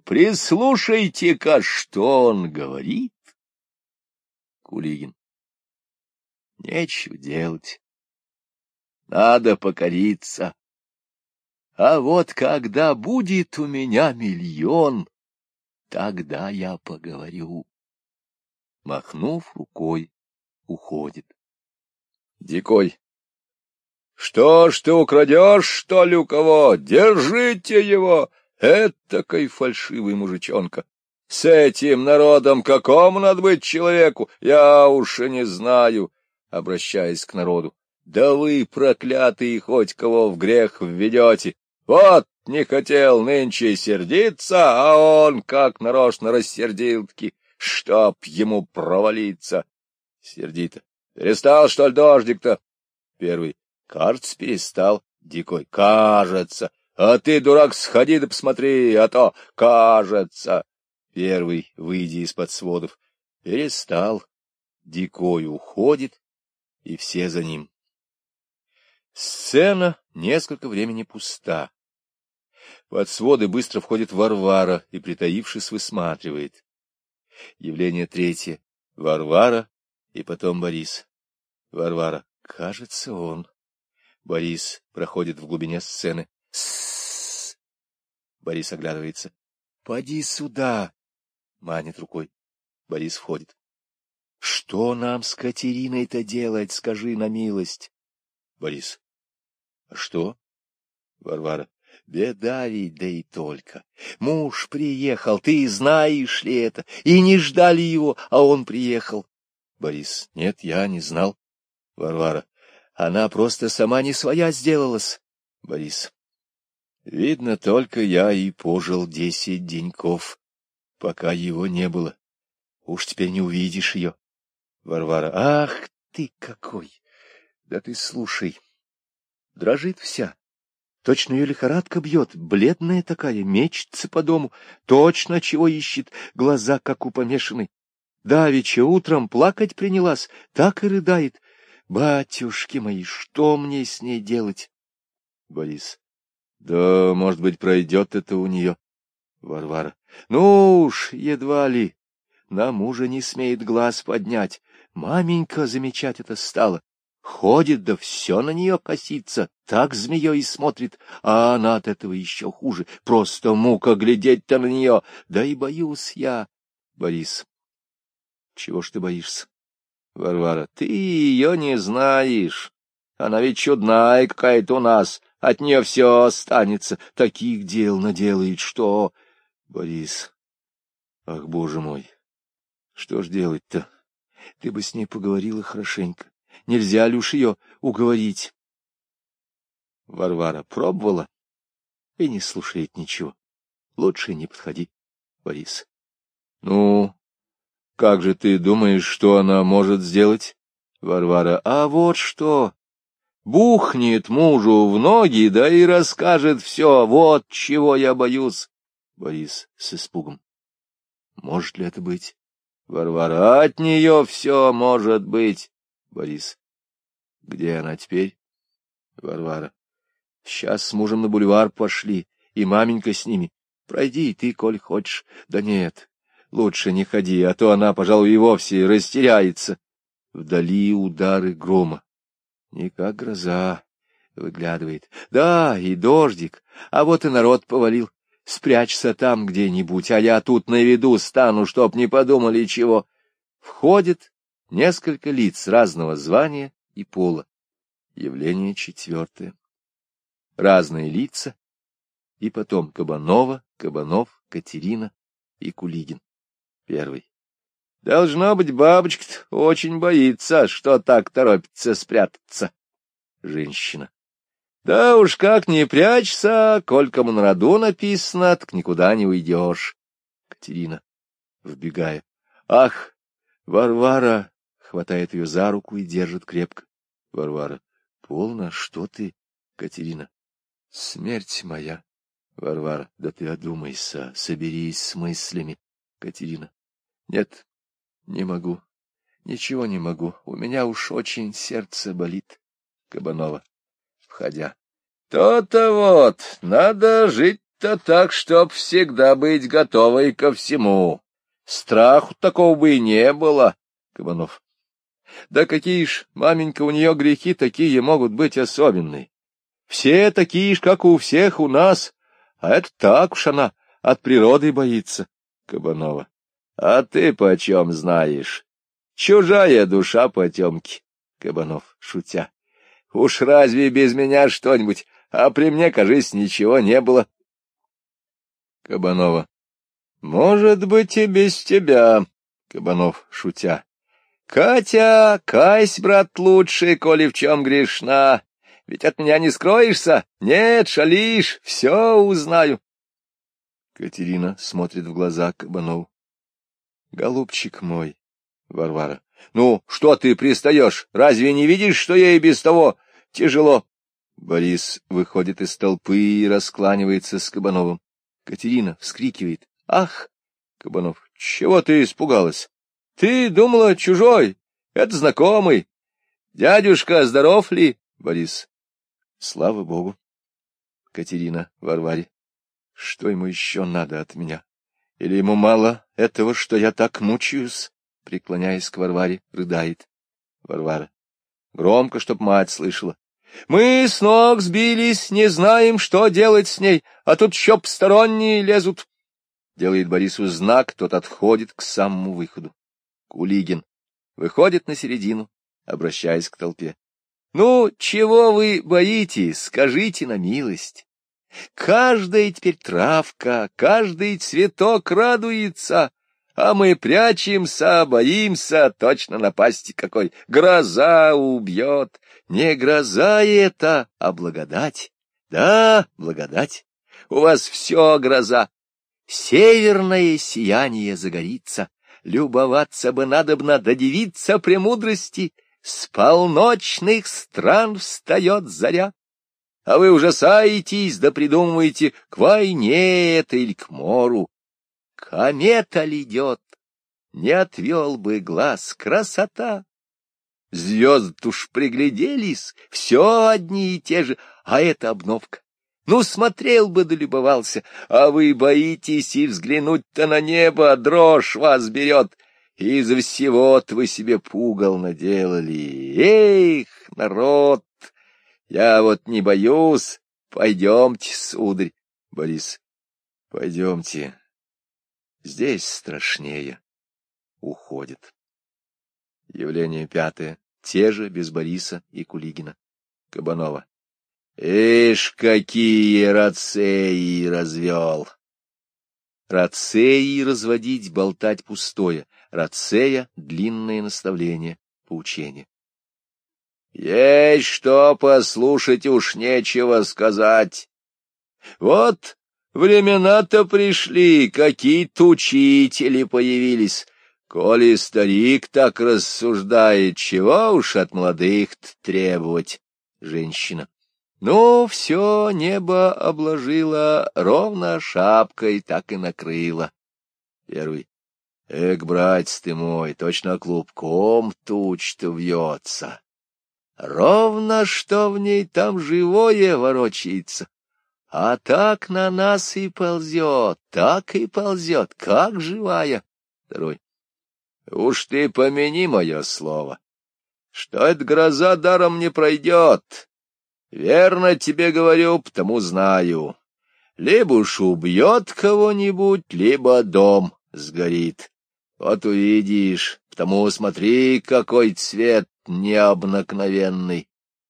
прислушайте-ка, что он говорит. Кулигин. Нечего делать. Надо покориться. А вот когда будет у меня миллион, тогда я поговорю. Махнув рукой, уходит. Дикой. Что ж ты украдешь, что ли, у кого? Держите его! Этакой фальшивый мужичонка. С этим народом какому надо быть человеку, я уж и не знаю, обращаясь к народу. Да вы, проклятые, хоть кого в грех введете. Вот не хотел нынче сердиться, а он как нарочно рассердил-таки, чтоб ему провалиться. Сердито. Перестал, что ли, дождик-то? Первый. Кажется, перестал. Дикой. Кажется. А ты, дурак, сходи да посмотри, а то кажется. Первый, выйдя из-под сводов. Перестал. Дикой уходит, и все за ним. Сцена несколько времени пуста. Под своды быстро входит Варвара и, притаившись, высматривает. Явление третье. Варвара и потом Борис. Варвара. Кажется, он. Борис проходит в глубине сцены. С-с-с. Борис оглядывается. Поди сюда. Манит рукой. Борис входит. Что нам с Катериной-то делать, скажи на милость? Борис. А что? Варвара. Беда ведь, да и только. Муж приехал, ты знаешь ли это? И не ждали его, а он приехал. Борис. Нет, я не знал. Варвара. Она просто сама не своя сделалась. Борис. Видно, только я и пожил десять деньков, пока его не было. Уж теперь не увидишь ее. Варвара. Ах ты какой! Да ты слушай. Дрожит вся. Точно ее лихорадка бьет, бледная такая, мечется по дому. Точно чего ищет, глаза как у помешанной. Давеча утром плакать принялась, так и рыдает. Батюшки мои, что мне с ней делать? Борис. Да, может быть, пройдет это у нее. Варвара. Ну уж, едва ли. На мужа не смеет глаз поднять. Маменька замечать это стала. Ходит, да все на нее косится, так змеей смотрит, а она от этого еще хуже. Просто мука глядеть-то на нее. Да и боюсь я. Борис. Чего ж ты боишься? Варвара. Ты ее не знаешь. Она ведь чудная какая-то у нас. От нее все останется. Таких дел наделает, что... Борис. Ах, боже мой. Что ж делать-то? Ты бы с ней поговорила хорошенько. Нельзя ли уж ее уговорить? Варвара пробовала и не слушает ничего. Лучше не подходи, Борис. Ну, как же ты думаешь, что она может сделать? Варвара. А вот что. Бухнет мужу в ноги, да и расскажет все. Вот чего я боюсь. Борис с испугом. Может ли это быть? Варвара. От нее все может быть. Борис. Где она теперь? Варвара. Сейчас с мужем на бульвар пошли, и маменька с ними. Пройди ты, коль хочешь. Да нет, лучше не ходи, а то она, пожалуй, и вовсе растеряется. Вдали удары грома. Не как гроза. Выглядывает. Да, и дождик. А вот и народ повалил. Спрячься там где-нибудь, а я тут на виду стану, чтоб не подумали чего. Входит несколько лиц разного звания и пола. Явление четвертое. Разные лица, и потом Кабанова, Кабанов, Катерина и Кулигин. Первый. Должно быть, бабочка-то очень боится, что так торопится спрятаться. Женщина. Да уж как не прячься, коль кому на роду написано, так никуда не уйдешь. Катерина, вбегая. Ах, Варвара! Хватает ее за руку и держит крепко. Варвара. Полно, что ты? Катерина. Смерть моя. Варвара. Да ты одумайся, соберись с мыслями. Катерина. Нет, не могу. Ничего не могу. У меня уж очень сердце болит. Кабанова, входя. То-то вот, надо жить-то так, чтоб всегда быть готовой ко всему. Страху такого бы и не было. Кабанов. Да какие ж, маменька, у нее грехи такие могут быть особенные. Все такие ж, как у всех у нас, а это так уж она от природы боится. Кабанова. А ты почем знаешь? Чужая душа потемки. Кабанов, шутя. Уж разве без меня что-нибудь, а при мне, кажись, ничего не было. Кабанова. Может быть, и без тебя. Кабанов, шутя. Катя, кайсь, брат, лучше, коли в чем грешна. Ведь от меня не скроешься. Нет, шалишь, все узнаю. Катерина смотрит в глаза Кабанову. Голубчик мой. Варвара. Ну, что ты пристаешь? Разве не видишь, что я и без того тяжело? Борис выходит из толпы и раскланивается с Кабановым. Катерина вскрикивает. Ах! Кабанов. Чего ты испугалась? Ты думала, чужой? Это знакомый. Дядюшка, здоров ли? Борис. Слава Богу. Катерина Варваре. Что ему еще надо от меня? Или ему мало этого, что я так мучаюсь? Преклоняясь к Варваре, рыдает. Варвара. Громко, чтоб мать слышала. Мы с ног сбились, не знаем, что делать с ней, а тут еще посторонние лезут. Делает Борису знак, тот отходит к самому выходу. Кулигин выходит на середину, обращаясь к толпе. Ну, чего вы боитесь, скажите на милость. Каждая теперь травка, каждый цветок радуется, а мы прячемся, боимся, точно напасти какой. Гроза убьет. Не гроза это, а благодать. Да, благодать. У вас все гроза. Северное сияние загорится. Любоваться бы надобно, да дивиться премудрости. С полночных стран встает заря. А вы ужасаетесь, да придумываете, к войне это или к мору. Комета льдет, не отвел бы глаз, красота. Звезды уж пригляделись, все одни и те же, а это обновка. Ну, смотрел бы да любовался, а вы боитесь и взглянуть-то на небо, дрожь вас берет. Из-за всего-то вы себе пугал наделали. Эх, народ! Я вот не боюсь. Пойдемте, сударь. Борис. Пойдемте. Здесь страшнее. Уходит. Явление пятое. Те же, без Бориса и Кулигина. Кабанова. Ишь, какие рацеи развел! Рацеи разводить, болтать пустое. Рацея — длинное наставление, поучение. Есть что послушать, уж нечего сказать. Вот времена-то пришли, какие-то учители появились. Коли старик так рассуждает, чего уж от молодых-то требовать? Женщина. Ну, все небо обложило, ровно шапкой так и накрыло. Первый. Эк, братец ты мой, точно клубком туч-то вьется. Ровно что в ней там живое ворочается. А так на нас и ползет, так и ползет, как живая. Второй. Уж ты помяни мое слово, что эта гроза даром не пройдет. Верно тебе говорю, потому знаю. Либо уж убьет кого-нибудь, либо дом сгорит. Вот увидишь, потому смотри, какой цвет необыкновенный.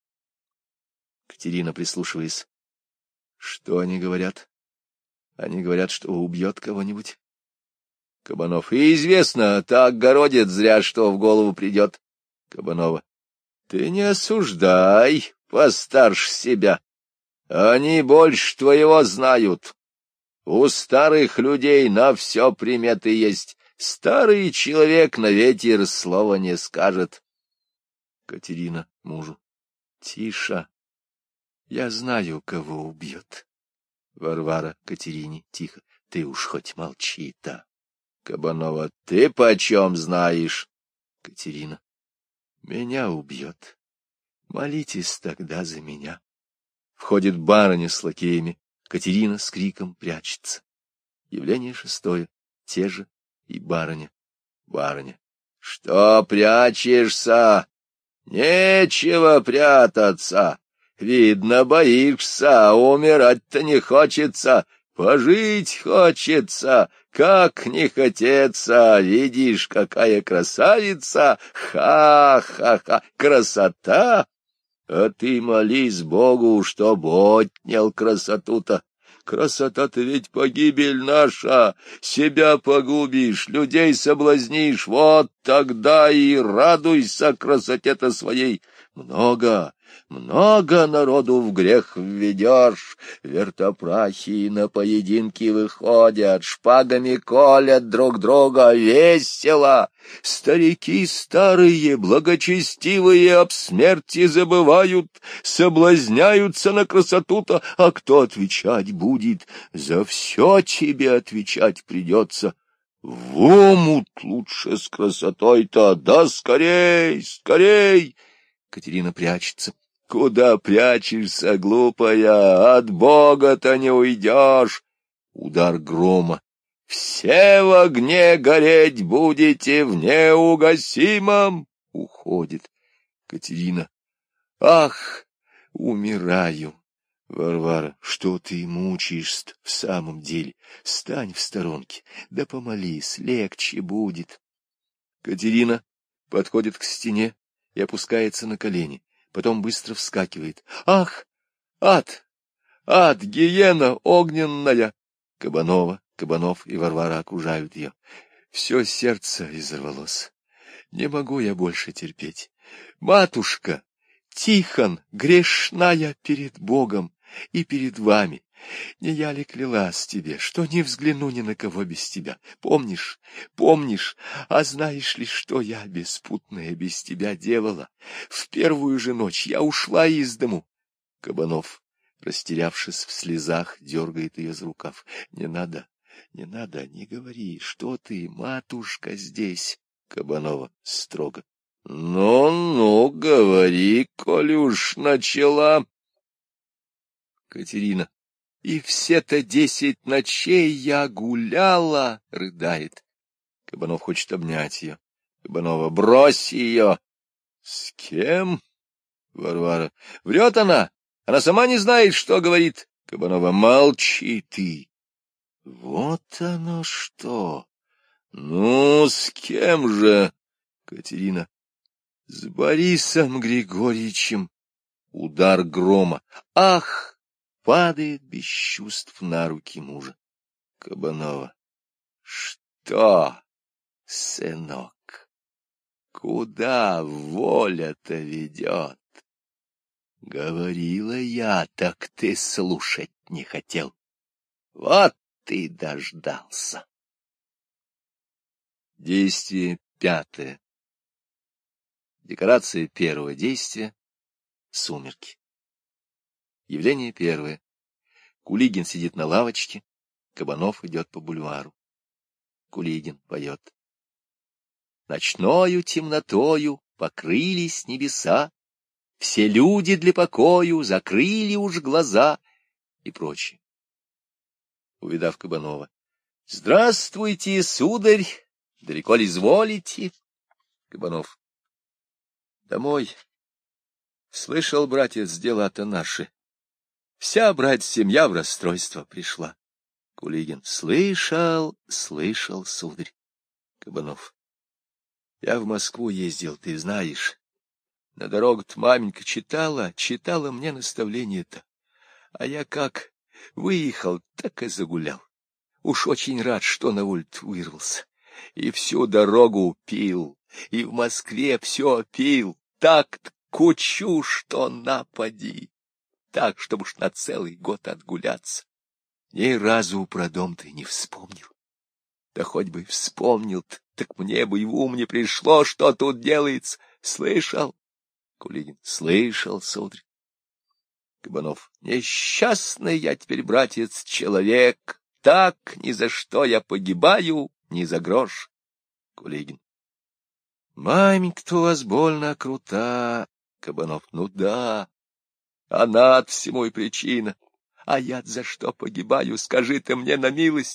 Катерина, прислушиваясь. Что они говорят? Они говорят, что убьет кого-нибудь. Кабанов. И известно, так городит зря, что в голову придет. Кабанова. Ты не осуждай, постарше себя. Они больше твоего знают. У старых людей на все приметы есть. Старый человек на ветер слова не скажет. Катерина мужу. Тише. Я знаю, кого убьет. Варвара Катерине тихо. Ты уж хоть молчи-то. Кабанова. Ты почем знаешь? Катерина. Меня убьет. Молитесь тогда за меня. Входит барыня с лакеями. Катерина с криком прячется. Явление шестое. Те же и барыня. Барыня. Что прячешься? Нечего прятаться. Видно, боишься, а умирать-то не хочется. Пожить хочется, как не хотеться. Видишь, какая красавица! Ха-ха-ха! Красота! А ты молись Богу, чтоб отнял красоту-то. Красота-то ведь погибель наша, себя погубишь, людей соблазнишь, вот тогда и радуйся красоте-то своей. Много, много народу в грех введешь, вертопрахи на поединки выходят, шпагами колят друг друга, весело. Старики старые, благочестивые об смерти забывают, соблазняются на красоту-то, а кто отвечать будет? За все тебе отвечать придется. В омут лучше с красотой-то, да скорей, скорей! Катерина прячется. Куда прячешься, глупая? От Бога-то не уйдешь. Удар грома. Все в огне гореть будете в неугасимом. Уходит. Катерина. Ах, умираю. Варвара, что ты мучаешься в самом деле? Стань в сторонке, да помолись, легче будет. Катерина подходит к стене и опускается на колени, потом быстро вскакивает. Ах, ад, ад, гиена огненная! Кабанова, Кабанов и Варвара окружают ее. Все сердце изорвалось. Не могу я больше терпеть. Матушка, Тихон, грешная перед Богом и перед вами. Не я ли клялась тебе, что не взгляну ни на кого без тебя? Помнишь, помнишь, а знаешь ли, что я беспутная без тебя делала? В первую же ночь я ушла из дому. Кабанов, растерявшись в слезах, дергает ее за рукав. Не надо, не надо, не говори, что ты, матушка, здесь. Кабанова строго. Ну-ну, говори, коли уж начала. Катерина. И все-то десять ночей я гуляла, рыдает. Кабанов хочет обнять ее. Кабанова, брось ее. С кем? Варвара. Врет она. Она сама не знает, что говорит. Кабанова, молчи ты. Вот оно что. Ну, с кем же? Катерина. С Борисом Григорьевичем. Удар грома. Ах! Падает без чувств на руки мужа. Кабанова. Что, сынок, куда воля-то ведет? Говорила я, так ты слушать не хотел. Вот ты дождался. Действие пятое. Декорация первого действия. Сумерки. Явление первое. Кулигин сидит на лавочке, Кабанов идет по бульвару. Кулигин поет. Ночною темнотою покрылись небеса, все люди для покою закрыли уж глаза и прочее. Увидав Кабанова. Здравствуйте, сударь, далеко ли изволите? Кабанов. Домой. Слышал, братец, дела-то наши. Вся, брать, семья в расстройство пришла. Кулигин. Слышал, слышал, сударь. Кабанов. Я в Москву ездил, ты знаешь. На дорогу-то маменька читала, читала мне наставление-то. А я как выехал, так и загулял. Уж очень рад, что на улицу вырвался. И всю дорогу пил, и в Москве все пил. Так кучу, что напади. Так, чтобы уж на целый год отгуляться. Ни разу про дом ты не вспомнил. Да хоть бы вспомнил, так мне бы и в ум не пришло, что тут делается. Слышал? Кулигин. Слышал, сударь. Кабанов. Несчастный я теперь, братец, человек. Так ни за что я погибаю, ни за грош. Кулигин. Маменька-то у вас больно крута. Кабанов. Ну да. Она от всему и причина. А я за что погибаю, скажи ты мне на милость.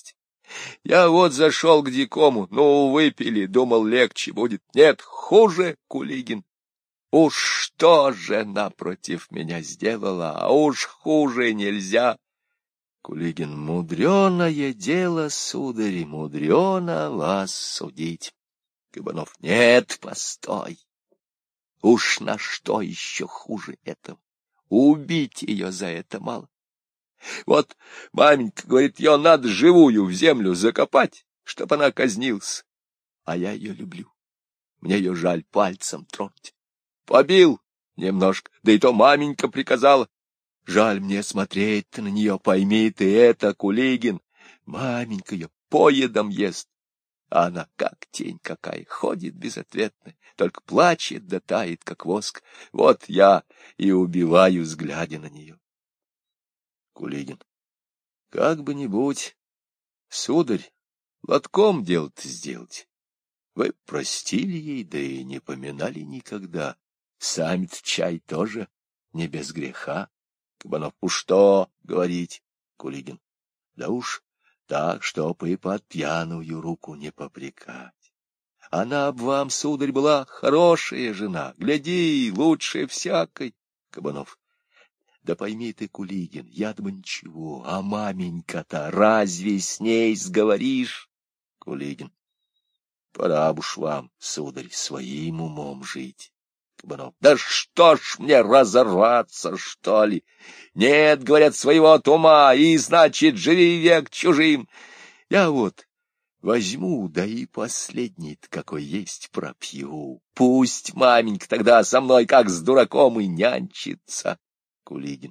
Я вот зашел к дикому, ну, выпили, думал, легче будет. Нет, хуже, Кулигин. Уж что жена против меня сделала, а уж хуже нельзя. Кулигин: мудреное дело, сударь, мудрено вас судить. Кабанов: нет, постой. Уж на что еще хуже этого? Убить ее за это мало. Вот маменька говорит, ее надо живую в землю закопать, чтоб она казнилась. А я ее люблю. Мне ее жаль пальцем тронуть. Побил немножко, да и то маменька приказала. Жаль мне смотреть на нее, пойми ты это, Кулигин. Маменька ее поедом ест, а она как тень какая, ходит безответная, только плачет да тает, как воск. Вот я и убиваюсь, глядя на нее. Кулигин: как бы ни будь, сударь, лотком дело-то сделать. Вы простили ей, да и не поминали никогда. Сами-то чай тоже не без греха. Кабанов: уж что говорить. Кулигин: да уж так, чтоб и под пьяную руку не попрекать. Она б вам, сударь, была хорошая жена, гляди, лучше всякой. Кабанов: да пойми ты, Кулигин, я-то бы ничего, а маменька-то разве с ней сговоришь? Кулигин: пора б уж вам, сударь, своим умом жить. Кабанов: да что ж мне разорваться, что ли? Нет, говорят, своего от ума, и, значит, живи век чужим. Я вот возьму, да и последний-то какой есть пропью. Пусть маменька тогда со мной как с дураком и нянчится. Кулигин: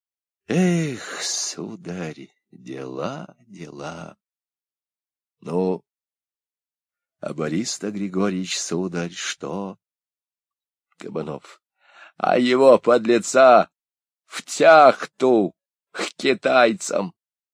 эх, сударь, дела, дела. Ну, а Борис-то Григорьевич, сударь, что? Кабанов: а его, подлеца, в тяхту к китайцам.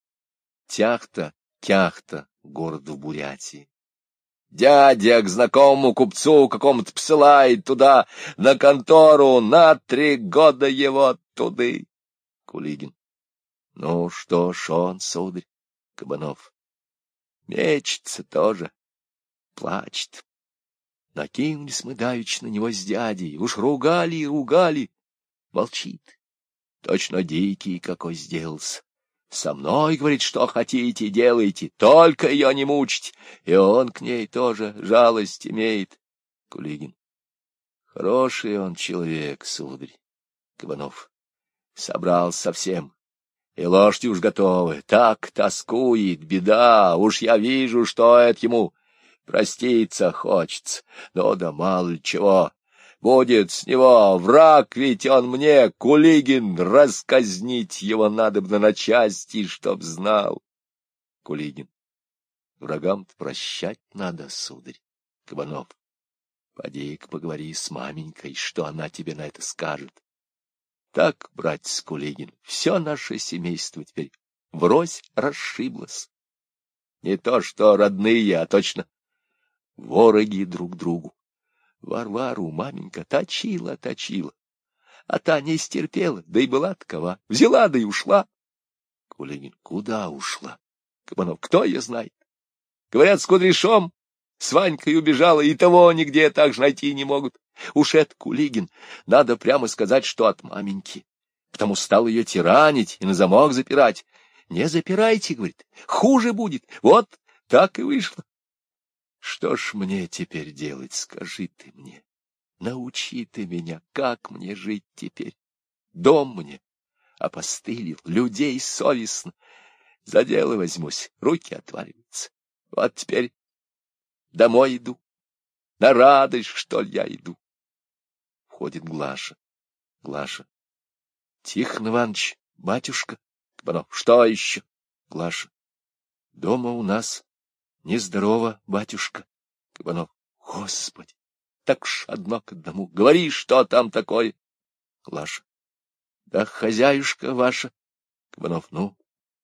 Тяхта, Кяхта, город в Бурятии. Дядя к знакомому купцу какому-то посылает туда, на контору, на три года его туды. Кулигин: ну что ж он, сударь? Кабанов: мечется тоже, плачет. Накинулись мы давеча на него с дядей, уж ругали и ругали. Молчит. Точно дикий какой сделался. Со мной, говорит, что хотите, делайте, только ее не мучить. И он к ней тоже жалость имеет. Кулигин: хороший он человек, сударь. Кабанов: собрал совсем. И лошади уж готовы. Так тоскует, беда. Уж я вижу, что это ему проститься хочется. Но да мало ли чего. Будет с него враг, ведь он мне, Кулигин, расказнить его надобно на части, чтоб знал. Кулигин: врагам-то прощать надо, сударь. Кабанов: поди-ка поговори с маменькой, что она тебе на это скажет. Так, братец Кулигин, все наше семейство теперь врозь расшиблось. Не то что родные, а точно вороги друг другу. Варвару маменька точила, точила, а та не стерпела, да и была такова. Взяла, да и ушла. Кулигин: куда ушла? Кабанов: кто ее знает? Говорят, с Кудряшом, с Ванькой убежала, и того нигде так же найти не могут. Уж это, Кулигин, надо прямо сказать, что от маменьки. Потому стал ее тиранить и на замок запирать. Не запирайте, говорит, хуже будет. Вот так и вышло. Что ж мне теперь делать, скажи ты мне? Научи ты меня, как мне жить теперь. Дом мне опостылил, людей совестно. За дело возьмусь, руки отваливаются. Вот теперь домой иду. На радость, что ли, я иду. Входит Глаша. Глаша: Тихон Иванович, батюшка. Кабанов: что еще? Глаша: дома у нас нездорово, батюшка. Кабанов: Господи, так ж одно к одному. Говори, что там такое. Глаша: да хозяюшка ваша. Кабанов: ну,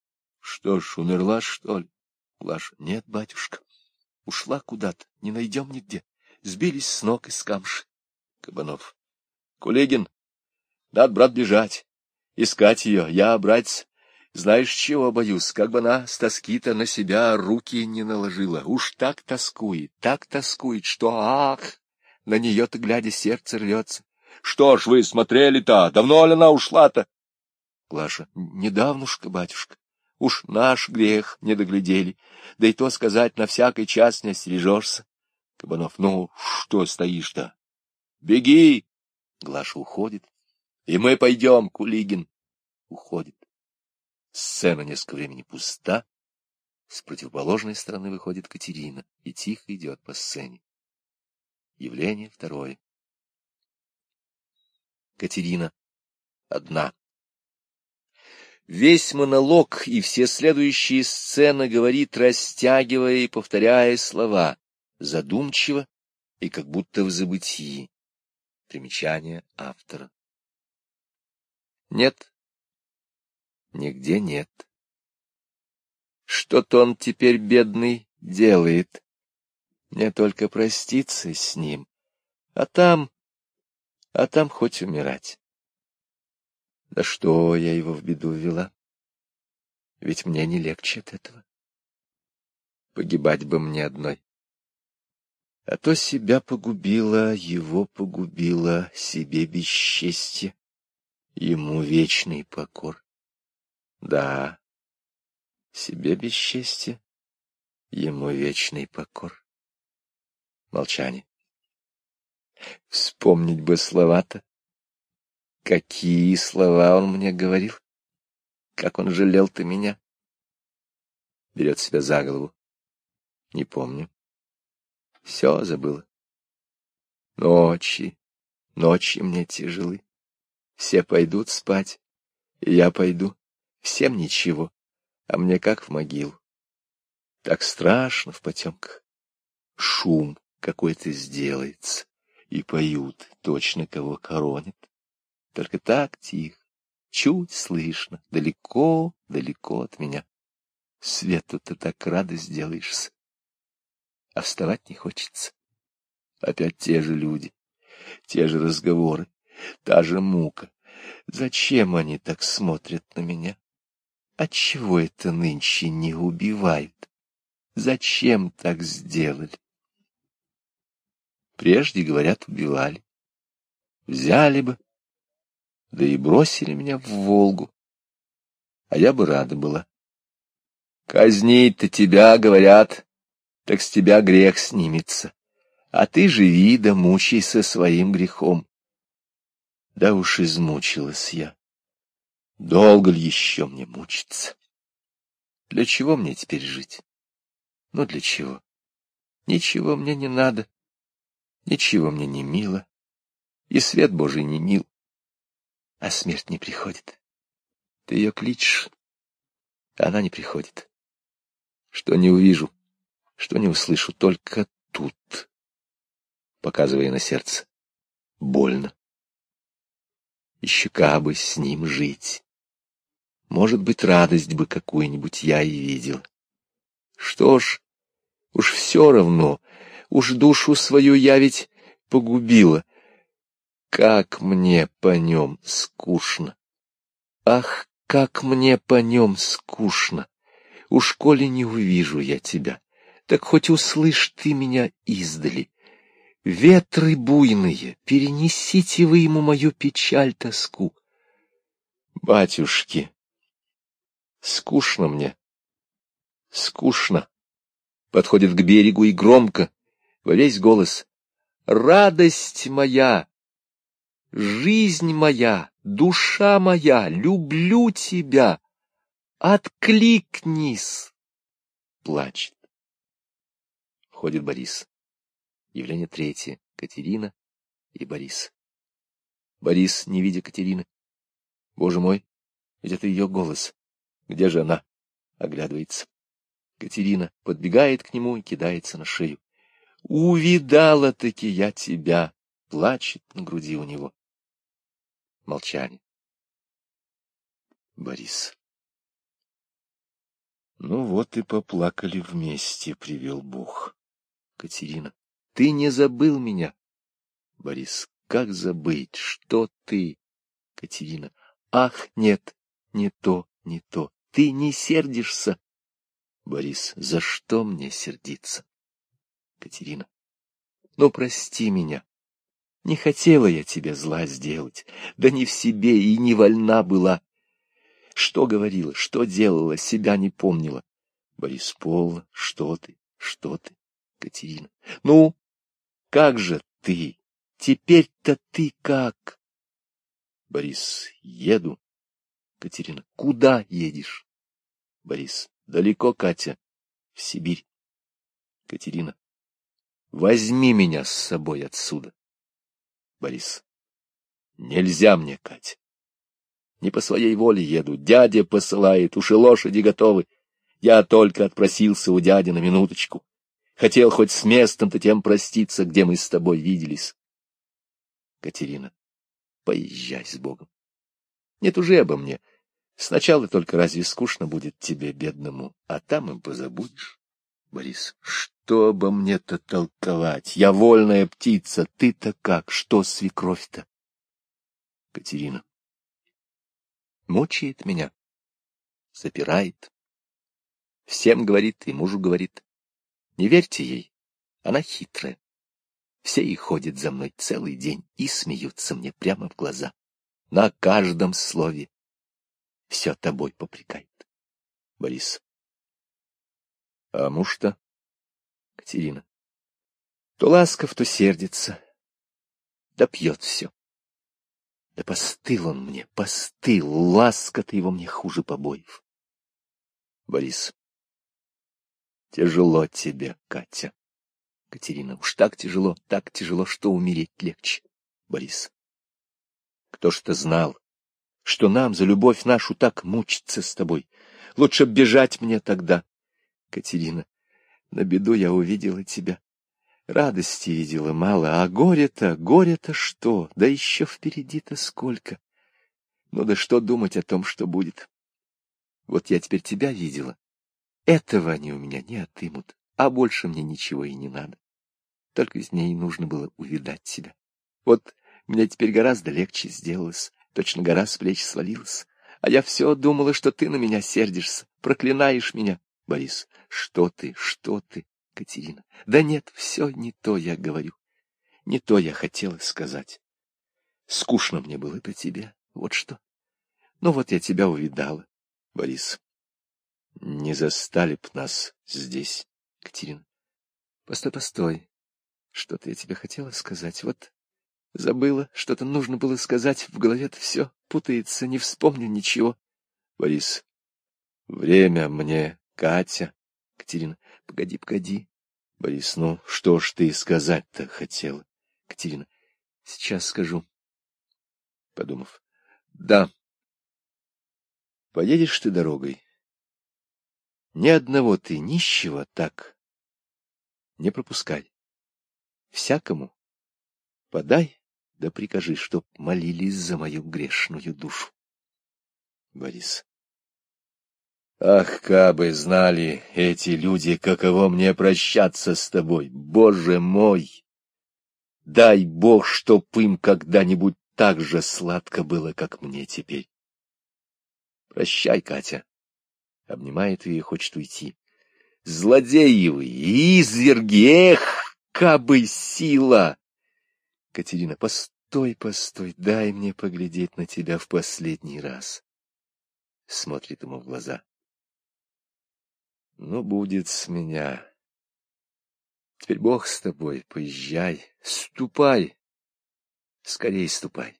что ж, умерла, что ли? Глаша: нет, батюшка, ушла куда-то, не найдем нигде. Сбились с ног и с камши. Кабанов: Кулигин, надо, брат, бежать, искать ее. Я, братец, Знаешь, чего боюсь? Как бы она с тоски-то на себя руки не наложила. Уж так тоскует, так тоскует, что, ах, на нее-то, глядя, сердце рвется. Что ж вы смотрели-то? Давно ли она ушла-то? Глаша. Недавнушка, батюшка. Уж наш грех не доглядели. Да и то сказать, на всякий час не остережешься. Кабанов. Ну, что стоишь-то? Беги! Глаша уходит. И мы пойдем, Кулигин. Уходит. Сцена несколько времени пуста. С противоположной стороны выходит Катерина и тихо идет по сцене. Явление второе. Катерина одна. Весь монолог и все следующие сцены говорит, растягивая и повторяя слова, задумчиво и как будто в забытии. Примечание автора. Нет, нигде нет. Что-то он теперь, бедный, делает. Мне только проститься с ним, а там, а там хоть умирать. Да что я его в беду ввела? Ведь мне не легче от этого. Погибать бы мне одной. А то себя погубила, его погубила, себе бесчестье, ему вечный покор. Да, себе бесчестье, ему вечный покор. Молчание. Вспомнить бы слова-то. Какие слова он мне говорил? Как он жалел-то меня? Берет себя за голову. Не помню. Все забыла. Ночи, ночи мне тяжелы. Все пойдут спать, и я пойду. Всем ничего, а мне как в могилу. Так страшно в потемках. Шум какой-то сделается, и поют, точно кого хоронят. Только так тихо, чуть слышно, далеко, далеко от меня. Свету-то так рада сделаешься, а вставать не хочется. Опять те же люди, те же разговоры, та же мука. Зачем они так смотрят на меня? Отчего это нынче не убивают? Зачем так сделали? Прежде, говорят, убивали. Взяли бы, да и бросили меня в Волгу. А я бы рада была. Казнить-то тебя, говорят, так с тебя грех снимется. А ты живи да мучайся своим грехом. Да уж измучилась я. Долго ли еще мне мучиться? Для чего мне теперь жить? Ну, для чего? Ничего мне не надо. Ничего мне не мило. И свет Божий не мил. А смерть не приходит. Ты ее кличешь, а она не приходит. Что не увижу, что не услышу, только тут, показывая на сердце. Больно. Еще как бы с ним жить. Может быть, радость бы какую-нибудь я и видел. Что ж, уж все равно, уж душу свою я ведь погубила. Как мне по нем скучно! Ах, как мне по нем скучно! Уж коли не увижу я тебя, так хоть услышь ты меня издали. Ветры буйные, перенесите вы ему мою печаль, тоску. Батюшки, скучно мне, скучно. Подходит к берегу и громко, во весь голос. Радость моя, жизнь моя, душа моя, люблю тебя. Откликнись! Плачет. Входит Борис. Явление третье. Катерина и Борис. Борис, не видя Катерины. Боже мой, ведь это ее голос. Где же она? Оглядывается. Катерина подбегает к нему и кидается на шею. Увидала-таки я тебя. Плачет на груди у него. Молчание. Борис. Ну вот и поплакали вместе, привел Бог. Катерина. Ты не забыл меня? Борис. Как забыть? Что ты? Катерина. Ах, нет, не то, не то. ты не сердишься. Борис, за что мне сердиться? Катерина, ну прости меня. Не хотела я тебе зла сделать, да не в себе и не вольна была. Что говорила, что делала, себя не помнила. Борис, полно, что ты, что ты, Катерина. Ну, как же ты? Теперь-то ты как? Борис, еду. Катерина, куда едешь? Борис, далеко, Катя, в Сибирь. Катерина, возьми меня с собой отсюда. Борис, нельзя мне, Катя. Не по своей воле еду, дядя посылает, уж и лошади готовы. Я только отпросился у дяди на минуточку. Хотел хоть с местом-то тем проститься, где мы с тобой виделись. Катерина, поезжай с Богом. Не тужи обо мне. Сначала только разве скучно будет тебе, бедному, а там им позабудешь. Борис, что обо мне-то толковать? Я вольная птица, ты-то как? Что свекровь-то? Катерина, мучает меня, запирает. Всем говорит и мужу говорит. Не верьте ей, она хитрая. Все и ходят за мной целый день и смеются мне прямо в глаза. На каждом слове все тобой попрекает. Борис. А муж-то? Катерина. То ласков, то сердится. Да пьет все. Да постыл он мне, постыл. Ласка-то его мне хуже побоев. Борис. Тяжело тебе, Катя. Катерина. Уж так тяжело, так тяжело, что умереть легче. Борис. Кто ж-то знал, что нам за любовь нашу так мучиться с тобой? Лучше б бежать мне тогда. Катерина. На беду я увидела тебя. Радости видела мало, а горе-то, горе-то что? Да еще впереди-то сколько. Ну да что думать о том, что будет? Вот я теперь тебя видела. Этого они у меня не отымут, а больше мне ничего и не надо. Только из ней нужно было увидать тебя. Вот мне теперь гораздо легче сделалось, точно гора с плеч свалилась. А я все думала, что ты на меня сердишься, проклинаешь меня. Борис, что ты, что ты, Катерина? Да нет, все не то я говорю. Не то я хотела сказать. Скучно мне было по тебе, вот что. Ну вот я тебя увидала. Борис, не застали б нас здесь. Катерина, постой, постой. Что-то я тебе хотела сказать, вот забыла, что-то нужно было сказать, в голове-то все путается, не вспомню ничего. Борис, время мне, Катя. Катерина, погоди, погоди. Борис, ну что ж ты сказать-то хотела? Катерина, сейчас скажу. Подумав, да. Поедешь ты дорогой. Ни одного ты нищего так не пропускай. Всякому подай, да прикажи, чтоб молились за мою грешную душу. Борис. Ах, кабы знали эти люди, каково мне прощаться с тобой, Боже мой! Дай Бог, чтоб им когда-нибудь так же сладко было, как мне теперь. Прощай, Катя. Обнимает ее и хочет уйти. Злодеи вы, изверги, эх, кабы сила! Катерина, постой, постой, дай мне поглядеть на тебя в последний раз. Смотрит ему в глаза. Ну, будет с меня. Теперь Бог с тобой, поезжай, ступай, скорей ступай.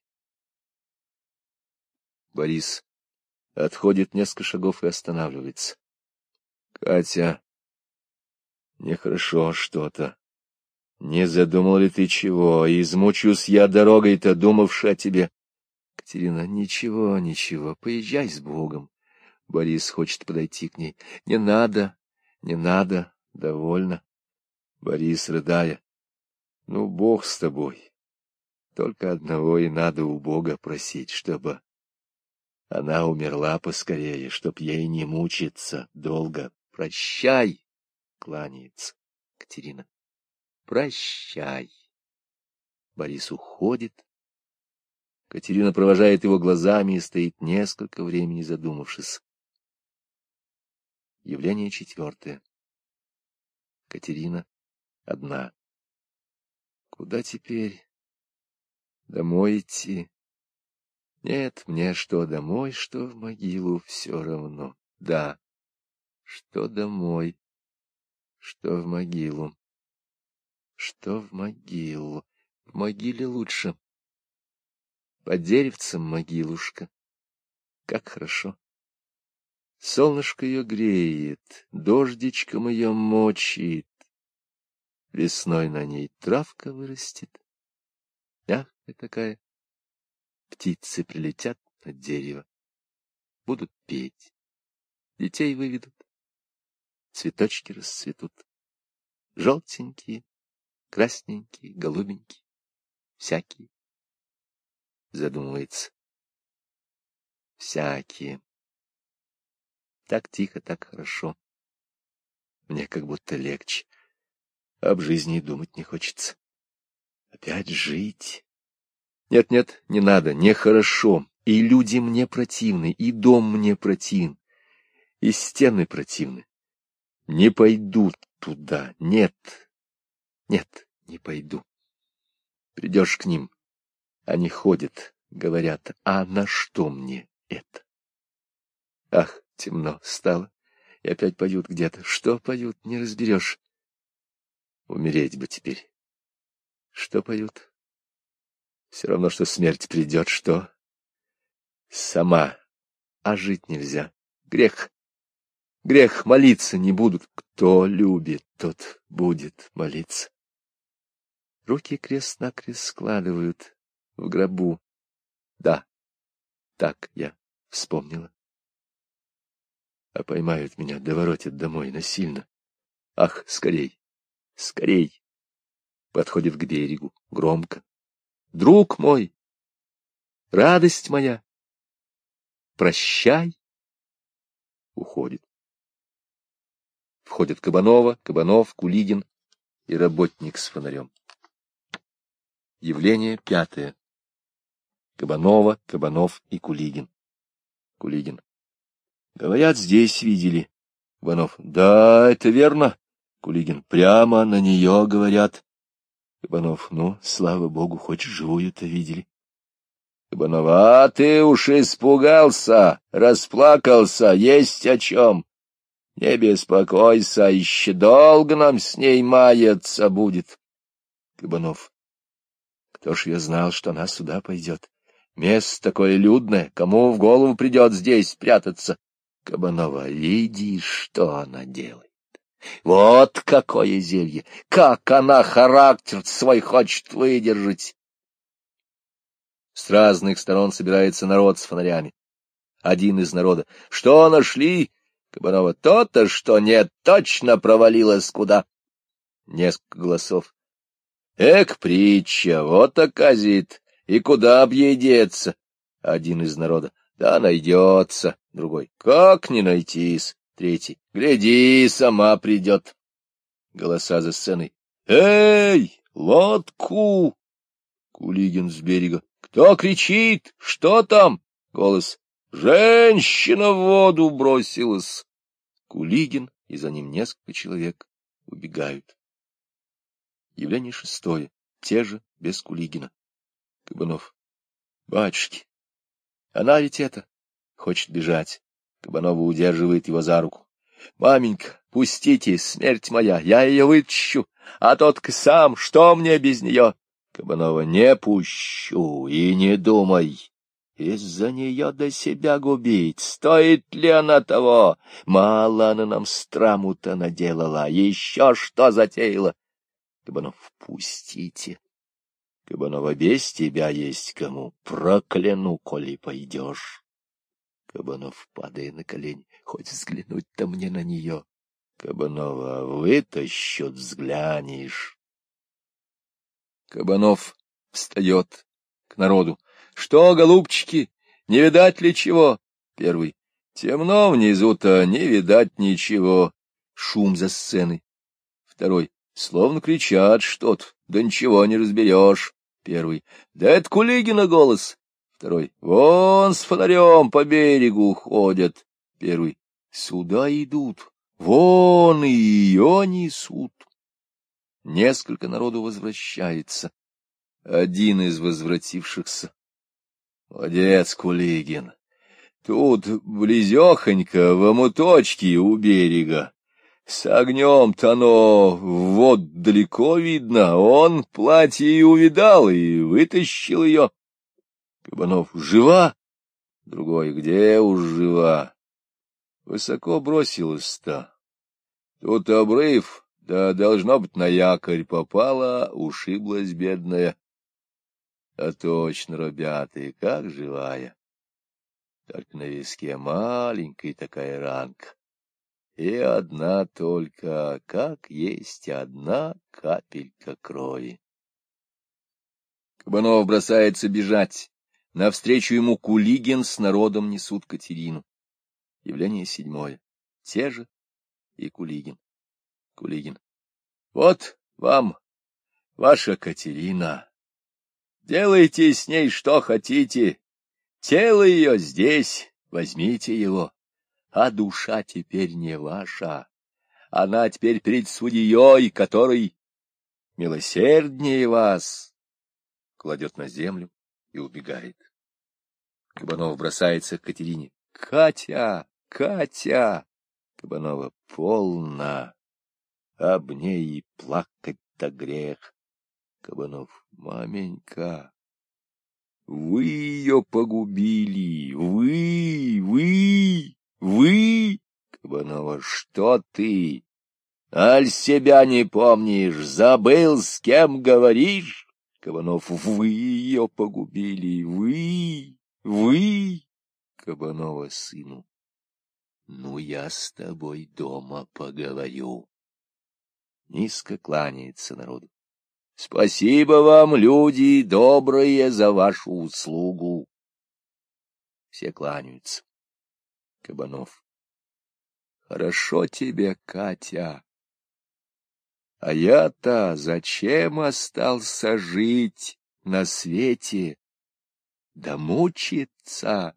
Борис отходит несколько шагов и останавливается. Катя, нехорошо что-то. Не задумал ли ты чего? Измучусь я дорогой-то, думавши о тебе. Катерина, ничего, ничего, поезжай с Богом. Борис хочет подойти к ней. Не надо, не надо, довольно. Борис, рыдая. Ну, Бог с тобой. Только одного и надо у Бога просить, чтобы она умерла поскорее, чтоб ей не мучиться долго. Прощай, кланяется Катерина. Прощай. Борис уходит. Катерина провожает его глазами и стоит несколько времени задумавшись. Явление четвертое. Катерина одна. Куда теперь? Домой идти? Нет, мне что домой, что в могилу, все равно. Да, что домой, что в могилу. Что в могилу? В могиле лучше. Под деревцем могилушка. Как хорошо. Солнышко ее греет, дождичком ее мочит. Весной на ней травка вырастет. Мягкая такая. Птицы прилетят на дерево. Будут петь. Детей выведут. Цветочки расцветут. Желтенькие, красненькие, голубенькие. Всякие. Задумывается. Всякие. Так тихо, так хорошо. Мне как будто легче. Об жизни и думать не хочется. Опять жить. Нет-нет, не надо, нехорошо. И люди мне противны, и дом мне противен, и стены противны. Не пойду туда, нет, нет, не пойду. Придешь к ним, они ходят, говорят, а на что мне это? Ах, темно стало, и опять поют где-то. Что поют, не разберешь. Умереть бы теперь. Что поют? Все равно, что смерть придет, что? Сама. А жить нельзя. Грех. Грех, молиться не будут. Кто любит, тот будет молиться. Руки крест-накрест складывают в гробу. Да, так я вспомнила. А поймают меня, доворотят домой насильно. Ах, скорей, скорей. Подходит к берегу, громко. Друг мой, радость моя, прощай. Уходит. Входят Кабанова, Кабанов, Кулигин и работник с фонарем. Явление пятое. Кабанова, Кабанов и Кулигин. Кулигин. Говорят, здесь видели. Кабанов. Да, это верно. Кулигин. Прямо на нее говорят. Кабанов. Ну, слава богу, хоть живую-то видели. Кабанов. А ты уж испугался, расплакался, есть о чем. Не беспокойся, еще долго нам с ней маяться будет. Кабанов. Кто ж я знал, что она сюда пойдет? Место такое людное, кому в голову придет здесь прятаться? Кабанова. Видишь, что она делает? Вот какое зелье! Как она характер свой хочет выдержать! С разных сторон собирается народ с фонарями. Один из народа. Что нашли? Кабанова. То-то, что нет, точно провалилась куда. Несколько голосов. Эк, притча, вот оказит, и куда б ей деться? Один из народа. Да найдется. Другой. Как не найтись? Третий. Гляди, сама придет. Голоса за сценой. Эй, лодку! Кулигин с берега. Кто кричит? Что там? Голос. Женщина в воду бросилась. Кулигин и за ним несколько человек убегают. Явление шестое. Те же, без Кулигина. Кабанов. Батюшки, она ведь это, хочет бежать. Кабанова удерживает его за руку. Маменька, пустите, смерть моя, я ее вытащу, а тот-ка сам, что мне без нее? Кабанова. Не пущу, и не думай. Из-за нее до себя губить, стоит ли она того? Мало она нам страму-то наделала, еще что затеяла. Кабанов. Пустите. Кабанова. Без тебя есть кому. Прокляну, коли пойдешь. Кабанов, падая на колени. Хоть взглянуть-то мне на нее. Кабанова. Вытащут, взглянешь. Кабанов встает к народу. Что, голубчики, не видать ли чего? Первый. Темно внизу-то, не видать ничего. Шум за сценой. Второй. Словно кричат что-то, да ничего не разберешь. Первый. Да это Кулигина голос. Второй. Вон с фонарем по берегу ходят. Первый. Сюда идут. Вон и ее несут. Несколько народу возвращается. Один из возвратившихся. Молодец, Кулигин. Тут близехонько, в омуточке у берега. С огнем-то оно вот далеко видно. Он платье и увидал, и вытащил ее. Кабанов: жива? Другой: где уж жива? Высоко бросилась-то. Тут обрыв, да, должно быть, на якорь попала, ушиблась бедная. А точно, ребята, и как живая. Только на виске маленькая такая ранка. И одна только, как есть одна капелька крови. Кабанов бросается бежать. Навстречу ему Кулигин с народом несут Катерину. Явление седьмое. Те же и Кулигин. Кулигин: вот вам ваша Катерина. Делайте с ней что хотите. Тело ее здесь, возьмите его. А душа теперь не ваша. Она теперь перед судьей, который милосерднее вас. Кладет на землю и убегает. Кабанов бросается к Катерине. Катя! Катя! Кабанова: полно. Об ней и плакать-то грех. Кабанов: маменька, вы ее погубили, вы, вы, вы. Кабанова: что ты? Аль себя не помнишь, забыл, с кем говоришь? Кабанов: вы ее погубили, вы, вы. Кабанова сыну: ну, я с тобой дома поговорю. Низко кланяется народу. Спасибо вам, люди добрые, за вашу услугу. Все кланяются. Кабанов: хорошо тебе, Катя. А я-то зачем остался жить на свете? Да мучиться.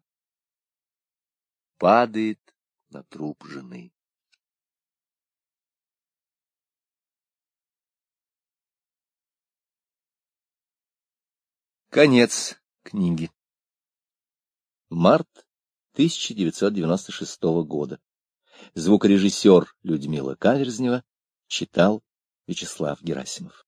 Падает на труп жены. Конец книги. Март тысяча девятьсот девяносто шестого года. Звукорежиссер Людмила Каверзнева читал Вячеслав Герасимов.